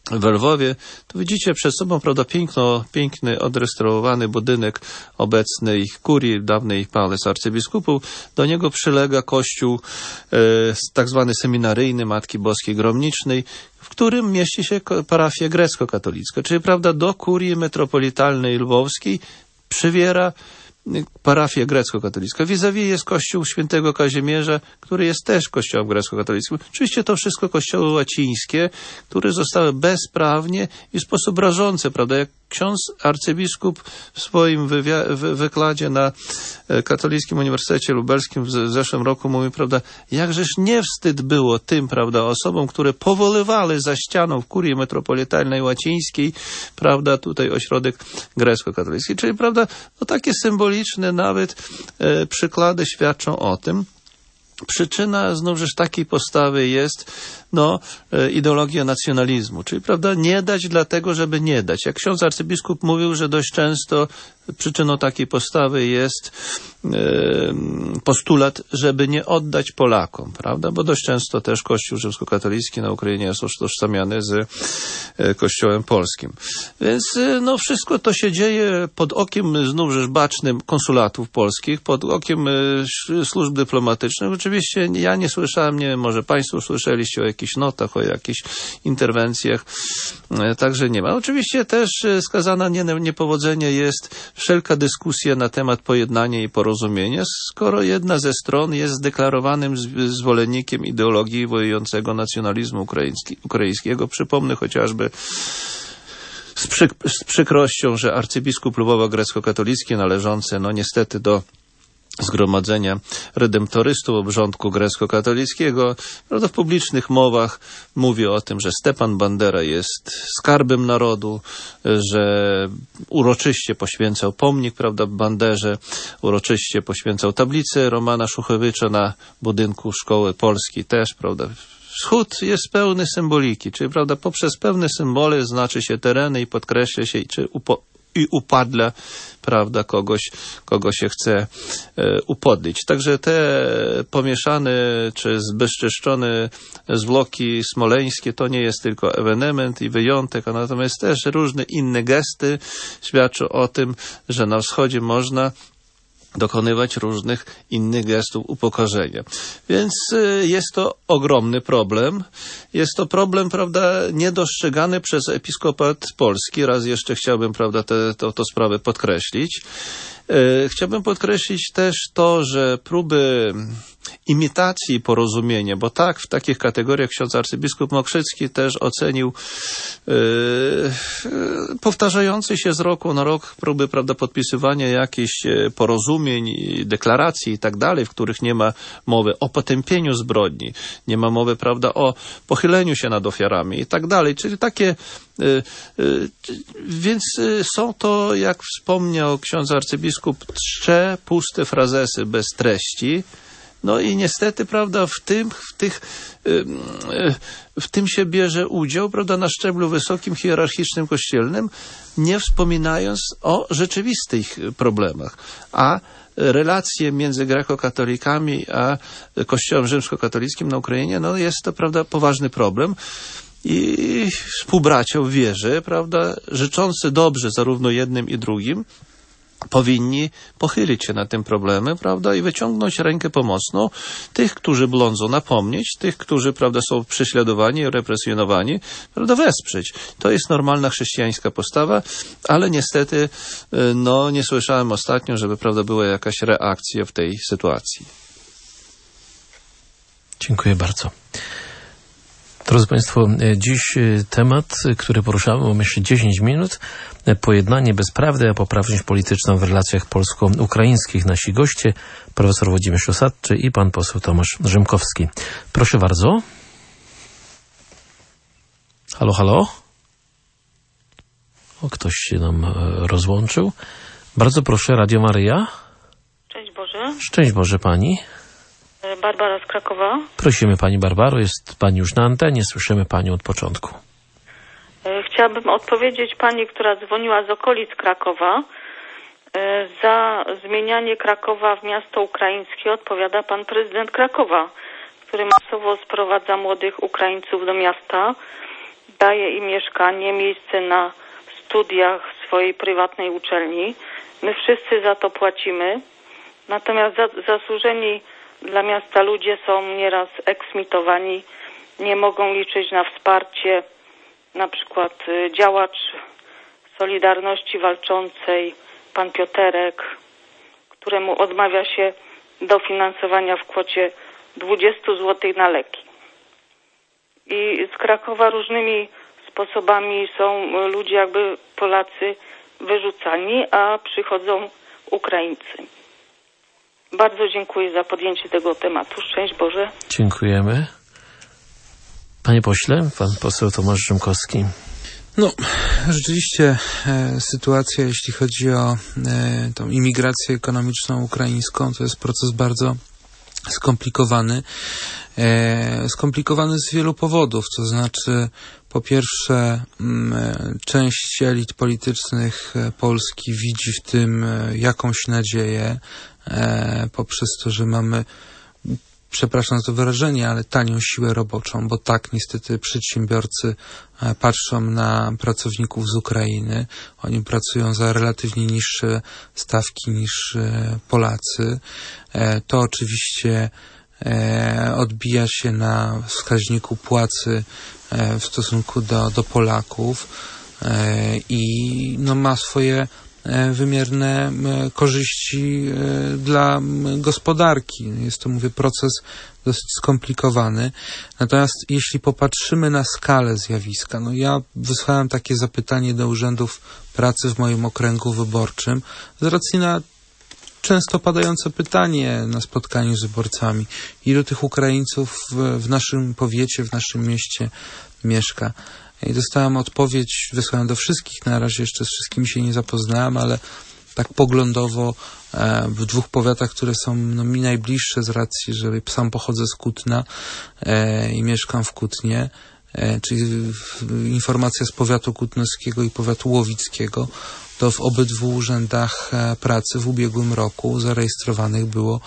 w Lwowie, to widzicie przed sobą, prawda, piękny, odrestaurowany budynek obecnej kurii, dawnej palac arcybiskupów. Do niego przylega kościół tak zwany seminaryjny Matki Boskiej Gromnicznej, w którym mieści się parafia grecko-katolicka, czyli, prawda, do kurii metropolitalnej lwowskiej przywiera parafię grecko-katolicką. Vis-a-vis jest kościół świętego Kazimierza, który jest też kościołem grecko-katolickim. Oczywiście to wszystko kościoły łacińskie, które zostały bezprawnie i w sposób rażący, prawda, jak ksiądz arcybiskup w swoim wykładzie na Katolickim Uniwersytecie Lubelskim w zeszłym roku mówi, prawda, jakżeż nie wstyd było tym, prawda, osobom, które powoływały za ścianą w kurii metropolitalnej łacińskiej, prawda, tutaj ośrodek grecko-katolicki. Czyli, prawda, no takie symboliczne nawet przykłady świadczą o tym. Przyczyna znowuż takiej postawy jest ideologia nacjonalizmu, czyli, prawda, nie dać dlatego, żeby nie dać. Jak ksiądz arcybiskup mówił, że dość często przyczyną takiej postawy jest postulat, żeby nie oddać Polakom, prawda, bo dość często też Kościół rzymskokatolicki na Ukrainie jest utożsamiany z Kościołem polskim. Więc wszystko to się dzieje pod okiem znowuż bacznym konsulatów polskich, pod okiem służb dyplomatycznych. Oczywiście ja nie słyszałem, nie wiem, może państwo słyszeliście o jakichś notach, o jakichś interwencjach, także nie ma. Oczywiście też skazana niepowodzenie jest wszelka dyskusja na temat pojednania i porozumienia, skoro jedna ze stron jest zdeklarowanym zwolennikiem ideologii wojującego nacjonalizmu ukraińskiego. Przypomnę chociażby z przykrością, że arcybiskup Lwowa grecko-katolicki należący niestety do Zgromadzenia Redemptorystów obrządku grecko-katolickiego, prawda, w publicznych mowach mówi o tym, że Stepan Bandera jest skarbem narodu, że uroczyście poświęcał pomnik, prawda, Banderze, uroczyście poświęcał tablicę Romana Szuchewicza na budynku Szkoły Polskiej też, prawda. Wschód jest pełny symboliki, czyli, prawda, poprzez pewne symbole znaczy się tereny i podkreśla się, i upadla, prawda, kogo się chce upodlić. Także te pomieszane czy zbezczeszczone zwłoki smoleńskie to nie jest tylko ewenement i wyjątek, a natomiast też różne inne gesty świadczą o tym, że na wschodzie można dokonywać różnych innych gestów upokorzenia. Więc jest to ogromny problem. Jest to problem, prawda, niedostrzegany przez Episkopat Polski. Raz jeszcze chciałbym, prawda, tę sprawę podkreślić. Chciałbym podkreślić też to, że próby imitacji porozumienia, bo tak, w takich kategoriach ksiądz arcybiskup Mokrzycki też ocenił powtarzające się z roku na rok próby, prawda, podpisywania jakichś porozumień, deklaracji i tak dalej, w których nie ma mowy o potępieniu zbrodni, nie ma mowy, prawda, o pochyleniu się nad ofiarami i tak dalej. Czyli takie więc są to, jak wspomniał ksiądz arcybiskup, czcze puste frazesy bez treści. No i niestety, prawda, w tym się bierze udział, prawda, na szczeblu wysokim, hierarchicznym, kościelnym, nie wspominając o rzeczywistych problemach. A relacje między grekokatolikami a Kościołem rzymskokatolickim na Ukrainie, jest to, prawda, poważny problem. I współbracia w wierze, prawda, życzący dobrze zarówno jednym i drugim, powinni pochylić się nad tym problemem, prawda, i wyciągnąć rękę pomocną tych, którzy błądzą, napomnieć, tych, którzy, prawda, są prześladowani, represjonowani, prawda, wesprzeć. To jest normalna chrześcijańska postawa, ale niestety, nie słyszałem ostatnio, żeby, prawda, była jakaś reakcja w tej sytuacji. Dziękuję bardzo. Drodzy Państwo, dziś temat, który poruszamy, bo myślę 10 minut, pojednanie bezprawdy, a poprawność polityczna w relacjach polsko-ukraińskich. Nasi goście, profesor Włodzimierz Osadczy i pan poseł Tomasz Rzymkowski. Proszę bardzo. Halo, halo? Ktoś się nam rozłączył. Bardzo proszę, Radio Maryja. Szczęść Boże. Szczęść Boże Pani. Barbara z Krakowa. Prosimy Pani Barbaro, jest Pani już na antenie, słyszymy Panią od początku. Chciałabym odpowiedzieć Pani, która dzwoniła z okolic Krakowa. Za zmienianie Krakowa w miasto ukraińskie odpowiada Pan prezydent Krakowa, który masowo sprowadza młodych Ukraińców do miasta daje im mieszkanie, miejsce na studiach swojej prywatnej uczelni. My wszyscy za to płacimy. Natomiast zasłużeni dla miasta ludzie są nieraz eksmitowani, nie mogą liczyć na wsparcie. Na przykład działacz Solidarności Walczącej, pan Pioterek, któremu odmawia się dofinansowania w kwocie 20 zł na leki. I z Krakowa różnymi sposobami są ludzie, jakby Polacy, wyrzucani, a przychodzą Ukraińcy. Bardzo dziękuję za podjęcie tego tematu. Szczęść Boże. Dziękujemy. Panie pośle, pan poseł Tomasz Rzymkowski. No, rzeczywiście sytuacja, jeśli chodzi o tą imigrację ekonomiczną ukraińską, to jest proces bardzo skomplikowany. Skomplikowany z wielu powodów, to znaczy po pierwsze część elit politycznych Polski widzi w tym jakąś nadzieję poprzez to, że mamy, przepraszam za to wyrażenie, ale tanią siłę roboczą, bo tak niestety przedsiębiorcy patrzą na pracowników z Ukrainy. Oni pracują za relatywnie niższe stawki niż Polacy. To oczywiście odbija się na wskaźniku płacy w stosunku do Polaków i no, ma swoje wymierne korzyści dla gospodarki. Jest to, mówię, proces dosyć skomplikowany. Natomiast jeśli popatrzymy na skalę zjawiska, no ja wysłałem takie zapytanie do urzędów pracy w moim okręgu wyborczym z racji na często padające pytanie na spotkaniu z wyborcami. Ilu tych Ukraińców w naszym powiecie, w naszym mieście mieszka? I dostałem odpowiedź, wysłałem do wszystkich, na razie jeszcze z wszystkimi się nie zapoznałem, ale tak poglądowo w 2 powiatach, które są no, mi najbliższe z racji, że sam pochodzę z Kutna i mieszkam w Kutnie, czyli informacja z powiatu kutnowskiego i powiatu łowickiego, to w obydwu urzędach pracy w ubiegłym roku zarejestrowanych było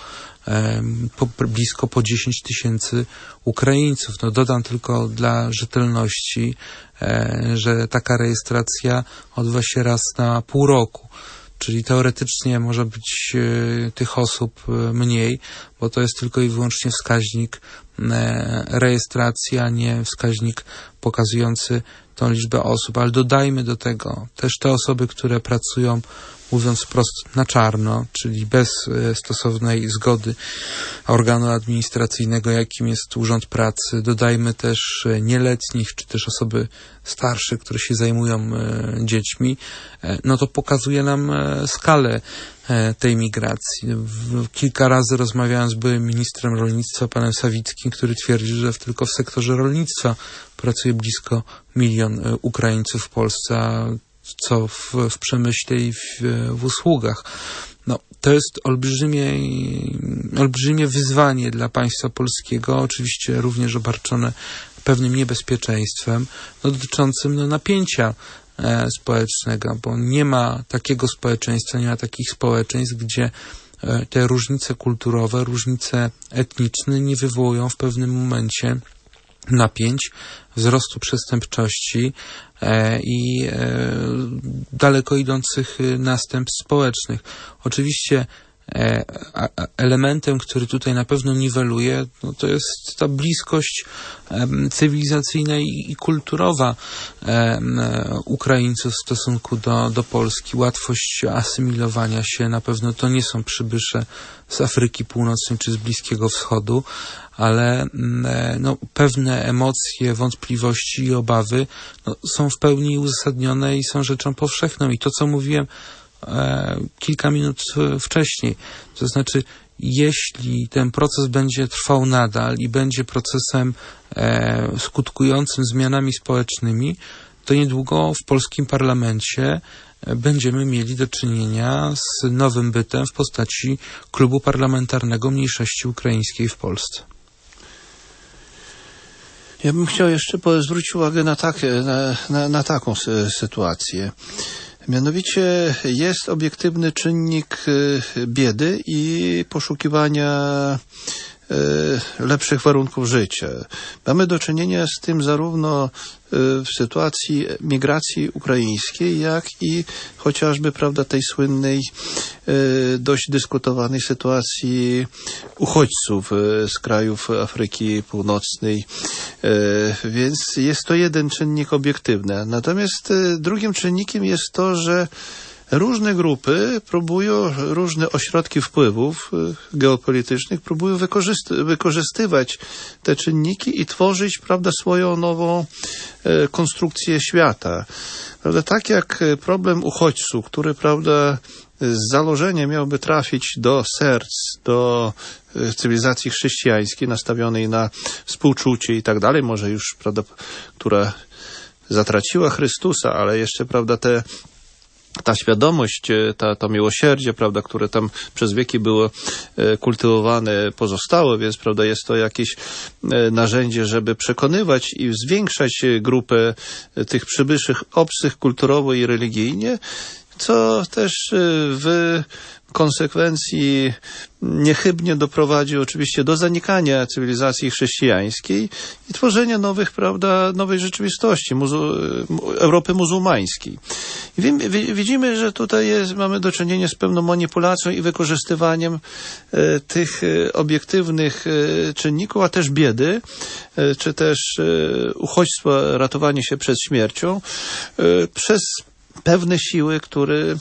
blisko po 10 000 Ukraińców. No dodam tylko dla rzetelności, że taka rejestracja odbywa się raz na pół roku. Czyli teoretycznie może być tych osób mniej, bo to jest tylko i wyłącznie wskaźnik rejestracji, a nie wskaźnik pokazujący tą liczbę osób. Ale dodajmy do tego też te osoby, które pracują, mówiąc wprost, na czarno, czyli bez stosownej zgody organu administracyjnego, jakim jest Urząd Pracy. Dodajmy też nieletnich, czy też osoby starsze, które się zajmują dziećmi. No to pokazuje nam skalę tej migracji. Kilka razy rozmawiałem z byłym ministrem rolnictwa, panem Sawickim, który twierdzi, że tylko w sektorze rolnictwa pracuje blisko 1 000 000 Ukraińców w Polsce, co w przemyśle i w usługach. No, to jest olbrzymie wyzwanie dla państwa polskiego, oczywiście również obarczone pewnym niebezpieczeństwem, no, dotyczącym no, napięcia społecznego, bo nie ma takiego społeczeństwa, nie ma takich społeczeństw, gdzie te różnice kulturowe, różnice etniczne nie wywołują w pewnym momencie napięć, wzrostu przestępczości i daleko idących następstw społecznych. Oczywiście elementem, który tutaj na pewno niweluje, no to jest ta bliskość cywilizacyjna i kulturowa Ukraińców w stosunku do Polski. Łatwość asymilowania się, na pewno to nie są przybysze z Afryki Północnej czy z Bliskiego Wschodu, ale no, pewne emocje, wątpliwości i obawy no, są w pełni uzasadnione i są rzeczą powszechną. I to, co mówiłem kilka minut wcześniej, to znaczy, jeśli ten proces będzie trwał nadal i będzie procesem skutkującym zmianami społecznymi, to niedługo w polskim parlamencie będziemy mieli do czynienia z nowym bytem w postaci klubu parlamentarnego mniejszości ukraińskiej w Polsce. Ja bym chciał jeszcze zwrócić uwagę na taką sytuację. Mianowicie jest obiektywny czynnik biedy i poszukiwania lepszych warunków życia. Mamy do czynienia z tym zarówno w sytuacji migracji ukraińskiej, jak i chociażby, prawda, tej słynnej, dość dyskutowanej sytuacji uchodźców z krajów Afryki Północnej. Więc jest to jeden czynnik obiektywny. Natomiast drugim czynnikiem jest to, że różne grupy próbują, różne ośrodki wpływów geopolitycznych próbują wykorzystywać te czynniki i tworzyć, prawda, swoją nową konstrukcję świata. Prawda, tak jak problem uchodźców, który, prawda, z założenia miałby trafić do serc, do cywilizacji chrześcijańskiej nastawionej na współczucie i tak dalej, może już, prawda, która zatraciła Chrystusa, ale jeszcze, prawda, ta świadomość, to miłosierdzie, prawda, które tam przez wieki było kultywowane, pozostało, więc, prawda, jest to jakieś narzędzie, żeby przekonywać i zwiększać grupę tych przybyszych obcych kulturowo i religijnie, co też w konsekwencji niechybnie doprowadzi oczywiście do zanikania cywilizacji chrześcijańskiej i tworzenia nowych, prawda, nowej rzeczywistości, Europy muzułmańskiej. Widzimy, że tutaj mamy do czynienia z pewną manipulacją i wykorzystywaniem tych obiektywnych czynników, a też biedy, czy też uchodźstwa, ratowanie się przed śmiercią, przez pewne siły, które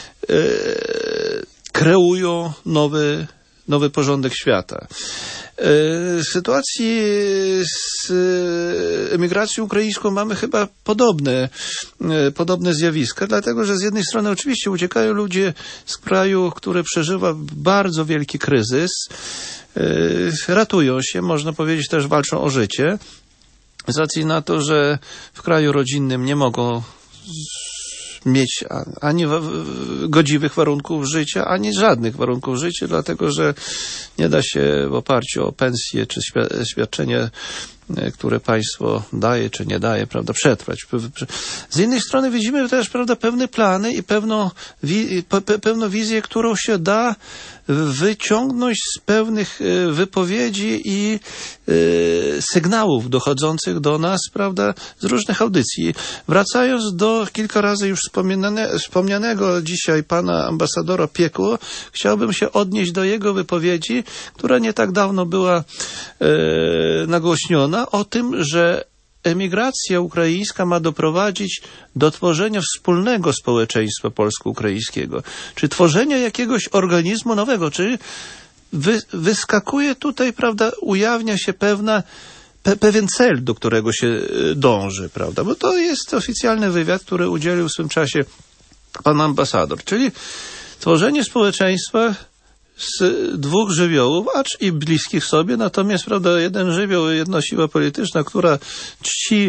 kreują nowy porządek świata. W sytuacji z emigracją ukraińską mamy chyba podobne zjawiska, dlatego że z jednej strony oczywiście uciekają ludzie z kraju, który przeżywa bardzo wielki kryzys, ratują się, można powiedzieć, też walczą o życie, z racji na to, że w kraju rodzinnym nie mogą mieć ani godziwych warunków życia, ani żadnych warunków życia, dlatego że nie da się w oparciu o pensje czy świadczenie, które państwo daje czy nie daje, prawda, przetrwać. Z jednej strony widzimy też, prawda, pewne plany i pewną wizję, którą się da wyciągnąć z pewnych wypowiedzi i sygnałów dochodzących do nas, prawda, z różnych audycji. Wracając do kilka razy już wspomnianego dzisiaj pana ambasadora Piekło, chciałbym się odnieść do jego wypowiedzi, która nie tak dawno była nagłośniona, o tym, że emigracja ukraińska ma doprowadzić do tworzenia wspólnego społeczeństwa polsko-ukraińskiego, czy tworzenia jakiegoś organizmu nowego, czy wyskakuje tutaj, prawda, ujawnia się pewien cel, do którego się dąży, prawda, bo to jest oficjalny wywiad, który udzielił w swym czasie pan ambasador, czyli tworzenie społeczeństwa z dwóch żywiołów, acz i bliskich sobie, natomiast, prawda, jeden żywioł, jedna siła polityczna, która czci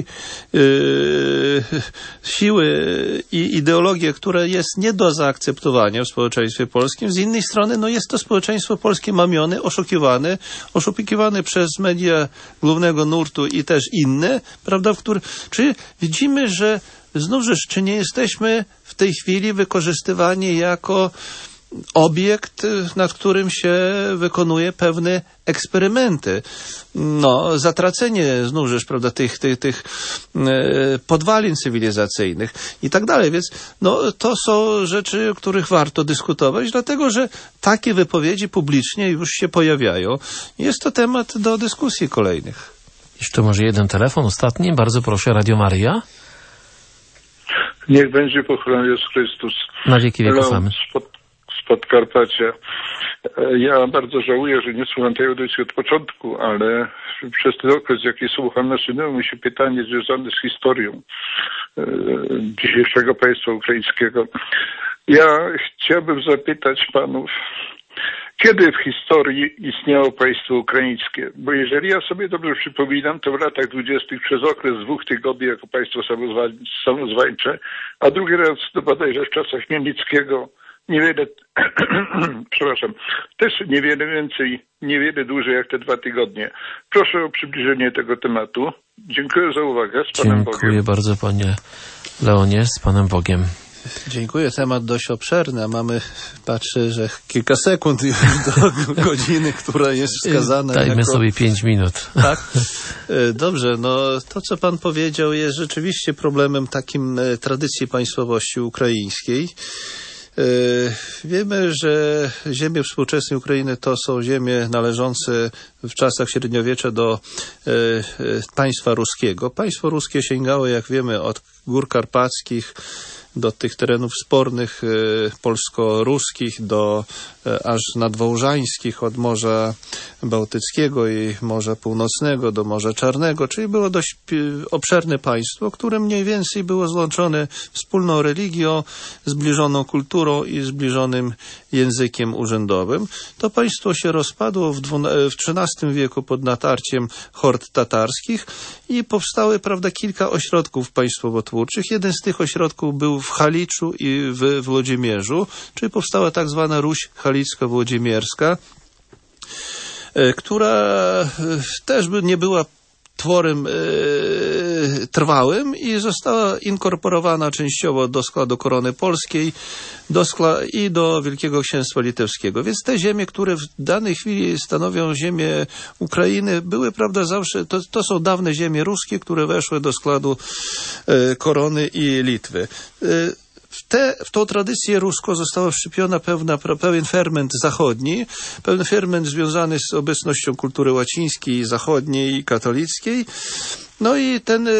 siły i ideologię, która jest nie do zaakceptowania w społeczeństwie polskim. Z innej strony, no, jest to społeczeństwo polskie mamione, oszukiwane przez media głównego nurtu i też inne, prawda, czy widzimy, że znów rzecz, czy nie jesteśmy w tej chwili wykorzystywani jako obiekt, nad którym się wykonuje pewne eksperymenty. No, zatracenie znów rzecz, prawda, tych podwalin cywilizacyjnych i tak dalej. Więc no, to są rzeczy, o których warto dyskutować, dlatego że takie wypowiedzi publicznie już się pojawiają. Jest to temat do dyskusji kolejnych. Jeszcze może jeden telefon, ostatni. Bardzo proszę, Radio Maryja. Niech będzie pochwalony Jezus Chrystus. Na wieki wieków. Amen. Z Podkarpacia. Ja bardzo żałuję, że nie słucham tej audycji od początku, ale przez ten okres, jaki słucham, nasuwało mi się pytanie związane z historią dzisiejszego państwa ukraińskiego. Ja chciałbym zapytać panów, kiedy w historii istniało państwo ukraińskie? Bo jeżeli ja sobie dobrze przypominam, to w latach 20. przez okres 2 tygodni jako państwo samozwańcze, a drugi raz to bodajże w czasach Chmielnickiego, niewiele, przepraszam, też niewiele więcej, niewiele dłużej jak te 2 tygodnie. Proszę o przybliżenie tego tematu. Dziękuję za uwagę. Z Panem Bogiem. Dziękuję bardzo, panie Leonie. Z Panem Bogiem. Dziękuję. Temat dość obszerny, a patrzę, że kilka sekund już do godziny, która jest wskazana. Dajmy sobie 5 minut. Tak? Dobrze, no to co pan powiedział jest rzeczywiście problemem takim tradycji państwowości ukraińskiej. Wiemy, że ziemie współczesnej Ukrainy to są ziemie należące w czasach średniowiecza do państwa ruskiego. Państwo ruskie sięgało, jak wiemy, od gór karpackich do tych terenów spornych polsko-ruskich, do aż nadwołżańskich, od Morza Bałtyckiego i Morza Północnego do Morza Czarnego, czyli było dość obszerne państwo, które mniej więcej było złączone wspólną religią, zbliżoną kulturą i zbliżonym językiem urzędowym. To państwo się rozpadło w XIII wieku pod natarciem hord tatarskich i powstały, prawda, kilka ośrodków państwowotwórczych. Jeden z tych ośrodków był w Haliczu i w Włodzimierzu, czyli powstała tak zwana Ruś Halicko-Włodzimierska, która też nie była tworem trwałym i została inkorporowana częściowo do składu korony polskiej i do Wielkiego Księstwa Litewskiego. Więc te ziemie, które w danej chwili stanowią ziemię Ukrainy, były, prawda, zawsze, to są dawne ziemie ruskie, które weszły do składu korony i Litwy. W tą tradycję ruską została wszczepiona pewien ferment zachodni, pewien ferment związany z obecnością kultury łacińskiej, zachodniej i katolickiej. No i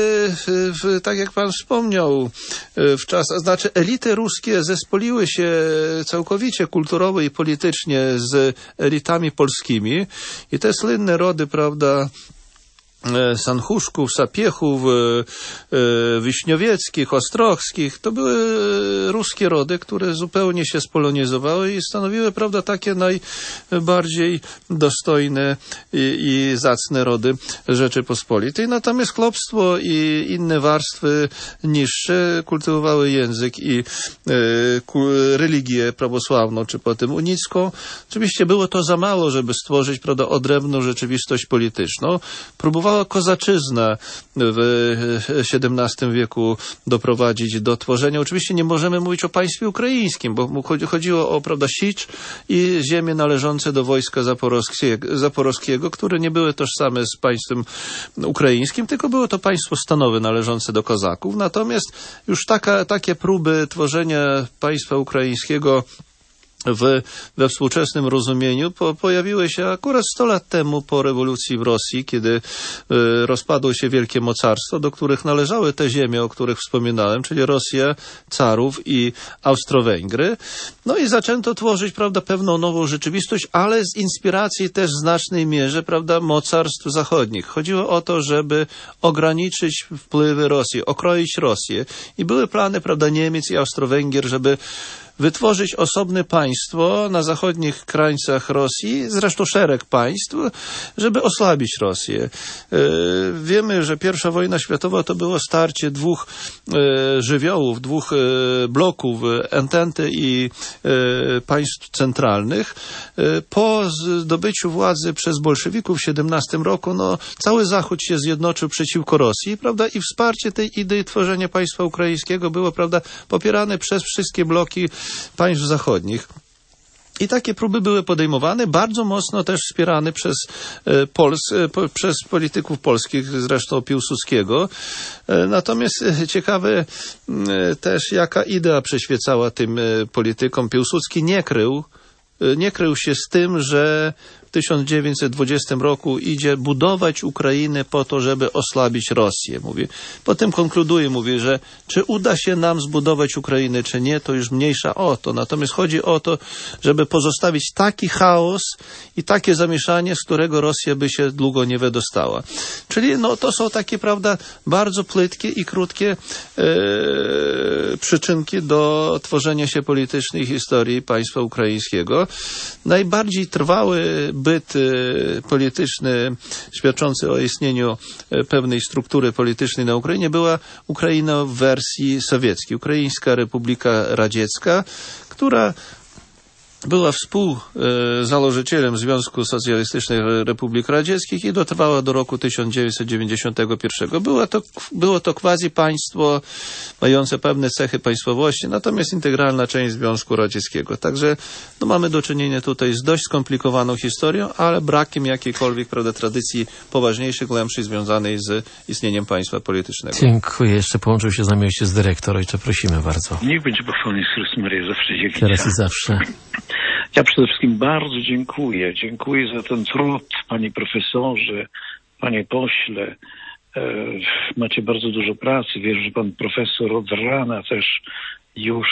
tak jak pan wspomniał, znaczy elity ruskie zespoliły się całkowicie kulturowo i politycznie z elitami polskimi i te słynne rody, prawda, Sanchuszków, Sapiechów, Wiśniowieckich, Ostrochskich, to były ruskie rody, które zupełnie się spolonizowały i stanowiły, prawda, takie najbardziej dostojne i zacne rody Rzeczypospolitej. Natomiast chłopstwo i inne warstwy niższe kultywowały język i religię prawosławną, czy potem unicką. Oczywiście było to za mało, żeby stworzyć, prawda, odrębną rzeczywistość polityczną. Próbowała kozaczyzna w XVII wieku doprowadzić do tworzenia. Oczywiście nie możemy mówić o państwie ukraińskim, bo chodziło o, prawda, Sicz i ziemie należące do wojska zaporowskiego, które nie były tożsame z państwem ukraińskim, tylko było to państwo stanowe należące do kozaków. Natomiast już takie próby tworzenia państwa ukraińskiego we współczesnym rozumieniu pojawiły się akurat 100 lat temu po rewolucji w Rosji, kiedy rozpadło się wielkie mocarstwo, do których należały te ziemie, o których wspominałem, czyli Rosja, carów i Austro-Węgry. No i zaczęto tworzyć, prawda, pewną nową rzeczywistość, ale z inspiracji też w znacznej mierze, prawda, mocarstw zachodnich. Chodziło o to, żeby ograniczyć wpływy Rosji, okroić Rosję. I były plany, prawda, Niemiec i Austro-Węgier, żeby wytworzyć osobne państwo na zachodnich krańcach Rosji, zresztą szereg państw, żeby osłabić Rosję. Wiemy, że I wojna światowa to było starcie dwóch żywiołów, dwóch bloków, Ententy i państw centralnych. Po zdobyciu władzy przez bolszewików w 17 roku, no, cały Zachód się zjednoczył przeciwko Rosji, prawda, i wsparcie tej idei tworzenia państwa ukraińskiego było, prawda, popierane przez wszystkie bloki państw zachodnich. I takie próby były podejmowane, bardzo mocno też wspierane przez polityków polskich, zresztą Piłsudskiego. Natomiast ciekawe też, jaka idea przyświecała tym politykom. Piłsudski nie krył się z tym, że w 1920 roku idzie budować Ukrainę po to, żeby osłabić Rosję. Potem konkluduje, że czy uda się nam zbudować Ukrainę, czy nie, to już mniejsza o to. Natomiast chodzi o to, żeby pozostawić taki chaos i takie zamieszanie, z którego Rosja by się długo nie wydostała. Czyli no, to są takie, prawda, bardzo płytkie i krótkie przyczynki do tworzenia się politycznej historii państwa ukraińskiego. Najbardziej trwały byt polityczny świadczący o istnieniu pewnej struktury politycznej na Ukrainie była Ukraina w wersji sowieckiej, Ukraińska Republika Radziecka, która była współzałożycielem Związku Socjalistycznych Republik Radzieckich i dotrwała do roku 1991. Było to quasi państwo mające pewne cechy państwowości, natomiast integralna część Związku Radzieckiego. Także mamy do czynienia tutaj z dość skomplikowaną historią, ale brakiem jakiejkolwiek, tradycji poważniejszych, głębszych związanej z istnieniem państwa politycznego. Dziękuję. Jeszcze połączył się z nami ojciec dyrektor. Ojcze, prosimy bardzo. Niech będzie pochwalony Chrystus Maryja, zawsze dzięki. Teraz i zawsze. Ja przede wszystkim bardzo dziękuję. Dziękuję za ten trud, panie profesorze, panie pośle. Macie bardzo dużo pracy. Wierzę, że pan profesor od rana też już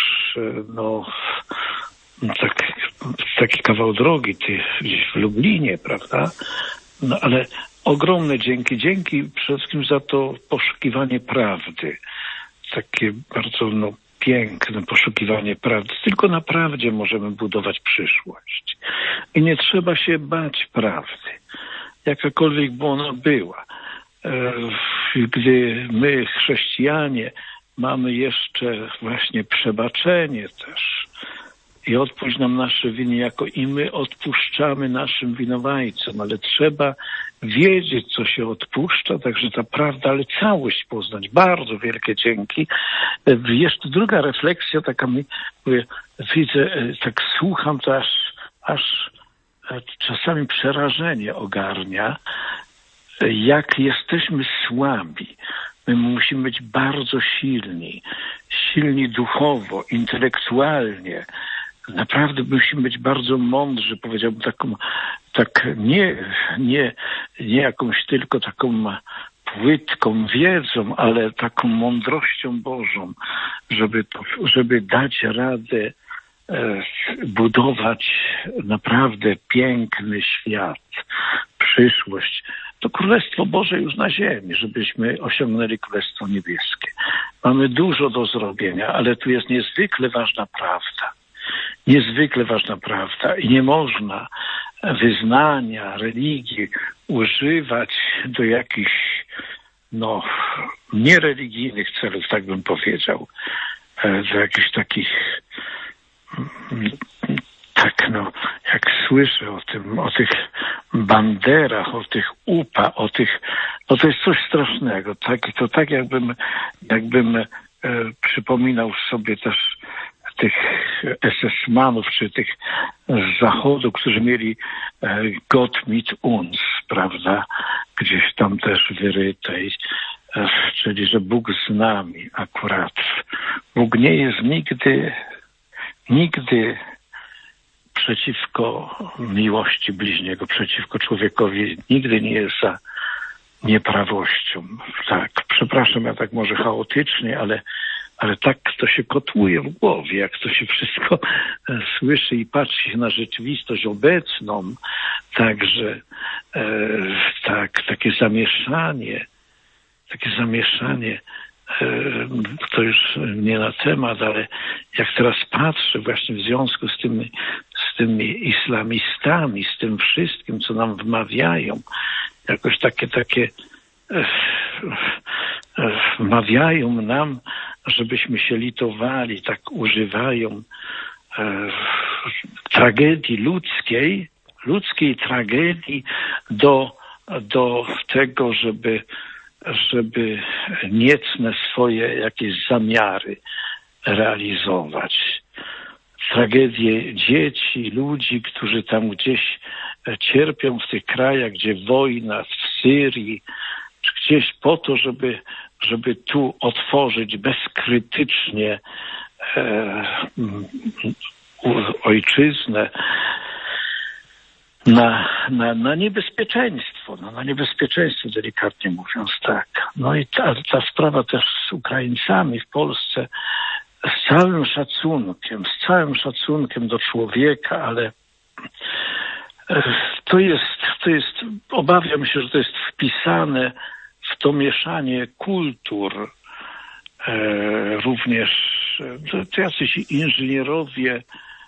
taki kawał drogi gdzieś w Lublinie, prawda? No ale ogromne dzięki. Dzięki przede wszystkim za to poszukiwanie prawdy. Takie bardzo piękne poszukiwanie prawdy. Tylko na prawdzie możemy budować przyszłość. I nie trzeba się bać prawdy. Jakakolwiek by ona była. Gdy my, chrześcijanie, mamy jeszcze właśnie przebaczenie też i odpuść nam nasze winy, jako i my odpuszczamy naszym winowajcom, ale trzeba wiedzieć, co się odpuszcza, także ta prawda, ale całość poznać. Bardzo wielkie dzięki. Jeszcze druga refleksja, taka mi, widzę, tak słucham, to aż czasami przerażenie ogarnia, jak jesteśmy słabi. My musimy być bardzo silni duchowo, intelektualnie. Naprawdę musimy być bardzo mądrzy, powiedziałbym nie jakąś tylko taką płytką wiedzą, ale taką mądrością Bożą, żeby dać radę budować naprawdę piękny świat, przyszłość. To Królestwo Boże już na ziemi, żebyśmy osiągnęli Królestwo Niebieskie. Mamy dużo do zrobienia, ale tu jest niezwykle ważna prawda. Niezwykle ważna prawda i nie można wyznania, religii używać do jakichś niereligijnych celów, tak bym powiedział, do jakichś takich jak słyszę o tych banderach, o tych UPA, to jest coś strasznego. To tak jakbym przypominał sobie też tych SS-manów, czy tych z Zachodu, którzy mieli Gott mit uns, prawda? Gdzieś tam też wyryte, czyli że Bóg z nami akurat. Bóg nie jest nigdy przeciwko miłości bliźniego, przeciwko człowiekowi, nigdy nie jest za nieprawością. Tak, przepraszam, ja tak może chaotycznie, ale tak to się kotłuje w głowie, jak to się wszystko słyszy i patrzy się na rzeczywistość obecną. Także takie zamieszanie, to już nie na temat, ale jak teraz patrzę właśnie w związku z tymi islamistami, z tym wszystkim, co nam wmawiają, jakoś takie wmawiają nam, żebyśmy się litowali, tak używają tragedii ludzkiej tragedii do tego, żeby niecne swoje jakieś zamiary realizować. Tragedie dzieci, ludzi, którzy tam gdzieś cierpią w tych krajach, gdzie wojna, w Syrii, czy gdzieś po to, żeby tu otworzyć bezkrytycznie ojczyznę na niebezpieczeństwo, na niebezpieczeństwo, delikatnie mówiąc, tak. No i ta sprawa też z Ukraińcami w Polsce, z całym szacunkiem do człowieka, ale to jest, obawiam się, że to jest wpisane w to mieszanie kultur, również to jacyś inżynierowie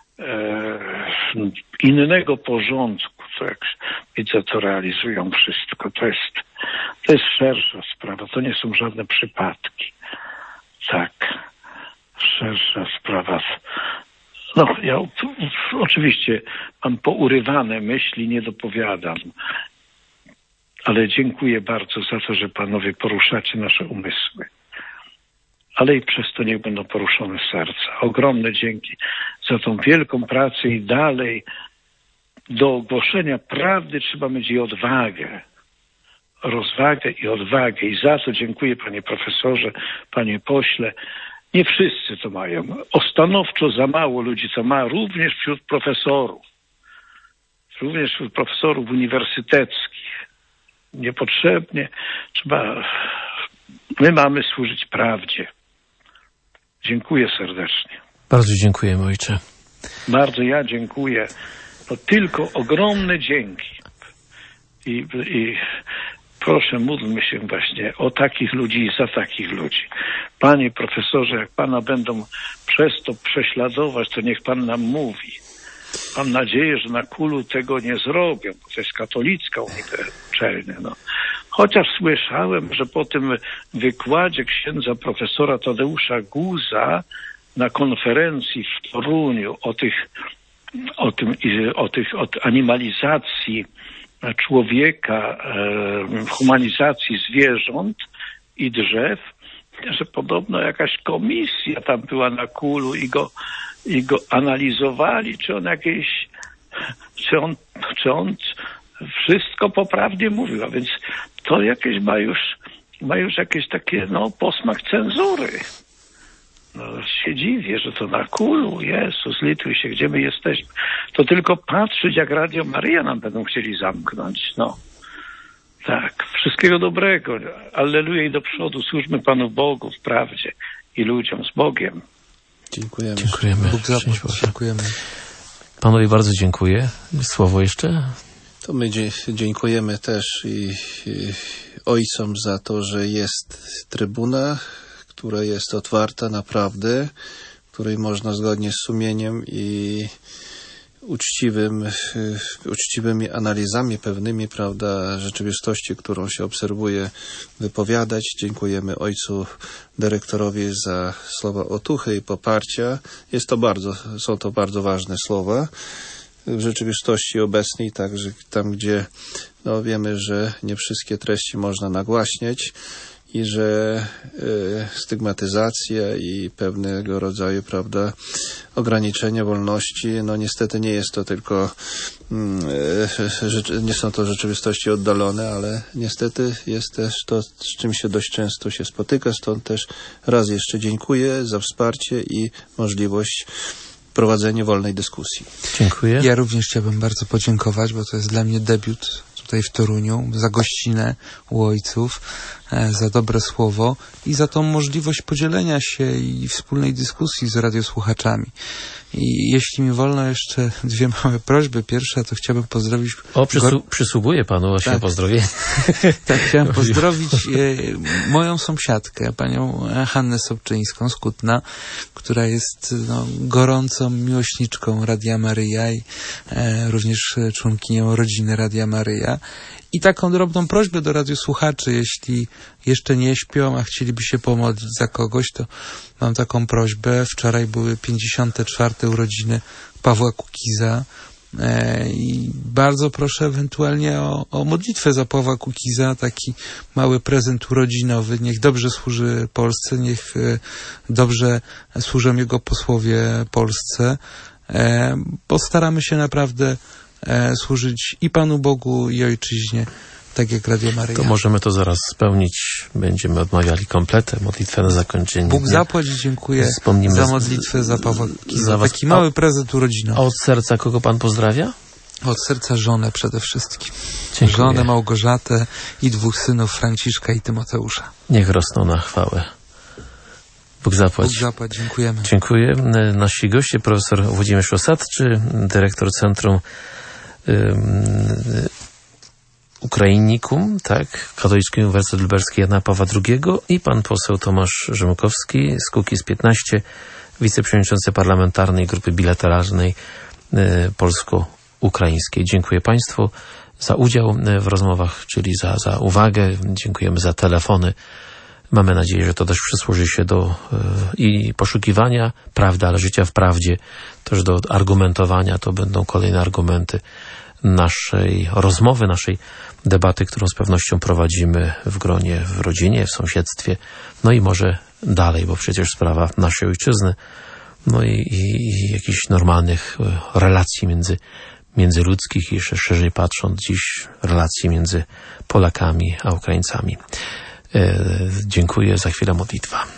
innego porządku, to jak widzę, to realizują wszystko. To jest szersza sprawa, to nie są żadne przypadki. Tak, szersza sprawa No, ja oczywiście mam pourywane myśli, nie dopowiadam. Ale dziękuję bardzo za to, że panowie poruszacie nasze umysły. Ale i przez to niech będą poruszone serca. Ogromne dzięki za tą wielką pracę i dalej do ogłoszenia prawdy trzeba mieć i odwagę. Rozwagę i odwagę. I za to dziękuję, panie profesorze, panie pośle. Nie wszyscy to mają. Stanowczo za mało ludzi to ma, również wśród profesorów. Również wśród profesorów uniwersyteckich. Niepotrzebnie trzeba... My mamy służyć prawdzie. Dziękuję serdecznie. Bardzo dziękujemy, ojcze. Bardzo ja dziękuję. To tylko ogromne dzięki. I proszę, módlmy się właśnie o takich ludzi i za takich ludzi. Panie profesorze, jak pana będą przez to prześladować, to niech pan nam mówi. Mam nadzieję, że na Kulu tego nie zrobią, bo to jest katolicka uczelnia. No. Chociaż słyszałem, że po tym wykładzie księdza profesora Tadeusza Guza na konferencji w Toruniu o animalizacji człowieka, humanizacji zwierząt i drzew, że podobno jakaś komisja tam była na Kulu i go analizowali, czy on wszystko poprawnie mówił, a więc to jakieś ma już jakieś takie, posmak cenzury. No, się dziwię, że to na Kulu, Jezus, lituj się, gdzie my jesteśmy. To tylko patrzeć, jak Radio Maryja nam będą chcieli zamknąć, Tak, wszystkiego dobrego. Alleluja i do przodu. Służmy Panu Bogu w prawdzie i ludziom z Bogiem. Dziękujemy. Bóg zapłać. Dziękujemy. Panowie bardzo dziękuję. Słowo jeszcze? To my dziękujemy też i ojcom za to, że jest trybuna, która jest otwarta naprawdę, której można zgodnie z sumieniem i uczciwymi analizami pewnymi, prawda, rzeczywistości, którą się obserwuje, wypowiadać. Dziękujemy ojcu dyrektorowi za słowa otuchy i poparcia. Są to bardzo ważne słowa w rzeczywistości obecnej, także tam, gdzie wiemy, że nie wszystkie treści można nagłaśniać i że stygmatyzacja i pewnego rodzaju, prawda, ograniczenia wolności, niestety nie jest to tylko nie są to rzeczywistości oddalone, ale niestety jest też to, z czym się dość często się spotyka, stąd też raz jeszcze dziękuję za wsparcie i możliwość prowadzenia wolnej dyskusji. Dziękuję. Ja również chciałbym bardzo podziękować, bo to jest dla mnie debiut tutaj w Toruniu, za gościnę u ojców, za dobre słowo i za tą możliwość podzielenia się i wspólnej dyskusji z radiosłuchaczami. I jeśli mi wolno jeszcze dwie małe prośby. Pierwsza, to chciałbym pozdrowić... Przysługuje panu właśnie pozdrowienie. Tak, chciałem pozdrowić moją sąsiadkę, panią Hannę Sobczyńską z Kutna, która jest gorącą miłośniczką Radia Maryja i również członkinią rodziny Radia Maryja. I taką drobną prośbę do radiosłuchaczy, jeśli jeszcze nie śpią, a chcieliby się pomodlić za kogoś, to mam taką prośbę. Wczoraj były 54. urodziny Pawła Kukiza i bardzo proszę ewentualnie o modlitwę za Pawła Kukiza, taki mały prezent urodzinowy. Niech dobrze służy Polsce, niech dobrze służą jego posłowie Polsce. Postaramy się naprawdę służyć i Panu Bogu, i Ojczyźnie, tak jak Radio Maryja. To możemy to zaraz spełnić. Będziemy odmawiali kompletę, modlitwę na zakończenie. Bóg zapłać i dziękuję za modlitwę za Pawła Kukiza. Taki mały prezent urodzinowy. A od serca kogo Pan pozdrawia? Od serca żonę przede wszystkim. Dziękuję. Żonę Małgorzatę i 2 synów, Franciszka i Tymoteusza. Niech rosną na chwałę. Bóg zapłać. Bóg zapłać, dziękujemy. Dziękuję. Nasi goście, profesor Włodzimierz Osadczy, dyrektor Centrum Ukrainikum, Katolicki Uniwersytet Lubelski Jana Pawła II i pan poseł Tomasz Rzymkowski z Kukiz 15, wiceprzewodniczący parlamentarnej grupy bilateralnej polsko-ukraińskiej. Dziękuję państwu za udział w rozmowach, czyli za uwagę. Dziękujemy za telefony Mamy nadzieję, że to też przysłuży się do i poszukiwania prawdy, ale życia w prawdzie, też do argumentowania. To będą kolejne argumenty naszej rozmowy, naszej debaty, którą z pewnością prowadzimy w gronie, w rodzinie, w sąsiedztwie, no i może dalej, bo przecież sprawa naszej ojczyzny, no i jakichś normalnych relacji międzyludzkich i jeszcze szerzej patrząc dziś relacji między Polakami a Ukraińcami. Dziękuję, za chwilę modlitwa.